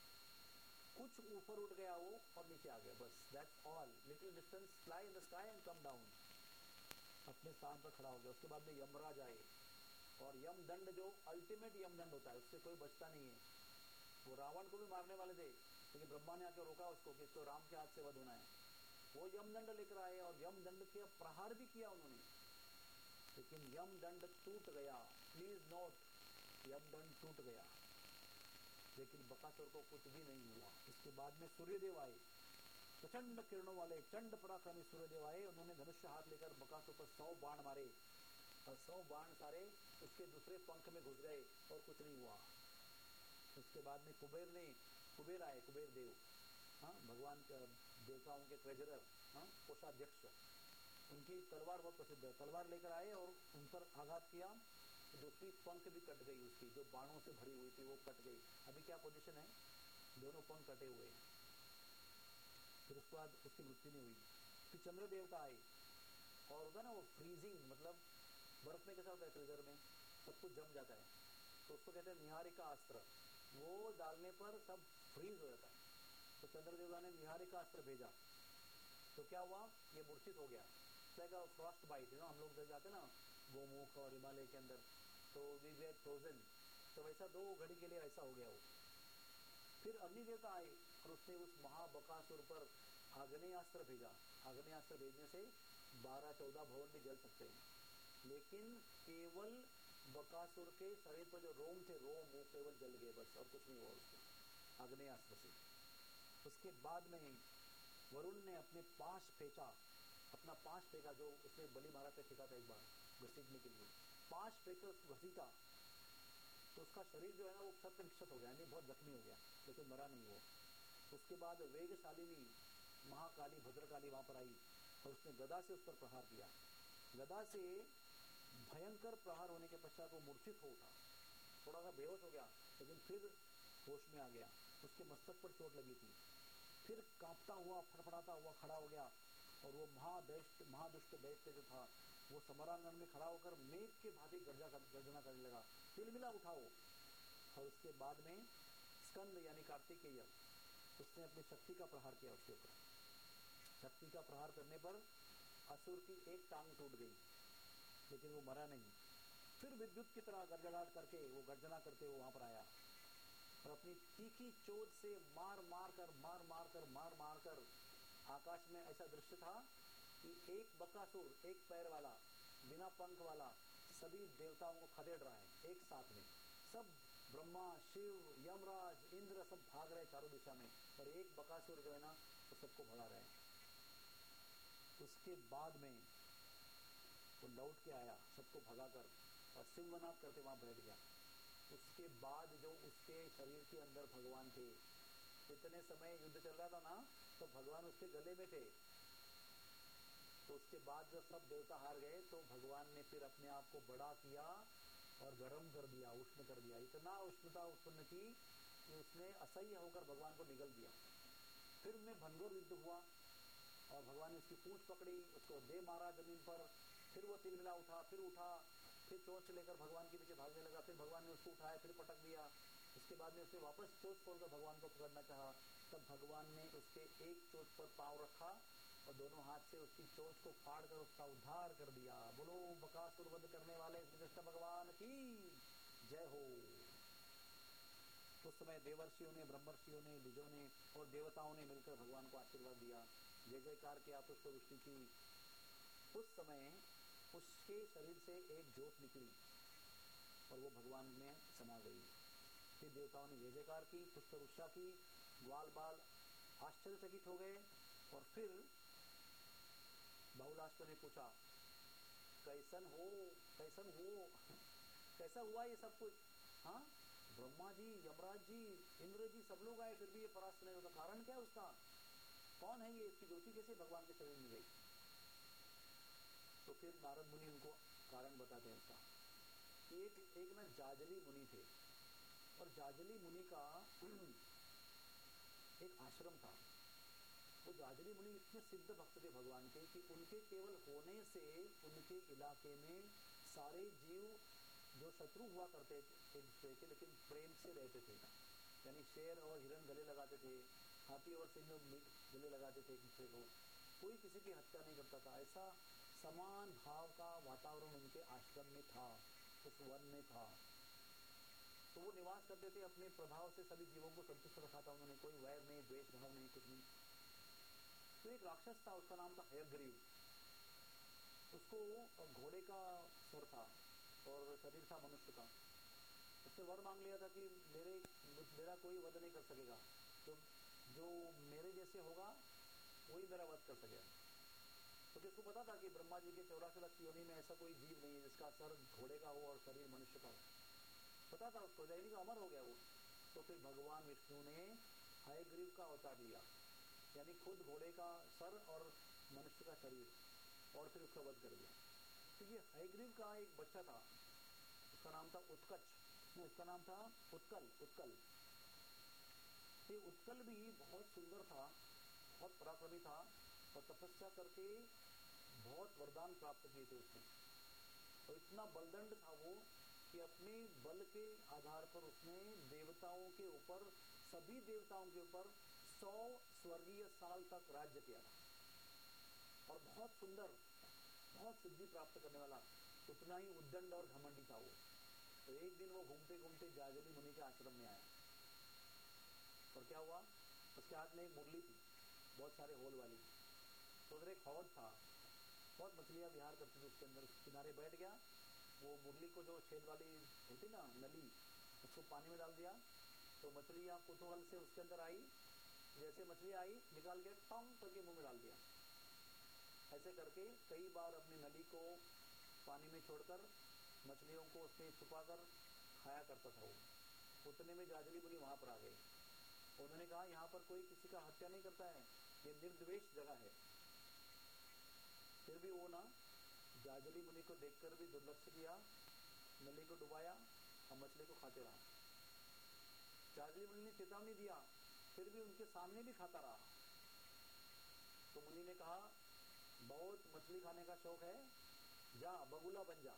कुछ ऊपर उठ गया वो और नीचे आ गया, बस that's all. Little distance, fly in the sky and come down, अपने स्थान पर खड़ा हो गया। उसके बाद में यमराज आए और यम दंड जो अल्टीमेट यम दंड होता है, उससे कोई बचता नहीं है। वो रावण को भी मारने वाले थे, लेकिन ब्रह्मा ने आकर रोका उसको कि इसको राम के हाथ से वध होना है। वो यम दंड लेकर आए और यम दंड के प्रहार भी किया उन्होंने, लेकिन यम दंड टूट गया। प्लीज नोट, यम दंड टूट गया, लेकिन बकासुर को कुछ भी नहीं हुआ। इसके बाद में सूर्यदेव आए, प्रचंड किरणों वाले चंड पराक्रमी सूर्यदेव आए। उन्होंने धनुष्य हाथ लेकर बकासुर पर सौ बाण मारे और सौ बाण सारे उसके दूसरे पंख में घुस गए और कुछ नहीं हुआ। उसके बाद में कुबेर ने कुबेर आए, कुबेर देव, हाँ, भगवान के देवताओं के ट्रेजरर, हाँ, कोषाध्यक्ष। उनकी तलवार बहुत प्रसिद्ध है। तलवार लेकर आए और उन पर आघात किया, दूसरी पंख भी कट गई उसकी, जो बाणों से भरी हुई थी वो कट गई। अभी क्या पोजीशन है? दोनों पंख कटे हुए हैं। फिर उसके बाद उसकी मृत्यु नहीं हुई। फिर चंद्र देवता आए और होता ना वो फ्रीजिंग, मतलब बर्फ में कैसा होता है, फ्रीजर में सब कुछ जम जाता है, तो उसको कहते हैं निहारिका अस्त्र। वो डालने पर सब फ्रीज हो जाता है। तो चंद्र देवता ने निहारिका अस्त्र भेजा, तो क्या हुआ? ये मूर्छित हो गया। फ्रॉस्ट बाइट, यू नो, हम लोग जब जाते ना गोमुख और हिमालय के अंदर, तो वी वेर फ्रोजन, तो वैसा दो घड़ी के लिए ऐसा हो गया वो। फिर अग्नि देवता आए और उसने उस महाबकासुर पर आग्नेयास्त्र भेजा। आग्नेयास्त्र भेजने से बारह चौदह भवन भी जल सकते हैं, लेकिन केवल बकासुर के शरीर पर जो रोम थे, रोम वो केवल जल गए, बस, और कुछ नहीं हुआ उसको आग्नेयास्त्र से। उसके बाद में वरुण ने अपने पांच फेंका, अपना पांच फेंका, जो उसने बलि महाराज पे फेंका था एक बार घसीटने के लिए, पांच फेंके उसको घसीटा, तो उसका शरीर जो है ना वो क्षत विक्षत हो गया, यानी बहुत जख्मी हो गया, लेकिन मरा नहीं वो। उसके बाद वेगशालिनी महाकाली भद्रकाली वहां पर आई और उसने गदा से उस पर प्रहार किया। गदा से भयंकर प्रहार होने के पश्चात वो मूर्छित हो उठा, थोड़ा सा बेहोश हो गया, लेकिन फिर होश में आ गया। उसके मस्तक पर चोट लगी थी। फिर कांपता हुआ, फड़फड़ाता हुआ खड़ा हो गया और वो महादैत्य महादुष्ट दैत्य जो था वो समरांगण में खड़ा होकर मेघ के भांति गर्जा गर्जना करने लगा, तिलमिला उठा वो। और उसके बाद में स्कंद यानी कार्तिकेय, उसने अपनी शक्ति का प्रहार किया उसके ऊपर। शक्ति का प्रहार करने पर असुर की एक टांग टूट गई, लेकिन वो मरा नहीं। फिर विद्युत की तरह गड़गड़ाहट करके वो गर्जना करके वो वहां पर आया और अपनी तीखी चोट से मार मार कर मार मार कर मार मार कर आकाश में ऐसा दृश्य था कि एक बकासुर, एक पैर वाला, बिना पंख वाला, सभी देवताओं को खदेड़ रहा है एक साथ में। सब ब्रह्मा, शिव, यमराज, इंद्र सब भाग रहे चारों दिशा में, और एक बकासुर जो है ना वो सबको भगा रहे हैं। उसके बाद में वो लौट के आया सबको भगाकर और सिंहनाद करते वहां बैठ गया। उसके बाद जो उसके शरीर के अंदर भगवान थे, इतने समय युद्ध चल रहा था ना, तो भगवान उसके गले में थे। तो उसके बाद जब सब देवता हार गए तो भगवान ने फिर अपने आप को बड़ा किया और गर्म कर दिया, उष्ण कर दिया। इतना उष्णता उत्पन्न की कि उसने असह्य होकर भगवान को निगल दिया। फिर उनमें भंगुर युद्ध हुआ और भगवान ने उसकी पूंछ पकड़ी, उसको दे मारा जमीन पर। फिर वो तिलमिला उठा, फिर उठा, फिर चोंच लेकर भगवान के पीछे भागने लगा। फिर भगवान ने उसको उठाया, फिर पटक दिया। उसके बाद में उसने वापस चोंच खोलकर भगवान को पकड़ना चाहा, तब भगवान ने उसके एक चोंच पर पांव रखा और दोनों हाथ से उसकी चोंच को फाड़ कर उसका उद्धार कर दिया। बोलो बकासुर वध करने वाले श्री कृष्ण भगवान की जय हो। उस समय देवर्षियों ने, ब्रह्मर्षियों ने, द्विजों ने और देवताओं ने मिलकर भगवान को आशीर्वाद दिया, जय जयकार किया, पुष्पवृष्टि की। उस समय उसके शरीर से एक ज्योत निकली और वो भगवान में समा गई। फिर देवताओं ने जय जयकार की, पुष्पवृष्टि की, ग्वाल बाल आश्चर्यचकित हो गए। और फिर बहुलाश्व ने पूछा, कैसन हो, कैसन हो, कैसा हुआ ये सब कुछ? हाँ, ब्रह्मा जी, यमराज जी, इंद्र जी सब लोग आए, फिर भी ये परास्त नहीं होता, कारण क्या है उसका? कौन है ये? इसकी ज्योति कैसे भगवान के शरीर में गई? तो फिर नारद मुनि उनको कारण बताते हैं उसका। एक एक ना जाजली मुनि थे, और जाजली मुनि का एक आश्रम था। वो जाजली मुनि इतने सिद्ध भक्त थे भगवान के कि उनके केवल होने से उनके इलाके में सारे जीव जो शत्रु हुआ करते थे एक दूसरे के, लेकिन प्रेम से रहते थे। यानी शेर और हिरण गले लगाते थे, हाथी और सिंह गले लगाते थे एक दूसरे को, कोई किसी की हत्या नहीं करता था। ऐसा समान भाव का वातावरण उनके आश्रम में था, उस वन में था। तो वो निवास करते थे, अपने प्रभाव से सभी जीवों को संतुष्ट रखा था उन्होंने, कोई वैर नहीं, द्वेष भाव नहीं, कुछ नहीं। तो एक राक्षस था, उसका नाम था हयग्रीव। उसको घोड़े का सर था और शरीर था मनुष्य का। उसने वर मांग लिया था कि मेरे मेरा कोई वध नहीं कर सकेगा, तो जो मेरे जैसे होगा वही मेरा वध कर सकेगा। क्योंकि तो उसको पता था कि ब्रह्मा जी के चौरासी लाख योनि में ऐसा कोई जीव नहीं है जिसका सर घोड़े का हो और शरीर मनुष्य का हो। पता था उसको, लेकिन अमर हो गया वो। तो फिर भगवान विष्णु ने हयग्रीव का अवतार लिया, यानी खुद घोड़े का सर और मनुष्य का शरीर, और फिर उसका वध कर दिया। तो ये हयग्रीव का एक बच्चा था, उसका नाम था उत्कच, नहीं उसका नाम था उत्कल। उत्कल ये उत्कल भी बहुत सुंदर था, बहुत पराक्रमी था, और तपस्या करके बहुत वरदान प्राप्त किए थे उसने। और इतना बलदंड था वो कि अपने बल के आधार पर उसने देवताओं के ऊपर, सभी देवताओं के ऊपर सौ स्वर्गीय साल तक राज्य किया था। और बहुत सुंदर, बहुत सिद्धि प्राप्त करने वाला, उतना ही उद्दंड और घमंडी था वो। तो एक दिन वो घूमते घूमते जाजली मुनि के आश्रम में आया, और क्या हुआ, उसके हाथ में एक मुरली थी, बहुत सारे होल वाली। तो उधर एक हौद था, बहुत मछलियां विहार करती थी उसके अंदर। उसके किनारे बैठ गया, वो मुरली को जो छेद वाली होती ना नली, उसको पानी में डाल दिया। तो मछलियां कुतूहल से उसके अंदर आई, जैसे मछली आई निकाल के टोंग करके मुंह में डाल दिया। ऐसे करके कई बार अपनी नली को पानी में छोड़कर मछलियों को उसमें छुपाकर खाया करता था वो। उतने में जाजली मुनि वहां पर आ गए। उन्होंने कहा, यहाँ पर कोई किसी का हत्या नहीं करता है, ये निर्द्वेष जगह है। फिर भी वो ना जाजली मुनि को देखकर भी दुर्लक्ष्य किया, नली को डुबाया और मछली को खाते रहा। जाजली मुनि ने चेतावनी दिया, फिर भी उनके सामने भी खाता रहा। तो मुनि ने कहा, बहुत मछली खाने का शौक है, जा बगुला बन जा।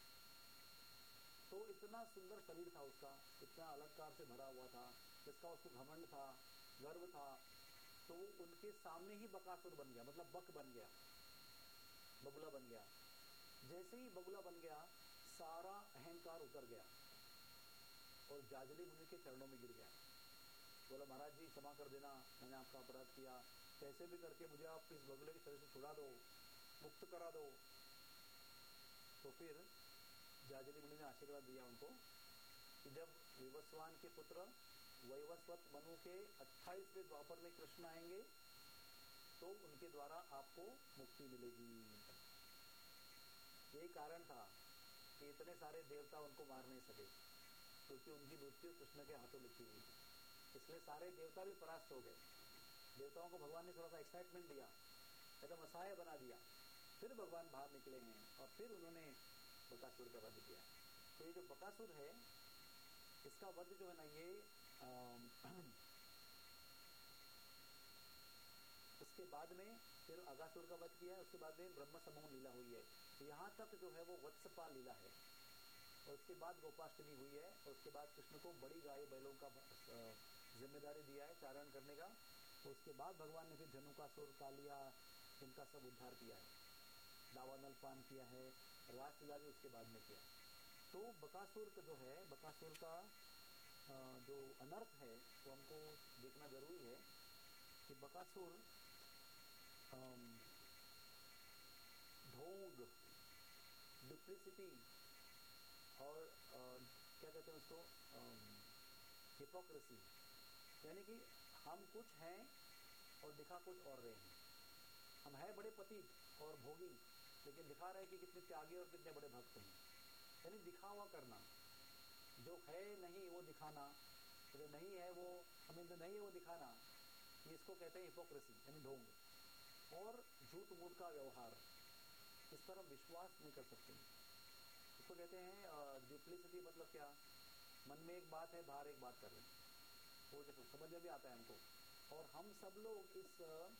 तो इतना सुंदर शरीर था उसका, इतना अलंकार से भरा हुआ था, जिसका उसको घमंड था, गर्व था। तो वो उनके सामने ही बकासुर बन गया, मतलब बक बन गया, बगुला बन गया। जैसे ही बगुला बन गया, सारा अहंकार उतर गया और जाजली मुनि के चरणों में गिर गया। बोला, महाराज जी क्षमा कर देना, मैंने आपका अपराध किया। तो कैसे भी करके मुझे आप इस बगुले के शरीर से छुड़ा दो, मुक्त करा दो। तो फिर जाजली मुनि ने आशीर्वाद दिया उनको कि जब विवस्वान के पुत्र वैवस्वत मनु के अट्ठाईसवें द्वापर में कृष्ण आएंगे तो उनके द्वारा आपको मुक्ति मिलेगी। यही कारण था कि इतने सारे देवता उनको मार नहीं सके, क्योंकि उनकी मृत्यु कृष्ण के हाथों लिखी हुई थी। इसलिए सारे देवता भी परास्त हो गए। देवताओं को भगवान ने थोड़ा सा एक्साइटमेंट दिया, एकदम असहाय बना दिया। फिर भगवान बाहर निकले हैं और फिर उन्होंने बकासुर का वध किया। तो ये जो बकासुर है, इसका वध जो है ना, ये उसके बाद में फिर अगासुर का वध किया है। उसके बाद में ब्रह्म समूह लीला हुई है। यहाँ तक जो है वो वत्सपाल लीला है। और उसके बाद गोपाष्टमी हुई है। और उसके बाद कृष्ण को बड़ी गाय बैलों का जिम्मेदारी दिया है चारण करने का। तो उसके बाद भगवान ने फिर धनुकासुर, कालिया, इनका सब उद्धार किया है, दावानल पान किया है, रासलीला भी उसके बाद में किया। तो बकासुर का जो है, बकासुर का जो अनर्थ है वो हमको देखना जरूरी है कि बकासुर ढोंग, डुप्लिसिटी और आ, क्या कहते हैं उसको, हिपोक्रेसी, यानी कि हम कुछ हैं और दिखा कुछ और रहे हैं। हम है बड़े पतित और भोगी, लेकिन दिखा रहे हैं कि कितने त्यागी और कितने बड़े भक्त हैं। यानी दिखावा करना, जो है नहीं वो दिखाना, जो नहीं है वो हमें जो नहीं है वो दिखाना, इसको कहते हैं हिपोक्रेसी, यानी ढोंग। और झूठ मूठ का व्यवहार, इस पर हम विश्वास नहीं कर सकते। इसको कहते हैं डुप्लिसिटी। मतलब क्या, मन में एक बात है, बाहर एक बात कर रहे हैं, वो जैसे समझ में भी आता है हमको। और हम सब लोग इस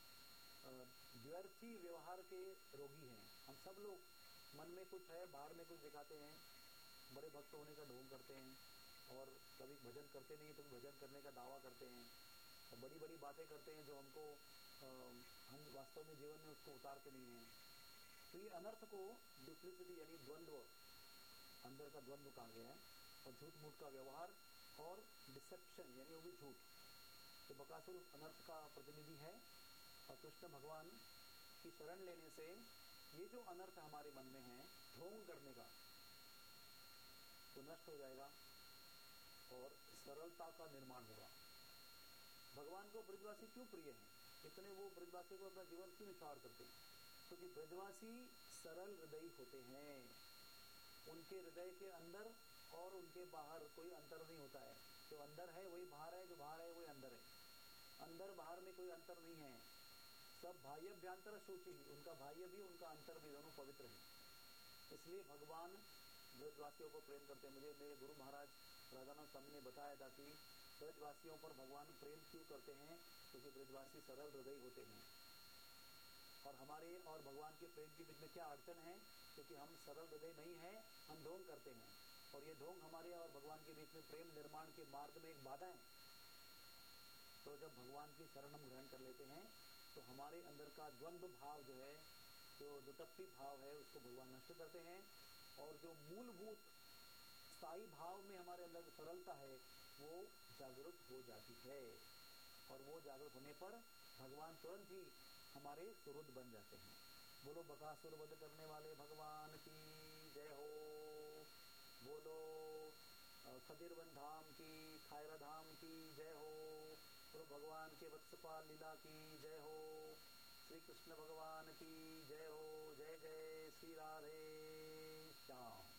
द्व्यर्थी व्यवहार के रोगी हैं। हम सब लोग मन में कुछ है, बाहर में कुछ दिखाते हैं, बड़े भक्त होने का ढोंग करते हैं, और कभी भजन करते नहीं तो भजन करने का दावा करते हैं, और बड़ी बड़ी बातें करते हैं जो हमको आ, हम वास्तव में जीवन में उसको उतारते नहीं हैं। तो ये अनर्थ को डुप्लिसिटी यानी द्वंद्व, अंदर का द्वंद्व कहा गया है। और झूठ मूठ का व्यवहार और डिसेप्शन, यानी वो भी झूठ। तो बकासुर उस अनर्थ का प्रतिनिधि है। और कृष्ण भगवान की शरण लेने से ये जो अनर्थ हमारे मन में है ढोंग करने का, तो नष्ट हो जाएगा और सरलता का निर्माण होगा। भगवान को ब्रजवासी क्यों प्रिय हैं? इतने वो ब्रजवासी को अपना जीवन क्यों निछावर करते हैं? क्योंकि तो ब्रजवासी सरल हृदय होते हैं। उनके हृदय के अंदर और उनके बाहर कोई अंतर नहीं होता है। जो अंदर है वही बाहर है, जो बाहर है वही अंदर है। अंदर बाहर में कोई अंतर नहीं है। सब बाह्यभ्यंतर शुचि, उनका बाह्य भी उनका अंतर भी दोनों पवित्र है। इसलिए भगवान ब्रजवासियों को प्रेम करते हैं। मुझे मेरे गुरु महाराज राधानाथ स्वामी ने बताया था कि ब्रजवासियों पर भगवान प्रेम क्यों करते हैं, क्योंकि ब्रजवासी सरल हृदय होते हैं। और हमारे और भगवान के प्रेम के बीच में क्या अड़चन है? क्योंकि हम सरल हृदय नहीं है, हम ढोंग करते हैं। और ये ढोंग हमारे और भगवान के बीच में प्रेम निर्माण के मार्ग में एक बाधा है। तो जब भगवान की शरण हम ग्रहण कर लेते हैं तो हमारे अंदर का द्वंद्व भाव जो है, जो दुटप्पी भाव है, उसको भगवान नष्ट करते हैं। और जो मूलभूत स्थायी भाव में हमारे अंदर सरलता है वो जागृत हो जाती है। और वो जागृत होने पर भगवान तुरंत ही हमारे सुहृद बन जाते हैं। बोलो बकासुर वध करने वाले भगवान की जय हो। बोलो खदिरवन धाम की, खायरा धाम की जय हो। बोलो भगवान के वत्सपाल लीला की जय हो। श्री कृष्ण भगवान की जय हो। जय जय श्री राधे श्याम।